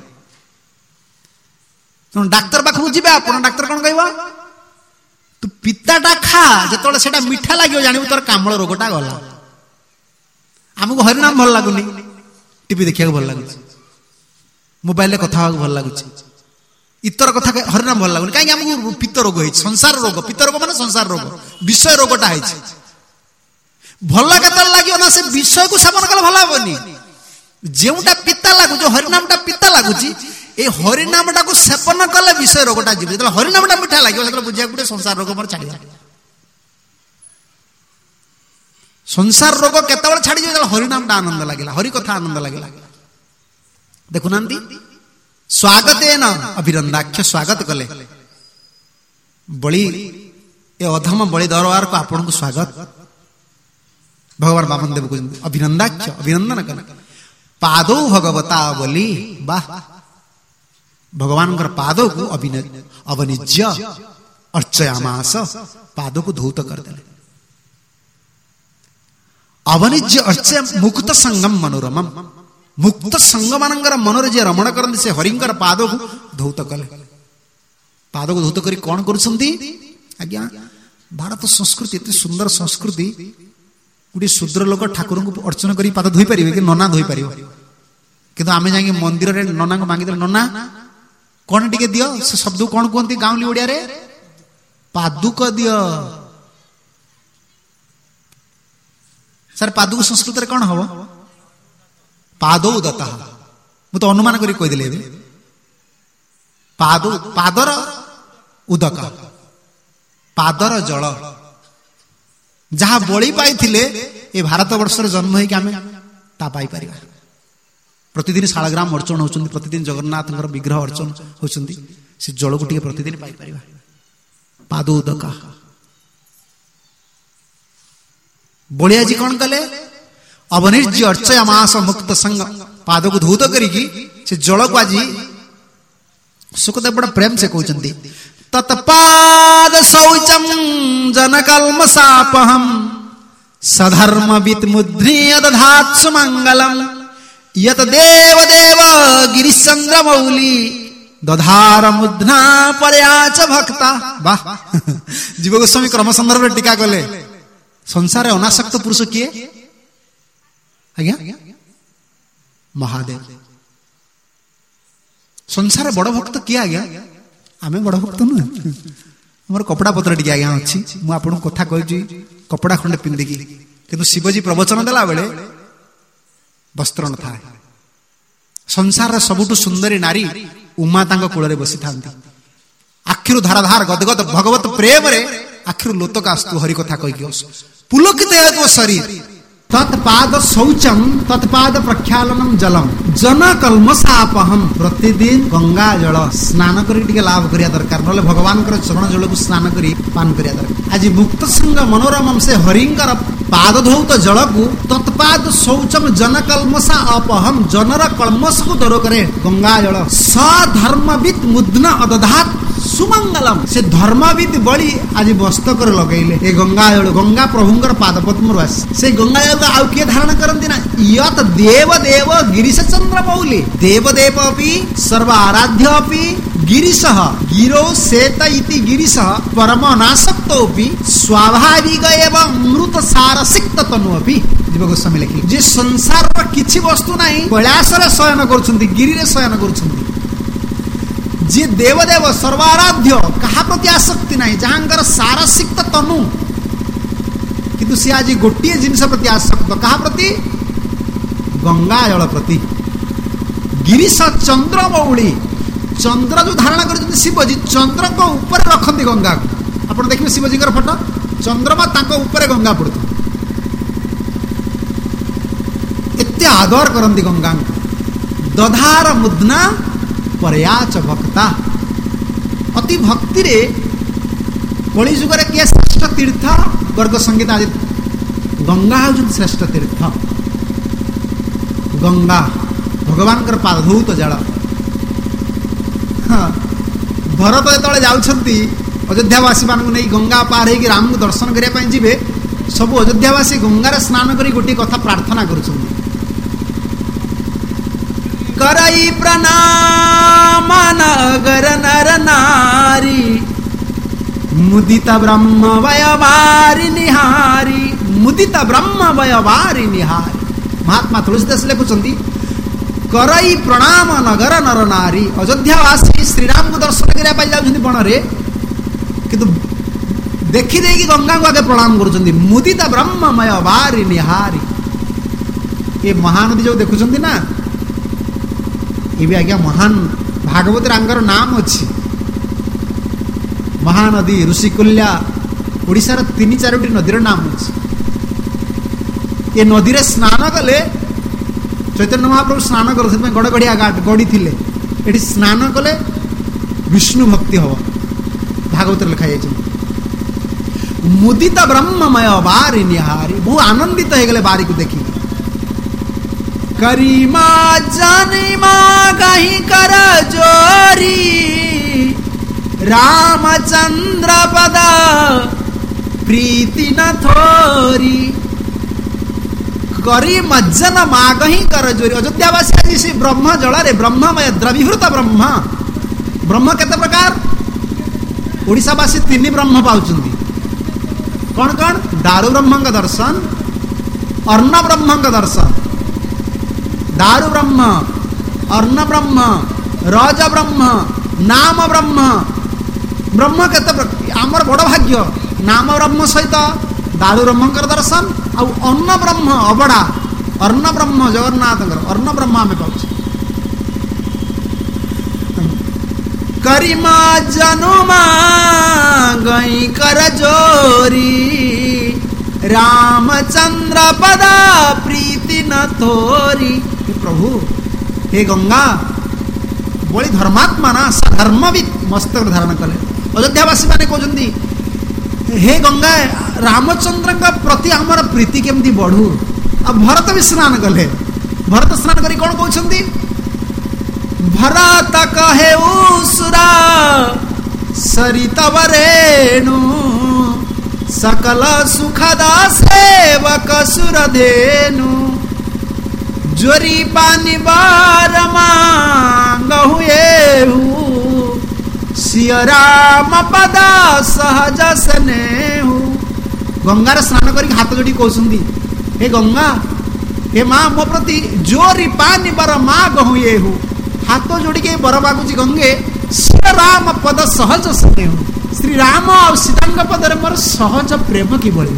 डाक्तर पाखु जी आप डाक्तर कौन कह तू पिताटा खा जो से मिठा लगे जान तोर कामल रोगटा गला आमको हरिनाम भल लगुनि टीवी देखा भल लगुच मोबाइल कथा भल लगुच इतर कथा हरिनाम भल लगुनि कहीं आमको पित्त रोग है संसार रोग पित्त रोग माने संसार रोग विषय रोगटा है भल केतल लगे ना से विषय को सेवन कले भल हेनी जोटा पिता लगुच हरिनामटा पिता लगुच ए हरिनामटा को सेवन कले विषय रोगटा जीव जो हरिनामटा मिठा लगे बुझा गोटे संसार रोग मोर छाड़ संसार रोग केतबेले छाड़ी जो हरिनामटा आनंद लगे हरि कथा आनंद लगे देखुना स्वागत न अभिनंदाख्य स्वागत कले बलि ए अधम बलि दरबार को आपन को स्वागत भगवान वामन देव को अभिनंदाख्य अभिनंदन कले पादो भगवता बोली वाह भगवान पादों को अवनिज्य अर्चयामास पादों को धौत कर दे अवनिज्य अर्चय मुक्त संगम मनोरमम मुक्त संगम मनोर जे रमण करते से हरिंकर पादों को धौत कले पादों को धौत करी कौन करुछंती आज्ञा भारत संस्कृति एते सुंदर संस्कृति गोटे शूद्र लोक ठाकुर को अर्चन करी पाद धोई पारे कि नना धोई पार किंतु आम जाए मंदिर रे नना को मांगी नना कौन टिके दियो से शब्द कौन कहते गाँवली ओडिया रे पादुक दियो सर पादुक संस्कृत रे कौन हम पादौ दता मु तो अनुमान करी कहीदेली पाद पादर उदक पादर जल जहाँ बलि पाई ए भारत वर्ष जन्म हो पाई पार प्रतिदिन शालग्राम अर्चन होती प्रतिदिन जगन्नाथ विग्रह अर्चन होती से जल को प्रतिदिन पाई पार पाद उदक बलिया जी कौन कले अवनिर्ज्य अर्चय मास मुक्त संग पाद को धौत करी से जल को आज सुखदेव बड़ा प्रेम से कहते तत्पाद शौचम जनकल्मसापहम सधर्म वित मुद्रीय दधात्सु मंगलम यत देव देव गिरिचंद्र मौली दधार मुद्रा पर्याच भक्ता वाह जीव गोस्वामी क्रम संदर्भ टीका कले संसार अनासक्त पुरुष किए आज्ञा महादेव संसार बड़ भक्त किए आज्ञा आमे बड़ भक्त नुह मोर कपड़ा पत्र टी आज्ञा अच्छी मुझे कथा कही कपड़ा खंडे पिंधिकी किंतु शिवजी प्रवचन देला बेले वस्त्र न था संसार सबुठु सुंदरी नारी उमा तांग कूल बसी था आखिर धाराधार गदगद भगवत प्रेम रे आखिर लोतक आस्तु हरि कथा कही पुलकित हो शरीर तत्पाद शौचम तत्पाद प्रक्षालनम जलम जन कलमसापहम प्रतिदिन गंगा जल स्नान करी टिके लाभ करिया दरकार नले भगवान कर चरण जल को स्नान करी पान करिया दरकार। आज मुक्त संग मनोरमम से हरिंकर पाद धौत जल को तत्पाद शौचम जन कलमसा अपहम जनर कलमस को दूर करे गंगा जल सधर्मविद मुद्न अदधात सुमंगलम से धर्मविद बड़ी आज मस्तक लगेले ए गंगा जल गंगा प्रभुंकर पाद पद्म आस से गंगा जल आउ किए धारण करती ना यत देव देव गिरीश चंद्र मौली देव देव अपि सर्व आराध्य अपि गिरीशः गिरो सेत इति गिरीशः परम नासक्तोपि स्वाभाविक एवं मृत सारसिक्त तनु अपि जीव गोस्वामी लिखिले जे संसार र किछि वस्तु नाही कैलाश रे शयन करूछंती गिरी रे शयन करूछंती जे देवदेव सर्वाराध्य कहा प्रति आसक्ति नाही जहांकर सारसिक्त तनु किंतु सी आज गोटे जिनस प्रति आसक्त कहा प्रति गंगा जल प्रति गिरीश चंद्र मौली चंद्र जो धारण कर शिवजी चंद्र को ऊपर रखती गंगा को आप देखिए शिवजी फोटो चंद्रमा तांको ऊपर गंगा पड़ता एते आदर करती गंगा दधार मुद्ना परयाच भक्ता अति भक्ति रे कली जुग रे किए श्रेष्ठ तीर्थ वर्ग संगीत आज गंगा हूँ श्रेष्ठ तीर्थ गंगा भगवान कर पादधौत जल हाँ भरत जो जाउछंती अयोध्यावासी मानू नहीं गंगा पार होगी राम को दर्शन करने जीवे सब अयोध्यावासी गंगार स्नान करी गोटे कथा प्रार्थना करुछंती करई प्रणाम नगर नर नारी मुदित ब्रह्म वयवारी निहारी मुदित ब्रह्म वयवारी निहारी महात्मा तुलसीदास लिखुचंती करई प्रणाम नगर नर नारी अयोध्यावासी श्रीराम को दर्शन करने जाउछंती बन रे किंतु देखी देकी गंगा को आगे प्रणाम करुछंती मुदित ब्रह्ममय वारी निहारी ये महानदी जो देखुछंती ना ये भी आज्ञा महान भागवत रांगर नाम अच्छी महानदी ऋषिकुल्या ओडिशार तीन चारोटी नदीर नाम अच्छी ये नदी रे स्नान कले चैतन्य महाप्रभु स्नान कर गड़गड़िया गड़ी थे ये स्नान कले विष्णु भक्ति हम भागवत लिखा जाए मुदित ब्रह्ममय बारी निहारी बहु आनंदित हो गले बारी को देखी करीमा जनिमा कहीं कर जोरी रामचंद्र पदा प्रीति न थोरी करी मज्जन मागही कर जोरी अयोध्यावासी आज से ब्रह्म जल रे ब्रह्ममय द्रवीभूत ब्रह्म ब्रह्म केते प्रकार ओडिशावासी तीन ब्रह्म पाउचंदी कौन कौन दारु ब्रह्म का दर्शन अर्ण ब्रह्म का दर्शन दारु ब्रह्म अर्ण ब्रह्म रज ब्रह्म नाम ब्रह्म ब्रह्म केते आमर बड़ भाग्य नाम ब्रह्म सहित दारु ब्रह्म दर्शन आउ अन्न ब्रह्म अबड़ा अर्ण ब्रह्म जगन्नाथ अर्ण ब्रह्म आम पाच करिमा जनुमा गई कर जोरी रामचंद्र पदा प्रीति न थोरी प्रभु हे गंगा बड़ी धर्मात्मा ना धर्मविद मस्तक धारण कले अयोध्यावासी माने कहते हे गंगा रामचंद्र का प्रति आमर प्रीति केमती बढ़ू अब भरत भी स्नान कले भरत स्नान करी कौन कहते भरत कहे सुरा सरितव रेणु सकल सुखदा सेवक सुरधेनु जोरी पानी बार मांगहु सिय राम पदा सहज स्नेहु गंगार स्नान करके हाथ जोड़ी कहते हे गंगा हे माँ मो प्रति जोरी पानी बर मांगहु हाथ जोड़ी के बर मागुची गंगे श्री राम पद सहज स्नेहु श्री राम और सीता पदर मोर सहज प्रेम कि भली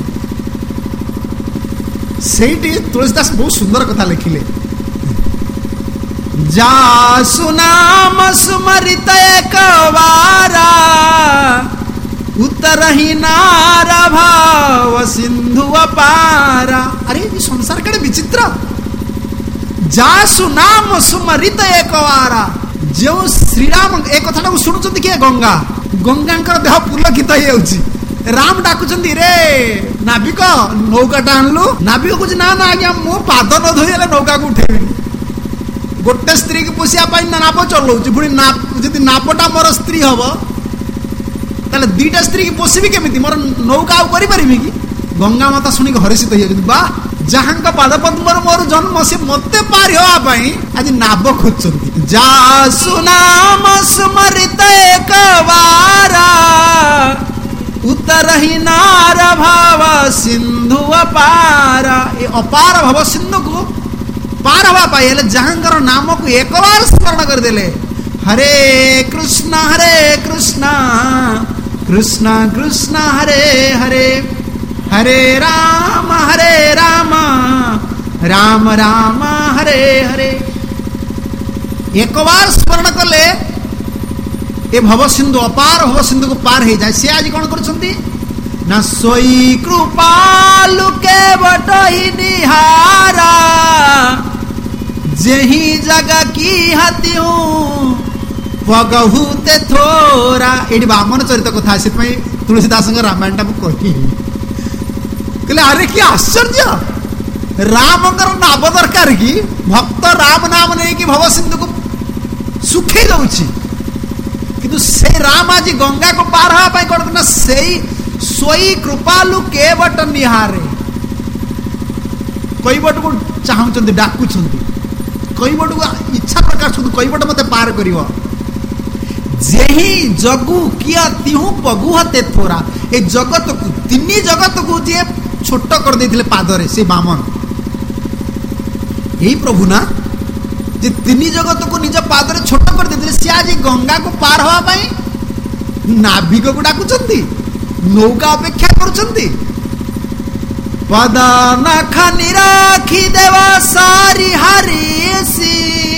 सेठी तुलसीदास बहुत सुंदर कथा लिखिले जा सुनाम सुमरित एक वारा उत्तर उतरही नार भाव सिंधु अपारा। अरे ये संसार केड़े विचित्र। जासु नाम सुमरित एक बारा। जो श्रीराम ए कथाटा को शुणुचंती किए गंगा गंगांकर देह पुलकित हो जाउची। राम डाकुचंती रे नाविक नौकाटा आनलु। नाविक कहूँ ना ना आज्ञा मो पाद न धोइले नौका को उठेबी। गोटे स्त्री की पोषिया नाप चलाऊँ पुणी जदि नापटा मोर स्त्री हम ताले दीटा स्त्री की पोषिबी केमिति मोर नौका आउ करि परिबी कि। गंगा माता शुणी हर्षित हो जाती बा जहाँ पाद पद्मर मोर जन्म से मते पार होगापी आज नाव खोजती। जासु नाम स्मरित एक बारा उतरही नार भाव सिंधु अपारा। ये अपार भाव सिंधु को पार हवा पाई जहांकर नाम को एक बार स्मरण करदेले। हरे कृष्ण हरे कृष्ण कृष्ण कृष्ण हरे हरे हरे राम हरे राम राम राम हरे हरे। एक बार स्मरण कले ये भव सिंधु अपार भव सिंधु को पार हो जाए। सी आज कौन करछंती ना सोई कृपालु के बटही निहारा जेही जगह की हाथी हूँ पगहुते थोरा। ये बामन चरित कथा से तुलसीदास रामायण टा कही कहले अरे कि आश्चर्य रामंकर नाम दरकार कि भक्त राम नाम नहीं कि भव सिंधु को सुखी जाऊँगी किंतु से राम आज गंगा को पार हवा कौन करना से सोई कृपालु के बट निहारे। कई बट को चाहते डाकुंट कई बट को इच्छा प्रकाश कई बट मत पार कर जेही जगु किया तिहु पगु हते थोरा। ए जगत को तीन जगत को जे छोट कर देथिले पादरे से बामन यही प्रभु ना जे तीन जगत को निज पादरे छोट कर देथिले से आज गंगा को पार हवा पाई नाविक को डाकुचंती नौका अपेक्षा करुचंती। पद नख निराखी देवा सारी हरिसी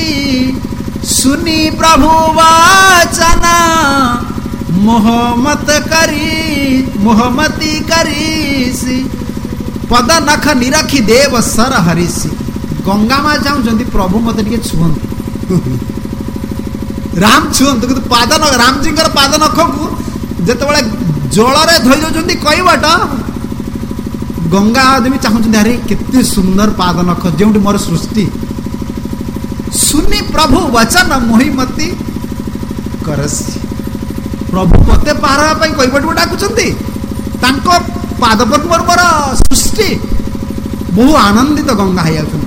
सुनी प्रभु वाचना मोहमत करी मोहमती करीसी। पद नख निरखी देव सर हरिसी। गंगा माँ चाहते प्रभु मत टे छुअंतु राम छुअंतु कि पाद राम जी पाद नख को जिते जल धोई दौरान कई बाट गंगा आदमी चाहते अरे केते सुंदर पाद नख जो मोर सृष्टि सुनी प्रभु वचन मोहिमती करसी। प्रभु मते पार हवा कई बाट डाकुचंती पाद पद्मर मोर सृष्टि बहु आनंदित गंगा हो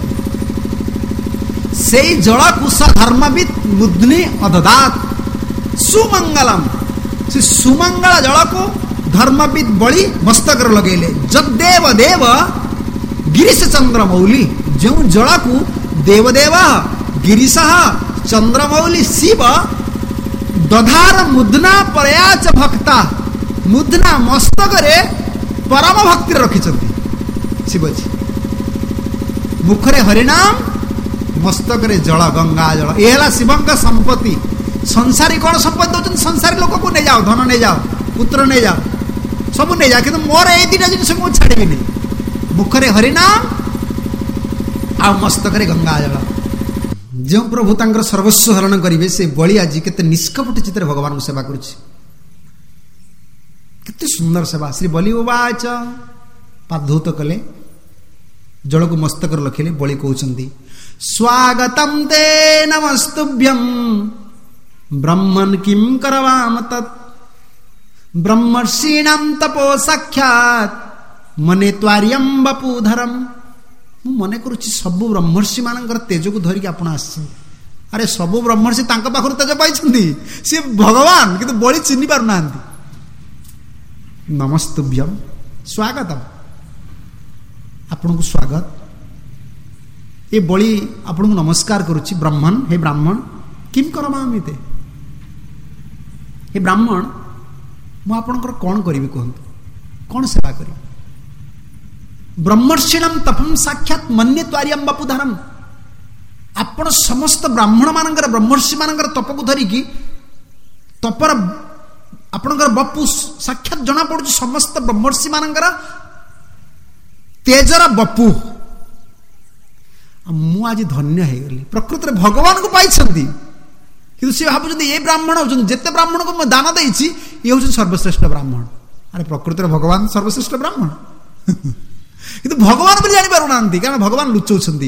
से जल कुश धर्मविद मुद्नी अददात सुमंगलम। से सुमंगल जल को धर्मविद बड़ी मस्तक लगेले। जगदेव देव गिरीश चंद्रमौली जो जल को देवदेव गिरीश चंद्रमौली शिव दधार मुद्ना प्रयाच भक्ता मुद्ना मस्तक रे परम भक्ति रखिछंती शिवजी। मुखरे हरिनाम मस्तक रे जल गंगा जल ये शिवंक संपत्ति। संसारी कौन संपत्ति दौरान संसारी लोक को नहीं जाओ धन नहीं जाओ पुत्र नहीं जाओ सब नहीं जाओ कि मोर ये दिन जिन मुझे छाड़बी नहीं। मुखरे हरिनाम आ मस्तक रे गंगा जल। जो प्रभु तांकर सर्वस्व हरण करेंगे से बड़ी आज केते निष्कपट चित्र भगवान को सेवा करुच्ची केते सुंदर सेवा। श्री बलि उवाच पादधौत कले जल को मस्तक लखिले बलि कहते स्वागतम ते नमस्तुभ्यं ब्रह्मन् किं करवाम तत् ब्रह्मर्षीणां तपो साक्षात् मने त्वार्यं वपुधरम। मु मने करुच्ची सबु ब्रह्मर्षि मानकर तेज को धरिक आपण आसे। अरे सबु ब्रह्मर्षि तांका पाखरु तेज पाइछन्ती से भगवान किंतु बलि चिन्हि पारु नांती। नमस्तुभ्यं स्वागतम आपण को स्वागत। ये बलि आपण को नमस्कार करुच्ची ब्राह्मण हे ब्राह्मण किम करमामि ते हे ब्राह्मण मु आपणकर कौन करी कहतु कौन सेवा करी। ब्रह्मर्षिणम तपम साक्षात मन्ये त्वार्यम वपुधरम। आपण समस्त ब्राह्मण मानकर ब्रह्मर्षि मानकर तप को धरिकी तपर ଆପଣଙ୍କର ବପୁ ସାକ୍ଷାତ ଜଣା ପଡୁଛି ସମସ୍ତ ବ୍ରହ୍ମର୍ଷି ମାନଙ୍କର ତେଜର ବପୁ। ମୁଁ ଆଜି ଧନ୍ୟ ହେଇଗଲି, ପ୍ରକୃତରେ ଭଗବାନଙ୍କୁ ପାଇଛନ୍ତି, କିନ୍ତୁ ସେ ଭାବୁଛନ୍ତି ଏ ବ୍ରାହ୍ମଣ ହଉଛନ୍ତି, ଯେତେ ବ୍ରାହ୍ମଣଙ୍କୁ ମୁଁ ଦାନ ଦେଇଛି ଇଏ ହଉଛନ୍ତି ସର୍ବଶ୍ରେଷ୍ଠ ବ୍ରାହ୍ମଣ। ଆରେ ପ୍ରକୃତରେ ଭଗବାନ ସର୍ବଶ୍ରେଷ୍ଠ ବ୍ରାହ୍ମଣ, କିନ୍ତୁ ଭଗବାନ ବୋଲି ଜାଣିପାରୁନାହାନ୍ତି, କାରଣ ଭଗବାନ ଲୁଚଉଛନ୍ତି।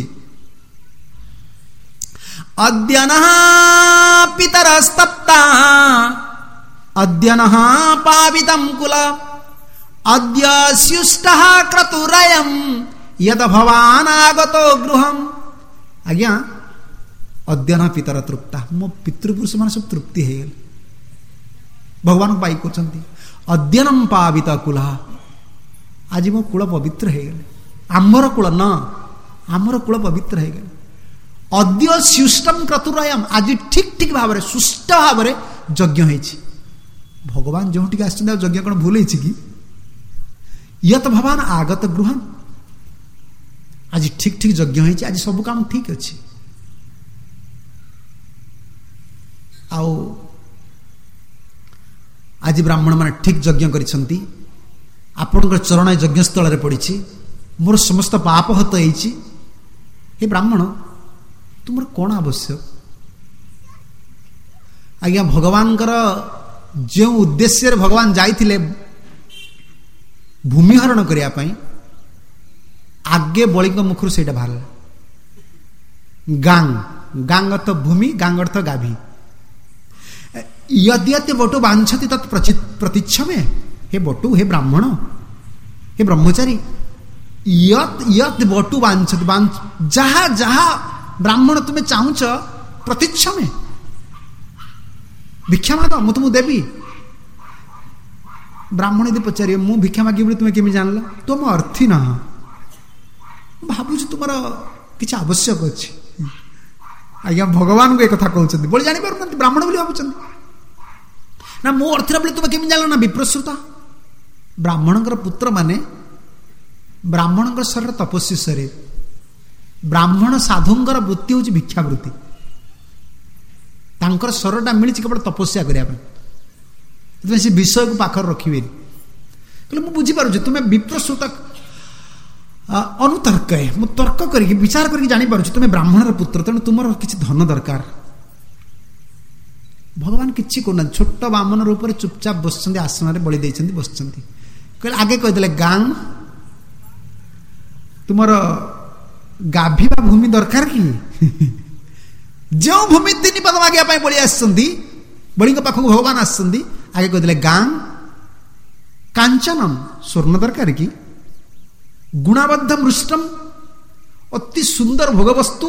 ଅଦ୍ୟନଃ ପିତରସ୍ତପ୍ତା ଅଦ୍ୟନଃ ପାବିତଂ କୁଲ ଅଦ୍ୟ ସ୍ୟୁଷ୍ଟଃ କ୍ରତୁରୟଂ ୟଦ ଭବାନ ଆଗतो ଗୃହଂ। ଆଜ୍ଞା ଅଦ୍ୟନ ପିତର ତୃପ୍ତା, ମୋ ପିତୃପୁରୁଷ ମାନେ ସବୁ ତୃପ୍ତି ହେଇଗଲେ, ଭଗବାନଙ୍କୁ ପାଇ କହୁଛନ୍ତି। ଅଦ୍ୟନଂ ପାବିତ କୁଲ, ଆଜି ମୋ କୂଳ ପବିତ୍ର ହେଇଗଲେ, ଆମର କୂଳ ନ ଆମର କୂଳ ପବିତ୍ର ହେଇଗଲେ। ଅଦ୍ୟ ସ୍ୟୁଷ୍ଟଂ କ୍ରତୁରୟଂ, ଆଜି ଠିକ ଠିକ ଭାବରେ ସୁଷ୍ଠ ଭାବରେ ଯଜ୍ଞ ହେଇଛି। ଭଗବାନ ଯେଉଁଠିକି ଆସିଛନ୍ତି ଆଉ ଯଜ୍ଞ କଣ ଭୁଲ ହେଇଛି କି? ୟତ୍ ଭବାନ ଆଗତ ଗୃହଂ, ଆଜି ଠିକ ଠିକ ଯଜ୍ଞ ହେଇଛି, ଆଜି ସବୁ କାମ ଠିକ ଅଛି। ଆଉ ଆଜି ବ୍ରାହ୍ମଣ ମାନେ ଠିକ ଯଜ୍ଞ କରିଛନ୍ତି, ଆପଣଙ୍କର ଚରଣ ଯଜ୍ଞସ୍ଥଳରେ ପଡ଼ିଛି, ମୋର ସମସ୍ତ ପାପ ହତ ହେଇଛି। ହେ ବ୍ରାହ୍ମଣ, ତୁମର କ'ଣ ଆବଶ୍ୟକ? ଆଜ୍ଞା ଭଗବାନଙ୍କର ଯେଉଁ ଉଦ୍ଦେଶ୍ୟରେ ଭଗବାନ ଯାଇଥିଲେ ଭୂମିହରଣ କରିବା ପାଇଁ, ଆଗେ ବଳିଙ୍କ ମୁଖରୁ ସେଇଟା ବାହାରିଲା। ଗାଙ୍ଗ, ଗାଙ୍ଗ ଅର୍ଥ ଭୂମି, ଗାଙ୍ଗ ଅର୍ଥ ଗାଭୀ। ୟଦ୍ୟତ୍ ବଟୁ ବାଞ୍ଛତି ତତ୍ ପ୍ରତିଚ୍ଛମେ, ହେ ବଟୁ, ହେ ବ୍ରାହ୍ମଣ, ହେ ବ୍ରହ୍ମଚାରୀ, ୟତ୍ ୟତ୍ ବଟୁ ବାଞ୍ଛତି, ଯାହା ଯାହା ବ୍ରାହ୍ମଣ ତୁମେ ଚାହୁଁଛ ପ୍ରତିଚ୍ଛମେ, ଭିକ୍ଷା ମାଗ, ମୁଁ ତୁମକୁ ଦେବି। ବ୍ରାହ୍ମଣ ଯଦି ପଚାରିବେ ମୁଁ ଭିକ୍ଷା ମାଗିବି ବୋଲି ତୁମେ କେମିତି ଜାଣିଲ? ତୁମ ଅର୍ଥୀ ନାହ, ଭାବୁଛି ତୁମର କିଛି ଆବଶ୍ୟକ ଅଛି। ଆଜ୍ଞା ଭଗବାନଙ୍କୁ ଏ କଥା କହୁଛନ୍ତି ବୋଲି ଜାଣିପାରୁନାହାନ୍ତି, ବ୍ରାହ୍ମଣ ବୋଲି ଭାବୁଛନ୍ତି। ନା ମୋ ଅର୍ଥୀର ବୋଲି ତୁମେ କେମିତି ଜାଣିଲ? ନା ବିପ୍ରସୃତ, ବ୍ରାହ୍ମଣଙ୍କର ପୁତ୍ର ମାନେ, ବ୍ରାହ୍ମଣଙ୍କର ଶରୀର ତପସ୍ୱୀ ଶରୀର, ବ୍ରାହ୍ମଣ ସାଧୁଙ୍କର ବୃତ୍ତି ହେଉଛି ଭିକ୍ଷାବୃତ୍ତି, ତାଙ୍କର ସ୍ୱରଟା ମିଳିଛି କେବଳ ତପସ୍ୟା କରିବା ପାଇଁ, ସେଥିପାଇଁ ସେ ବିଷୟକୁ ପାଖରେ ରଖିବେନି। କହିଲେ ମୁଁ ବୁଝିପାରୁଛି ତୁମେ ବିପ୍ରସୃତ ଅନୁତର୍କ, ମୁଁ ତର୍କ କରିକି ବିଚାର କରିକି ଜାଣିପାରୁଛି ତୁମେ ବ୍ରାହ୍ମଣର ପୁତ୍ର, ତେଣୁ ତୁମର କିଛି ଧନ ଦରକାର। ଭଗବାନ କିଛି କରୁନାହାନ୍ତି, ଛୋଟ ବାମନ ରୂପରେ ଚୁପଚାପ ବସିଛନ୍ତି, ଆସନରେ ବଳି ଦେଇଛନ୍ତି, ବସିଛନ୍ତି। କହିଲେ ଆଗେ କହିଦେଲେ ଗାଁ, ତୁମର ଗାଭୀ ବା ଭୂମି ଦରକାର କି? ଯେଉଁ ଭୂମି ତିନି ପଦ ମାଗିବା ପାଇଁ ବଳି ଆସିଛନ୍ତି, ବଳିଙ୍କ ପାଖକୁ ଭଗବାନ ଆସିଛନ୍ତି, ଆଗେ କହିଦେଲେ ଗାଁ। କାଞ୍ଚନମ୍, ସ୍ୱର୍ଣ୍ଣ ଦରକାର କି? ଗୁଣବଦ୍ଧ ମୃଷ୍ଟମ, ଅତି ସୁନ୍ଦର ଭୋଗବସ୍ତୁ,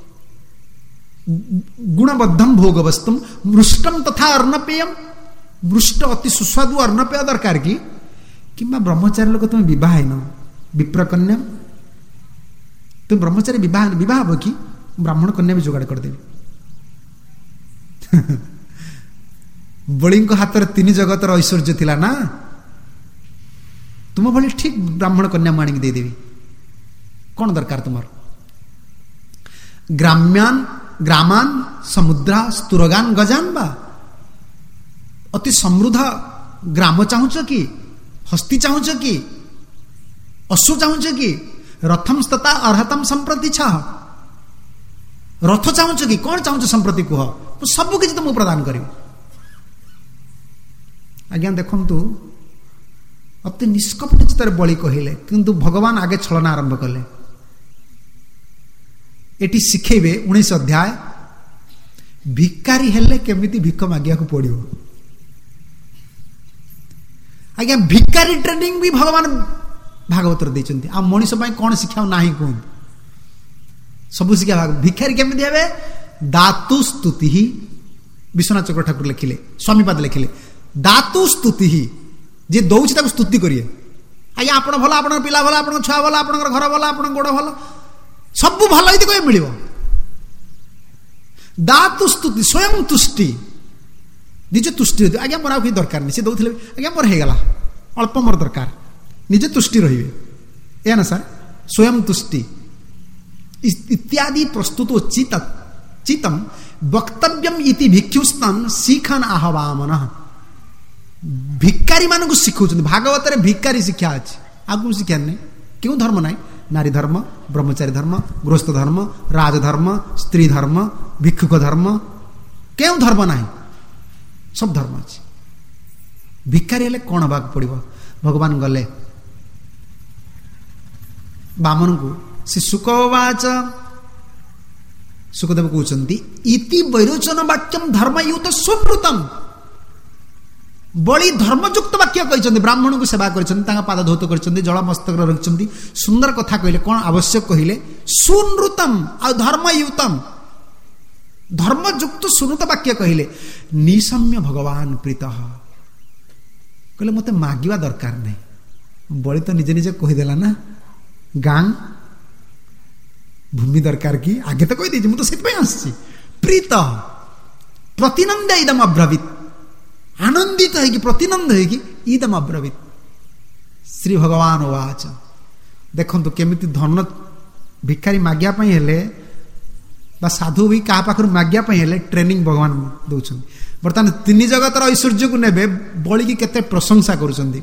ଗୁଣବଦ୍ଧମ ଭୋଗବସ୍ତୁ, ମୃଷ୍ଟମ ତଥା ଅର୍ଣ୍ଣପେୟମ, ମୃଷ୍ଟ ଅତି ସୁସ୍ୱାଦୁ ଅର୍ଣ୍ଣପେୟ ଦରକାର କି? କିମ୍ବା ବ୍ରହ୍ମଚାରୀ ଲୋକ ତୁମେ ବିବାହ ହେଇନ, ବିପ୍ରକନ୍ୟା, ତୁମେ ବ୍ରହ୍ମଚାରୀ ବିବାହ ବିବାହ ହବ କି? ବ୍ରାହ୍ମଣ କନ୍ୟା ବି ଯୋଗାଡ଼ କରିଦେବି। ବଳିଙ୍କ ହାତରେ ତିନି ଜଗତର ଐଶ୍ୱର୍ଯ୍ୟ ଥିଲା ନା, ତୁମ ଭଳି ଠିକ ବ୍ରାହ୍ମଣ କନ୍ୟା ମୁଁ ଆଣିକି ଦେଇଦେବି। କ'ଣ ଦରକାର ତୁମର? ଗ୍ରାମ୍ୟାନ୍ ଗ୍ରାମାନ୍ ସମୁଦ୍ରା ସ୍ତୁରଗାନ୍ ଗଜାନ୍, ବା ଅତି ସମୃଦ୍ଧ ଗ୍ରାମ ଚାହୁଁଛ କି? ହସ୍ତି ଚାହୁଁଛ କି? ଅଶ୍ଵ ଚାହୁଁଛ କି? ରଥମ ସ୍ତତା ଅର୍ହତମ ସମ୍ପ୍ରତି ଛାହ, ରଥ ଚାହୁଁଛ କି? କ'ଣ ଚାହୁଁଛ ସମ୍ପ୍ରତି କୁହ, ମୁଁ ସବୁ କିଛି ତୁମକୁ ପ୍ରଦାନ କରିବି। ଆଜ୍ଞା ଦେଖନ୍ତୁ, ଅତି ନିଷ୍କପଟ ଚିତ୍ତରେ ବଳି କହିଲେ, କିନ୍ତୁ ଭଗବାନ ଆଗେ ଛଳନା ଆରମ୍ଭ କଲେ। ଏଠି ଶିଖେଇବେ ଉଣେଇଶ ଅଧ୍ୟାୟ, ଭିକାରୀ ହେଲେ କେମିତି ଭିକ ମାଗିବାକୁ ପଡିବ। ଆଜ୍ଞା ଭିକାରୀ ଟ୍ରେନିଂ ବି ଭଗବାନ ଭାଗବତରେ ଦେଇଛନ୍ତି। ଆଉ ମଣିଷ ପାଇଁ କ'ଣ ଶିକ୍ଷା ନାହିଁ କୁହନ୍ତୁ? ସବୁ ଶିକ୍ଷା ଭାଗ। ଭିକାରୀ କେମିତି ହେବେ? ଦାତୁ ସ୍ତୁତି, ବିଶ୍ୱନାଥ ଚକ୍ର ଠାକୁର ଲେଖିଲେ, ସ୍ୱାମୀପାଦ ଲେଖିଲେ, ଦାତୁ ସ୍ତୁତି, ଯିଏ ଦଉଛି ତାକୁ ସ୍ତୁତି କରିବେ। ଆଜ୍ଞା ଆପଣ ଭଲ, ଆପଣଙ୍କ ପିଲା ଭଲ, ଆପଣଙ୍କ ଛୁଆ ଭଲ, ଆପଣଙ୍କର ଘର ଭଲ, ଆପଣଙ୍କ ଗୋଡ଼ ଭଲ, ସବୁ ଭଲ ହେଇତି କହିବେ ମିଳିବ। ଦାତୁ ସ୍ତୁତି, ସ୍ୱୟଂ ତୁଷ୍ଟି, ନିଜେ ତୁଷ୍ଟି ରହିବେ। ଆଜ୍ଞା ମୋର ଆଉ କିଛି ଦରକାର ନାହିଁ, ସେ ଦଉଥିଲେ ଆଜ୍ଞା ମୋର ହେଇଗଲା, ଅଳ୍ପ ମୋର ଦରକାର, ନିଜେ ତୁଷ୍ଟି ରହିବେ। ଏୟା ନା ସାର୍, ସ୍ୱୟଂ ତୁଷ୍ଟି ଇତ୍ୟାଦି ପ୍ରସ୍ତୁତ ଚିତ ଚିତମ୍ ବକ୍ତବ୍ୟମ୍ ଇତି ଭିକ୍ଷୁସ୍ତନ୍ ଶିଖନ୍ ଆହବାମନ। भिकारी मानक शिखौछन् भागवत रे भिकारी शिक्षा अछि आगु शिक्षा नै केउ धर्म नै नारी धर्म ब्रह्मचारी धर्म गृहस्थ धर्म राजधर्म स्त्री धर्म भिक्षुक धर्म केउ धर्म नै सब धर्म अछि भिकारी हेले कोन भाग पड़िबो भगवान गले बामन को से सुखवाच सुखदेव कहउछन्ती इति वैरोचन वाक्यम धर्मयुत सुकृतम बड़ी धर्मयुक्त वाक्य कहते ब्राह्मण को सेवा कर पाद धौत कर जल मस्तक रखिंट सुंदर कथा कहले कौन आवश्यक कहले सुनृतम आ धर्मयुतम धर्मयुक्त सुनृत वाक्य कहले निशम्य भगवान प्रीत कहले मते मागिवा दरकार नहीं बड़ी तो निजे निजे कहीदेला ना गां भूमि दरकार की आगे तो कही मुझे तो आसी प्रीत प्रतिनंद इदम अब्रवीत आनंदित है कि प्रतिनंद है कि इदम अब्रवीत श्री भगवान वाच देखो केमिति धन भिखारी मागिया पई हेले बा साधु भी कहा पाखर मागिया पई हेले ट्रेनिंग भगवान दउछन बर्तमान तीन जगतर ऐश्वर्य को नेबे बळी की केते प्रशंसा करूछन्ती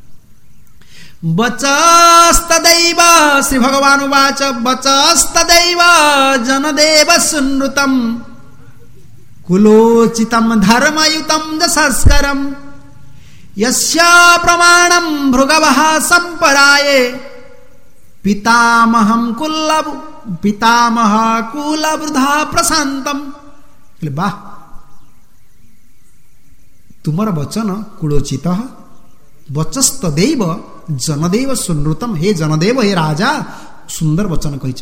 बचस्तदैव श्री भगवान वाच बचस्तदैव जनदेव सुनृतम कुलोचितम धर्मयुतम जसस्करम यस्या प्रमाणम भृगवः संपराये पितामहं कुल पितामह कुलवृद्धा प्रशांतम वाह तुमर वचन कुलोचित वचस्तदैव जनदेव सुनृतम हे जनदेव हे राजा सुंदर वचन कहिछ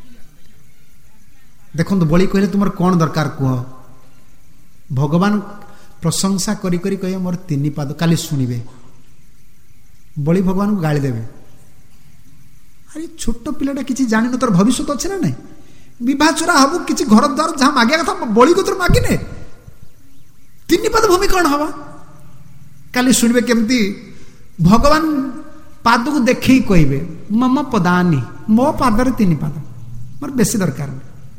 देखो बड़ी कहले तुमर कौन दरकार कह भगवान प्रशंसा करी करी कहे मोर तीन पाद काली शुणवे बड़ी भगवान को गाली देवे अरे छोट पिलाटा किसी जान तोर भविष्य अच्छे ना नहीं बह चोरा हबू किसी घर द्वार जहाँ मागे कथा बड़ी को तोर मागिने तीन पाद भूमि कौन हवा काली शुणवे केमती भगवान पाद को देखे कहे मम पदानी मो पादर तीन पाद मोर बेसी दरकार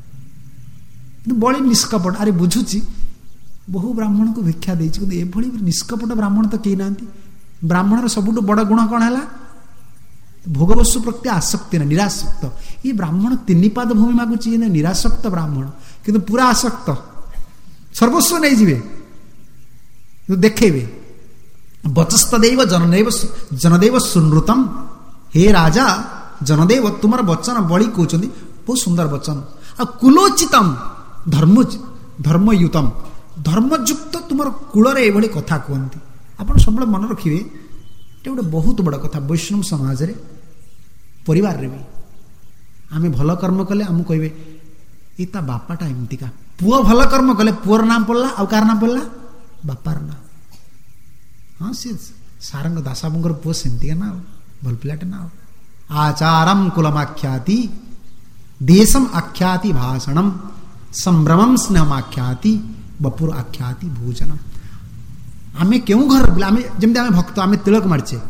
बड़ी निष्कपट अरे बुझुची बहु ब्राह्मण को भिक्षा देती निष्कपट ब्राह्मण तो कही ना ब्राह्मण सबुठ बड़ गुण कौन है भोगवस्तु प्रति आसक्ति ना निरासक्त ये ब्राह्मण तीन पाद भूमि मागुची निरासक्त ब्राह्मण किंतु पूरा आसक्त सर्वस्व नहीं जीवे देखेबे वचस्तदैव जनदेव जनदेव सुनृतम हे राजा जनदेव तुमर वचन बड़ी कहते बहुत सुंदर वचन आ कुलोचितम धर्म धर्मयुतम धर्मयुक्त तुमर कूलरे एभली कथा कहती आप सब मन रखिए ये गोटे बहुत बड़ कथा वैष्णव समाज रे परिवार रे भी आम भल कर्म कले आम कहे ये ता बापाटा एमतीका पुओ भल कर्म कले पुअर नाम पड़ला आउ कार नाम पड़ला बापार नाम हाँ सी सारंग दासाबुंगर पुओ सेमतीका ना भल पिलाटे ना आचारम कुलमाख्याति देशम आख्याति भाषणम संभ्रमम स्नेहम आख्याति बपुर आख्याति भोजनम आमे क्यों घर आमे जमती आमे भक्त आमे तिलक मारचे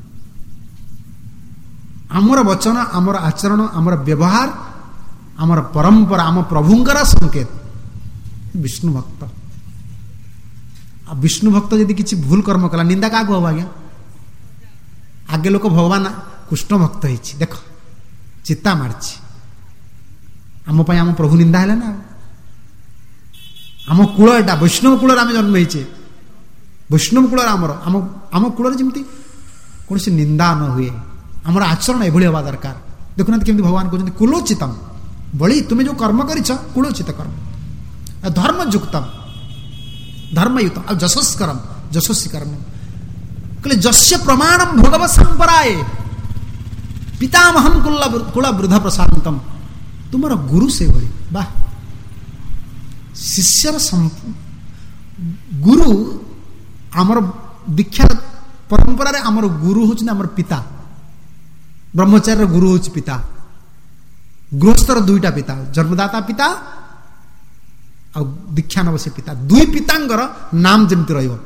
आमर वचन आमर आचरण आमर व्यवहार आमर परंपरा आम प्रभुंकर संकेत विष्णु भक्त आ विष्णु भक्त यदि किसी भूल कर्म कला निंदा क्या हब आज्ञा आगे लोक भगवान कृष्ण भक्त हो देख चिता मारची आम आम प्रभु निंदा है ना आम कूल एटा वैष्णव कूल आम जन्म होइछे वैष्णव कूल आमर आम आम कूल जमी कौन सी निंदा न हुए आमर आचरण एभली हवा दरकार देखुना केमती भगवान कहते कुलोचितम बड़ी तुम्हें जो कर्म करिछ कुलोचित कर्म धर्मयुक्तम धर्मयुक्त आ जशस्करम जशस्वी कर्म कहले जस्य प्रमाणम भगवत संपराये पितामहम कुल वृद्ध प्रशांतम तुमर गुरु से भली वाह शिष्यर गुरु आमर दीक्षा परंपरा रे आमर गुरु होछि आमर पिता ब्रह्मचार्य गुरु होछि पिता गृहस्थर दुईटा पिता जन्मदाता पिता आ दीक्षा नवसे पिता दुई पितांगर नाम जेमति रहिबो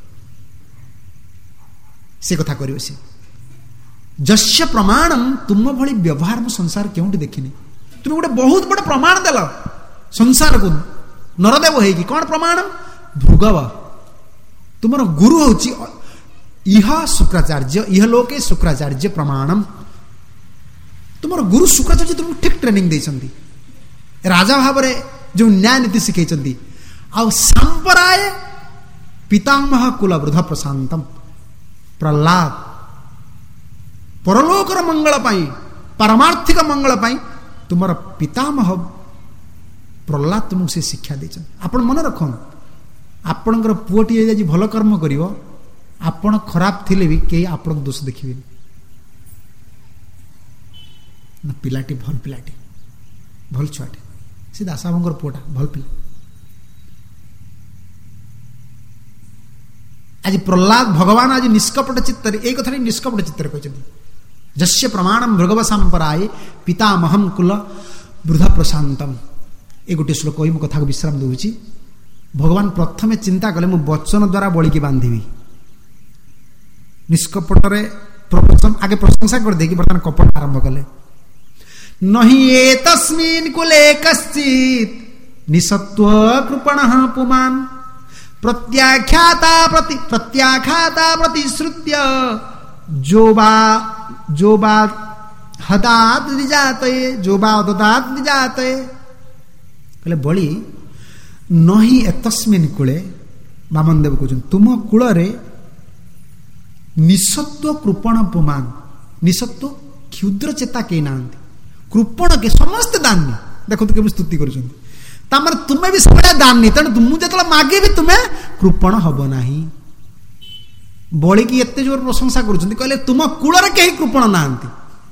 से कथा करियो से जस्य प्रमाणम तुम भली व्यवहार मो संसार केउटी देखिनी तुम गोटे बहुत बड़ प्रमाण देल संसार को नरदेव है कि कौन प्रमाण भृगव तुमर गुरु होची इह शुक्राचार्य इह लोके शुक्राचार्य प्रमाणम तुमर गुरु शुक्राचार्य तुमको ठीक ट्रेनिंग देइछंती राजा भाव रे जो न्याय नीति सिखैछंती आ संपराय पितामह कुल वृद्ध प्रशांतम प्रहलाद परलोकर मंगल पाई पारमार्थिक मंगल पाई तुमर पितामह प्रहलाद तुमको से शिक्षा देछन आपण मन रखन आपणकर पुओटी आज भल कर्म करिवो आपण खराब थिले भी के आपण दोष देखिबे ना पिलाटी भल पिलाटी भल छुआटे से दासाबंकर पुओटा भल पिला आज प्रहलाद भगवान आज निष्कपट चित्तर ए कथा निष्कपट चित्तर कहते जस्य प्रमाणम भृगव संपराय पितामहम कुल वृद्ध प्रशांतम ए गोटे श्लोक कही मो कथा को विश्राम दूची भगवान प्रथमे चिंता कले मु वचन द्वारा बळी की बांधिबी निष्कपट रे प्रवचन आगे प्रशंसा कर देकी बर्तमान कपट आरंभ कले नहि एतस्मिन् कुले कश्चित् निसत्व कृपणः पुमान् प्रत्याख्याता प्रति प्रत्याख्याता प्रतिश्रुत्य जोबा जोबा हदात निजाते जोबा हदात निजाते कहले बळी नहि एतस्मिन् कुले वामन देव कहउछन तुम कुल रे निसत्व कृपण पुमान निसत्व क्षुद्र चेता के नांती कृपण के समस्त दानी देखो तो केम स्तुति करूछन तमर तुमे भी सबडा दानी तण तुम जेतला मागे भी तुमे कृपण हबो नाही बळी की एते जोर प्रशंसा करूछन कहले तुम कुल रे केही कृपण नांती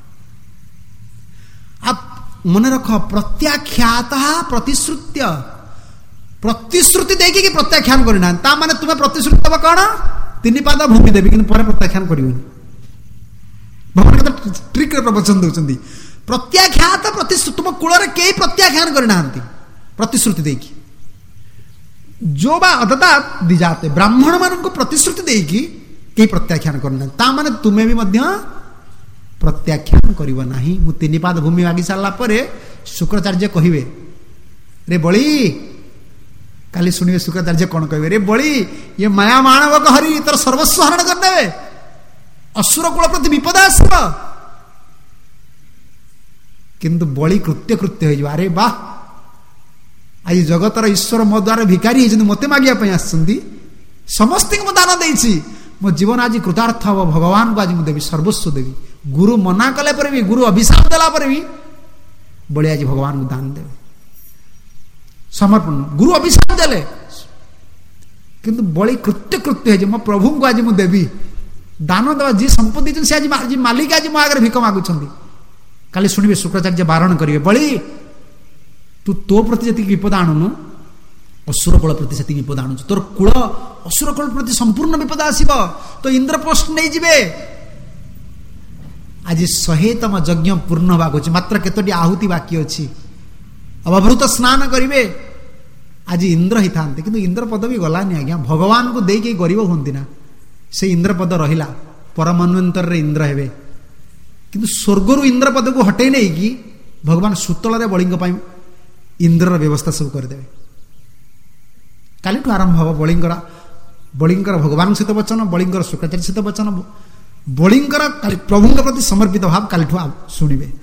आप मन रख प्रत्याख्याता प्रतिश्रुत्य प्रतिश्रुति देखी कि प्रत्याख्यान करना ता माने तुम्हें प्रतिश्रुति दबा कौन तीन पाद भूमि देवी कि प्रत्याख्यान कर भगवान के ट्रिक प्रवचन दौरान प्रत्याख्यात प्रतिश्रुति तुम कूल कई प्रत्याख्यान करना प्रतिश्रुति देखी जो बा अदता दिजाते ब्राह्मण मान को प्रतिश्रुति देखी कई प्रत्याख्यान करना ता माने तुम्हें भी मध्य प्रत्याख्यान करिवो नाही मु तीन पाद भूमि मागी सारला परे शुक्राचार्य कहिवे रे बळी काली सुनिए शुक्राचार्य कौन कहे रे बड़ी ये माया मानव हरि तर सर्वस्व हरण करदे असुर कुल प्रति विपद आसब किंतु बड़ी कृत्य कृत्य हो अरे वाह आज जगतर ईश्वर मो द्वारा भिकारी मत मागिया आसछंती समस्त को दान देछि मो जीवन आज कृतार्थ हम भगवान को आज मुझे देवी सर्वस्व देवी गुरु मना कले पर भी गुरु अभिशाप देला पर भी बड़ी आज भगवान को दान देवे समर्पण गुरु अभिशाप देले किंतु बड़ी कृत्य कृत्य है मो प्रभु को आज मुझे देवी दान देवा जी संपत्ति से आज आज मालिक आज मो आगे भिक मागुछंती काली सुनिबे शुक्राचार्य बारण करिवे बड़ी तू तो प्रति जति विपद आणुनु असुर कुल प्रति से विपद आणु तोर कुल असुर कुल प्रति संपूर्ण विपद आसीब तो इंद्रप्रस्थ नहीं जिवे आज सहेतम यज्ञ पूर्ण होबाक अछि मात्र केतोटी आहुति बाकी अछि अवभृत स्नान करिवे आज इंद्र ही था किंतु इंद्र पद भी गलानी आज्ञा भगवान को देके गरीब होती ना से इंद्र पद रहिला परमन्वंतर रे इंद्र हेबे किंतु स्वर्गरु इंद्र पद को हटे नहीं कि भगवान सुतल रे बलिंग पाई इंद्र व्यवस्था सब कर देबे काली ठु आरंभ हो बलिंगर बलिंगर भगवान सहित वचन बलिंगर शुक्राचार्य सहित वचन बलिंगर प्रभु प्रति समर्पित भाव काली ठु सुनिबे